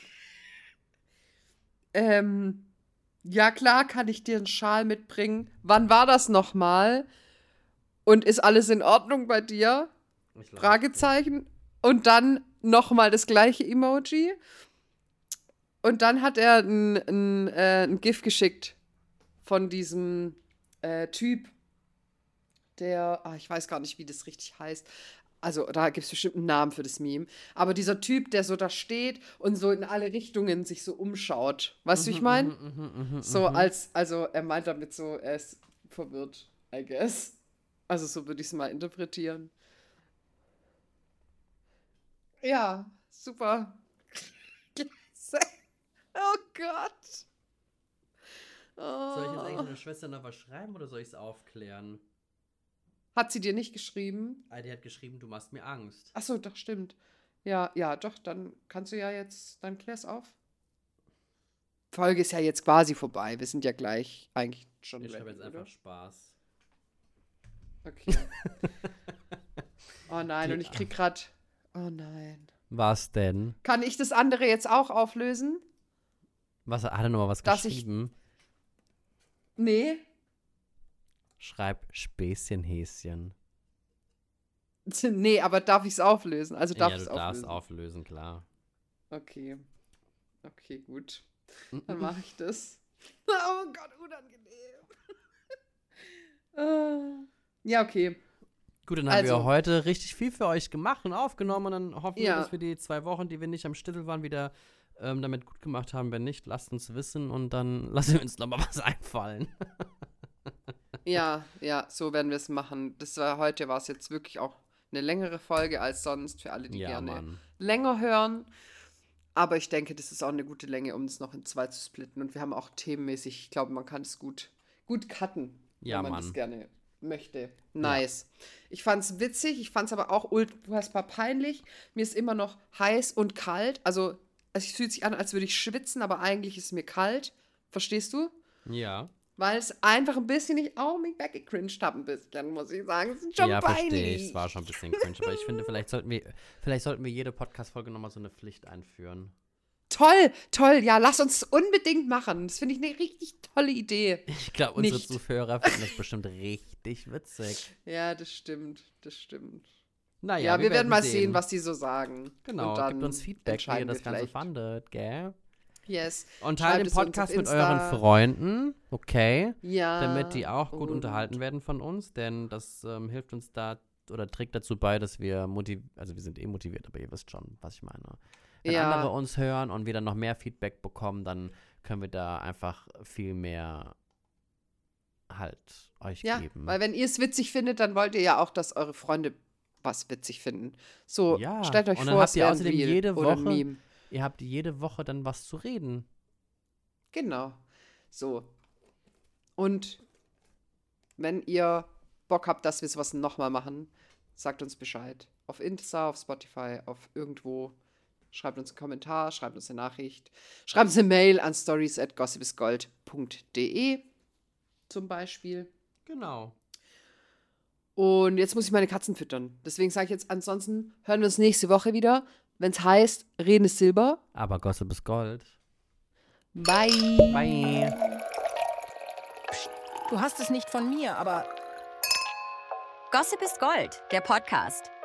ähm, ja klar, kann ich dir einen Schal mitbringen. Wann war das nochmal? Und ist alles in Ordnung bei dir? Ich glaub, Fragezeichen. Und dann nochmal das gleiche Emoji. Und dann hat er ein, ein, äh, ein GIF geschickt von diesem äh, Typ, der, ah, ich weiß gar nicht, wie das richtig heißt. Also da gibt es bestimmt einen Namen für das Meme. Aber dieser Typ, der so da steht und so in alle Richtungen sich so umschaut. Weißt du, wie ich meine? Mhm, mhm, So mhm. als, also er meint damit so, er ist verwirrt, I guess. Also so würde ich es mal interpretieren. Ja, super. Klasse. Oh Gott. Oh. Soll ich jetzt eigentlich meiner Schwester noch was schreiben oder soll ich es aufklären? Hat sie dir nicht geschrieben? Ah, die hat geschrieben, du machst mir Angst. Ach so, doch, stimmt. Ja, ja, doch, dann kannst du ja jetzt, dann klär's auf. Folge ist ja jetzt quasi vorbei. Wir sind ja gleich eigentlich schon Ich habe ready, jetzt oder? einfach Spaß. Okay. Oh nein, Die- und ich krieg grad. Oh nein. Was denn? Kann ich das andere jetzt auch auflösen? Was hat er nochmal was Dass ich- geschrieben? Nee. Schreib Späßchenhäschen. Nee, aber darf ich es auflösen? Also darf Ja, ich du es darfst auflösen? auflösen, klar. Okay. Okay, gut. Dann mache ich das. Oh Gott, unangenehm. äh, ja, okay. Gut, dann haben Also- wir heute richtig viel für euch gemacht und aufgenommen und dann hoffen wir, Ja. dass wir die zwei Wochen, die wir nicht am Stittel waren, wieder ähm, damit gut gemacht haben. Wenn nicht, lasst uns wissen und dann lassen wir uns nochmal was einfallen. Ja, ja, so werden wir es machen. Das war heute, war es jetzt wirklich auch eine längere Folge als sonst für alle, die Ja, gerne Mann. länger hören. Aber ich denke, das ist auch eine gute Länge, um es noch in zwei zu splitten. Und wir haben auch themenmäßig, ich glaube, man kann es gut, gut cutten, Ja, wenn man Mann. das gerne möchte. Nice. Ich fand es witzig, ich fand es aber auch unfassbar peinlich. Mir ist immer noch heiß und kalt. Also, es fühlt sich an, als würde ich schwitzen, aber eigentlich ist es mir kalt. Verstehst du? Ja. Weil es einfach ein bisschen, ich auch mich weggecringed habe ein bisschen, muss ich sagen. Es ist schon ja, peinlich. verstehe ich. Es war schon ein bisschen cringe. Aber ich finde, vielleicht sollten wir, vielleicht sollten wir jede Podcast-Folge nochmal so eine Pflicht einführen. Toll, toll. Ja, lass uns unbedingt machen. Das finde ich eine richtig tolle Idee. Ich glaube, unsere Nicht. Zuhörer finden das bestimmt richtig witzig. Ja, das stimmt. Das stimmt. Naja, Ja, wir, werden mal sehen, was die so sagen. Genau, Und dann gebt uns Feedback, wie ihr entscheiden das wir Ganze vielleicht. fandet, gell? Yes. Und Schreibt teilt den es uns Podcast auf mit Insta. euren Freunden, okay? Ja. Damit die auch gut und- unterhalten werden von uns, denn das ähm, hilft uns da oder trägt dazu bei, dass wir motiviert, also wir sind eh motiviert, aber ihr wisst schon, was ich meine. Wenn Ja. andere uns hören und wir dann noch mehr Feedback bekommen, dann können wir da einfach viel mehr halt euch Ja, geben. weil wenn ihr es witzig findet, dann wollt ihr ja auch, dass eure Freunde was witzig finden. So, Ja, stellt euch und dann vor, habt es ihr wäre ein außerdem Reel jede oder ein Woche- Meme. Ihr habt jede Woche dann was zu reden. Genau. So. Und wenn ihr Bock habt, dass wir sowas nochmal machen, sagt uns Bescheid. Auf Insta, auf Spotify, auf irgendwo. Schreibt uns einen Kommentar, schreibt uns eine Nachricht. Schreibt uns eine Mail an stories at gossipsgold punkt de zum Beispiel. Genau. Und jetzt muss ich meine Katzen füttern. Deswegen sage ich jetzt, ansonsten hören wir uns nächste Woche wieder, wenn es heißt, Reden ist Silber. Aber Gossip ist Gold. Bye. Bye. Du hast es nicht von mir, aber Gossip ist Gold, der Podcast.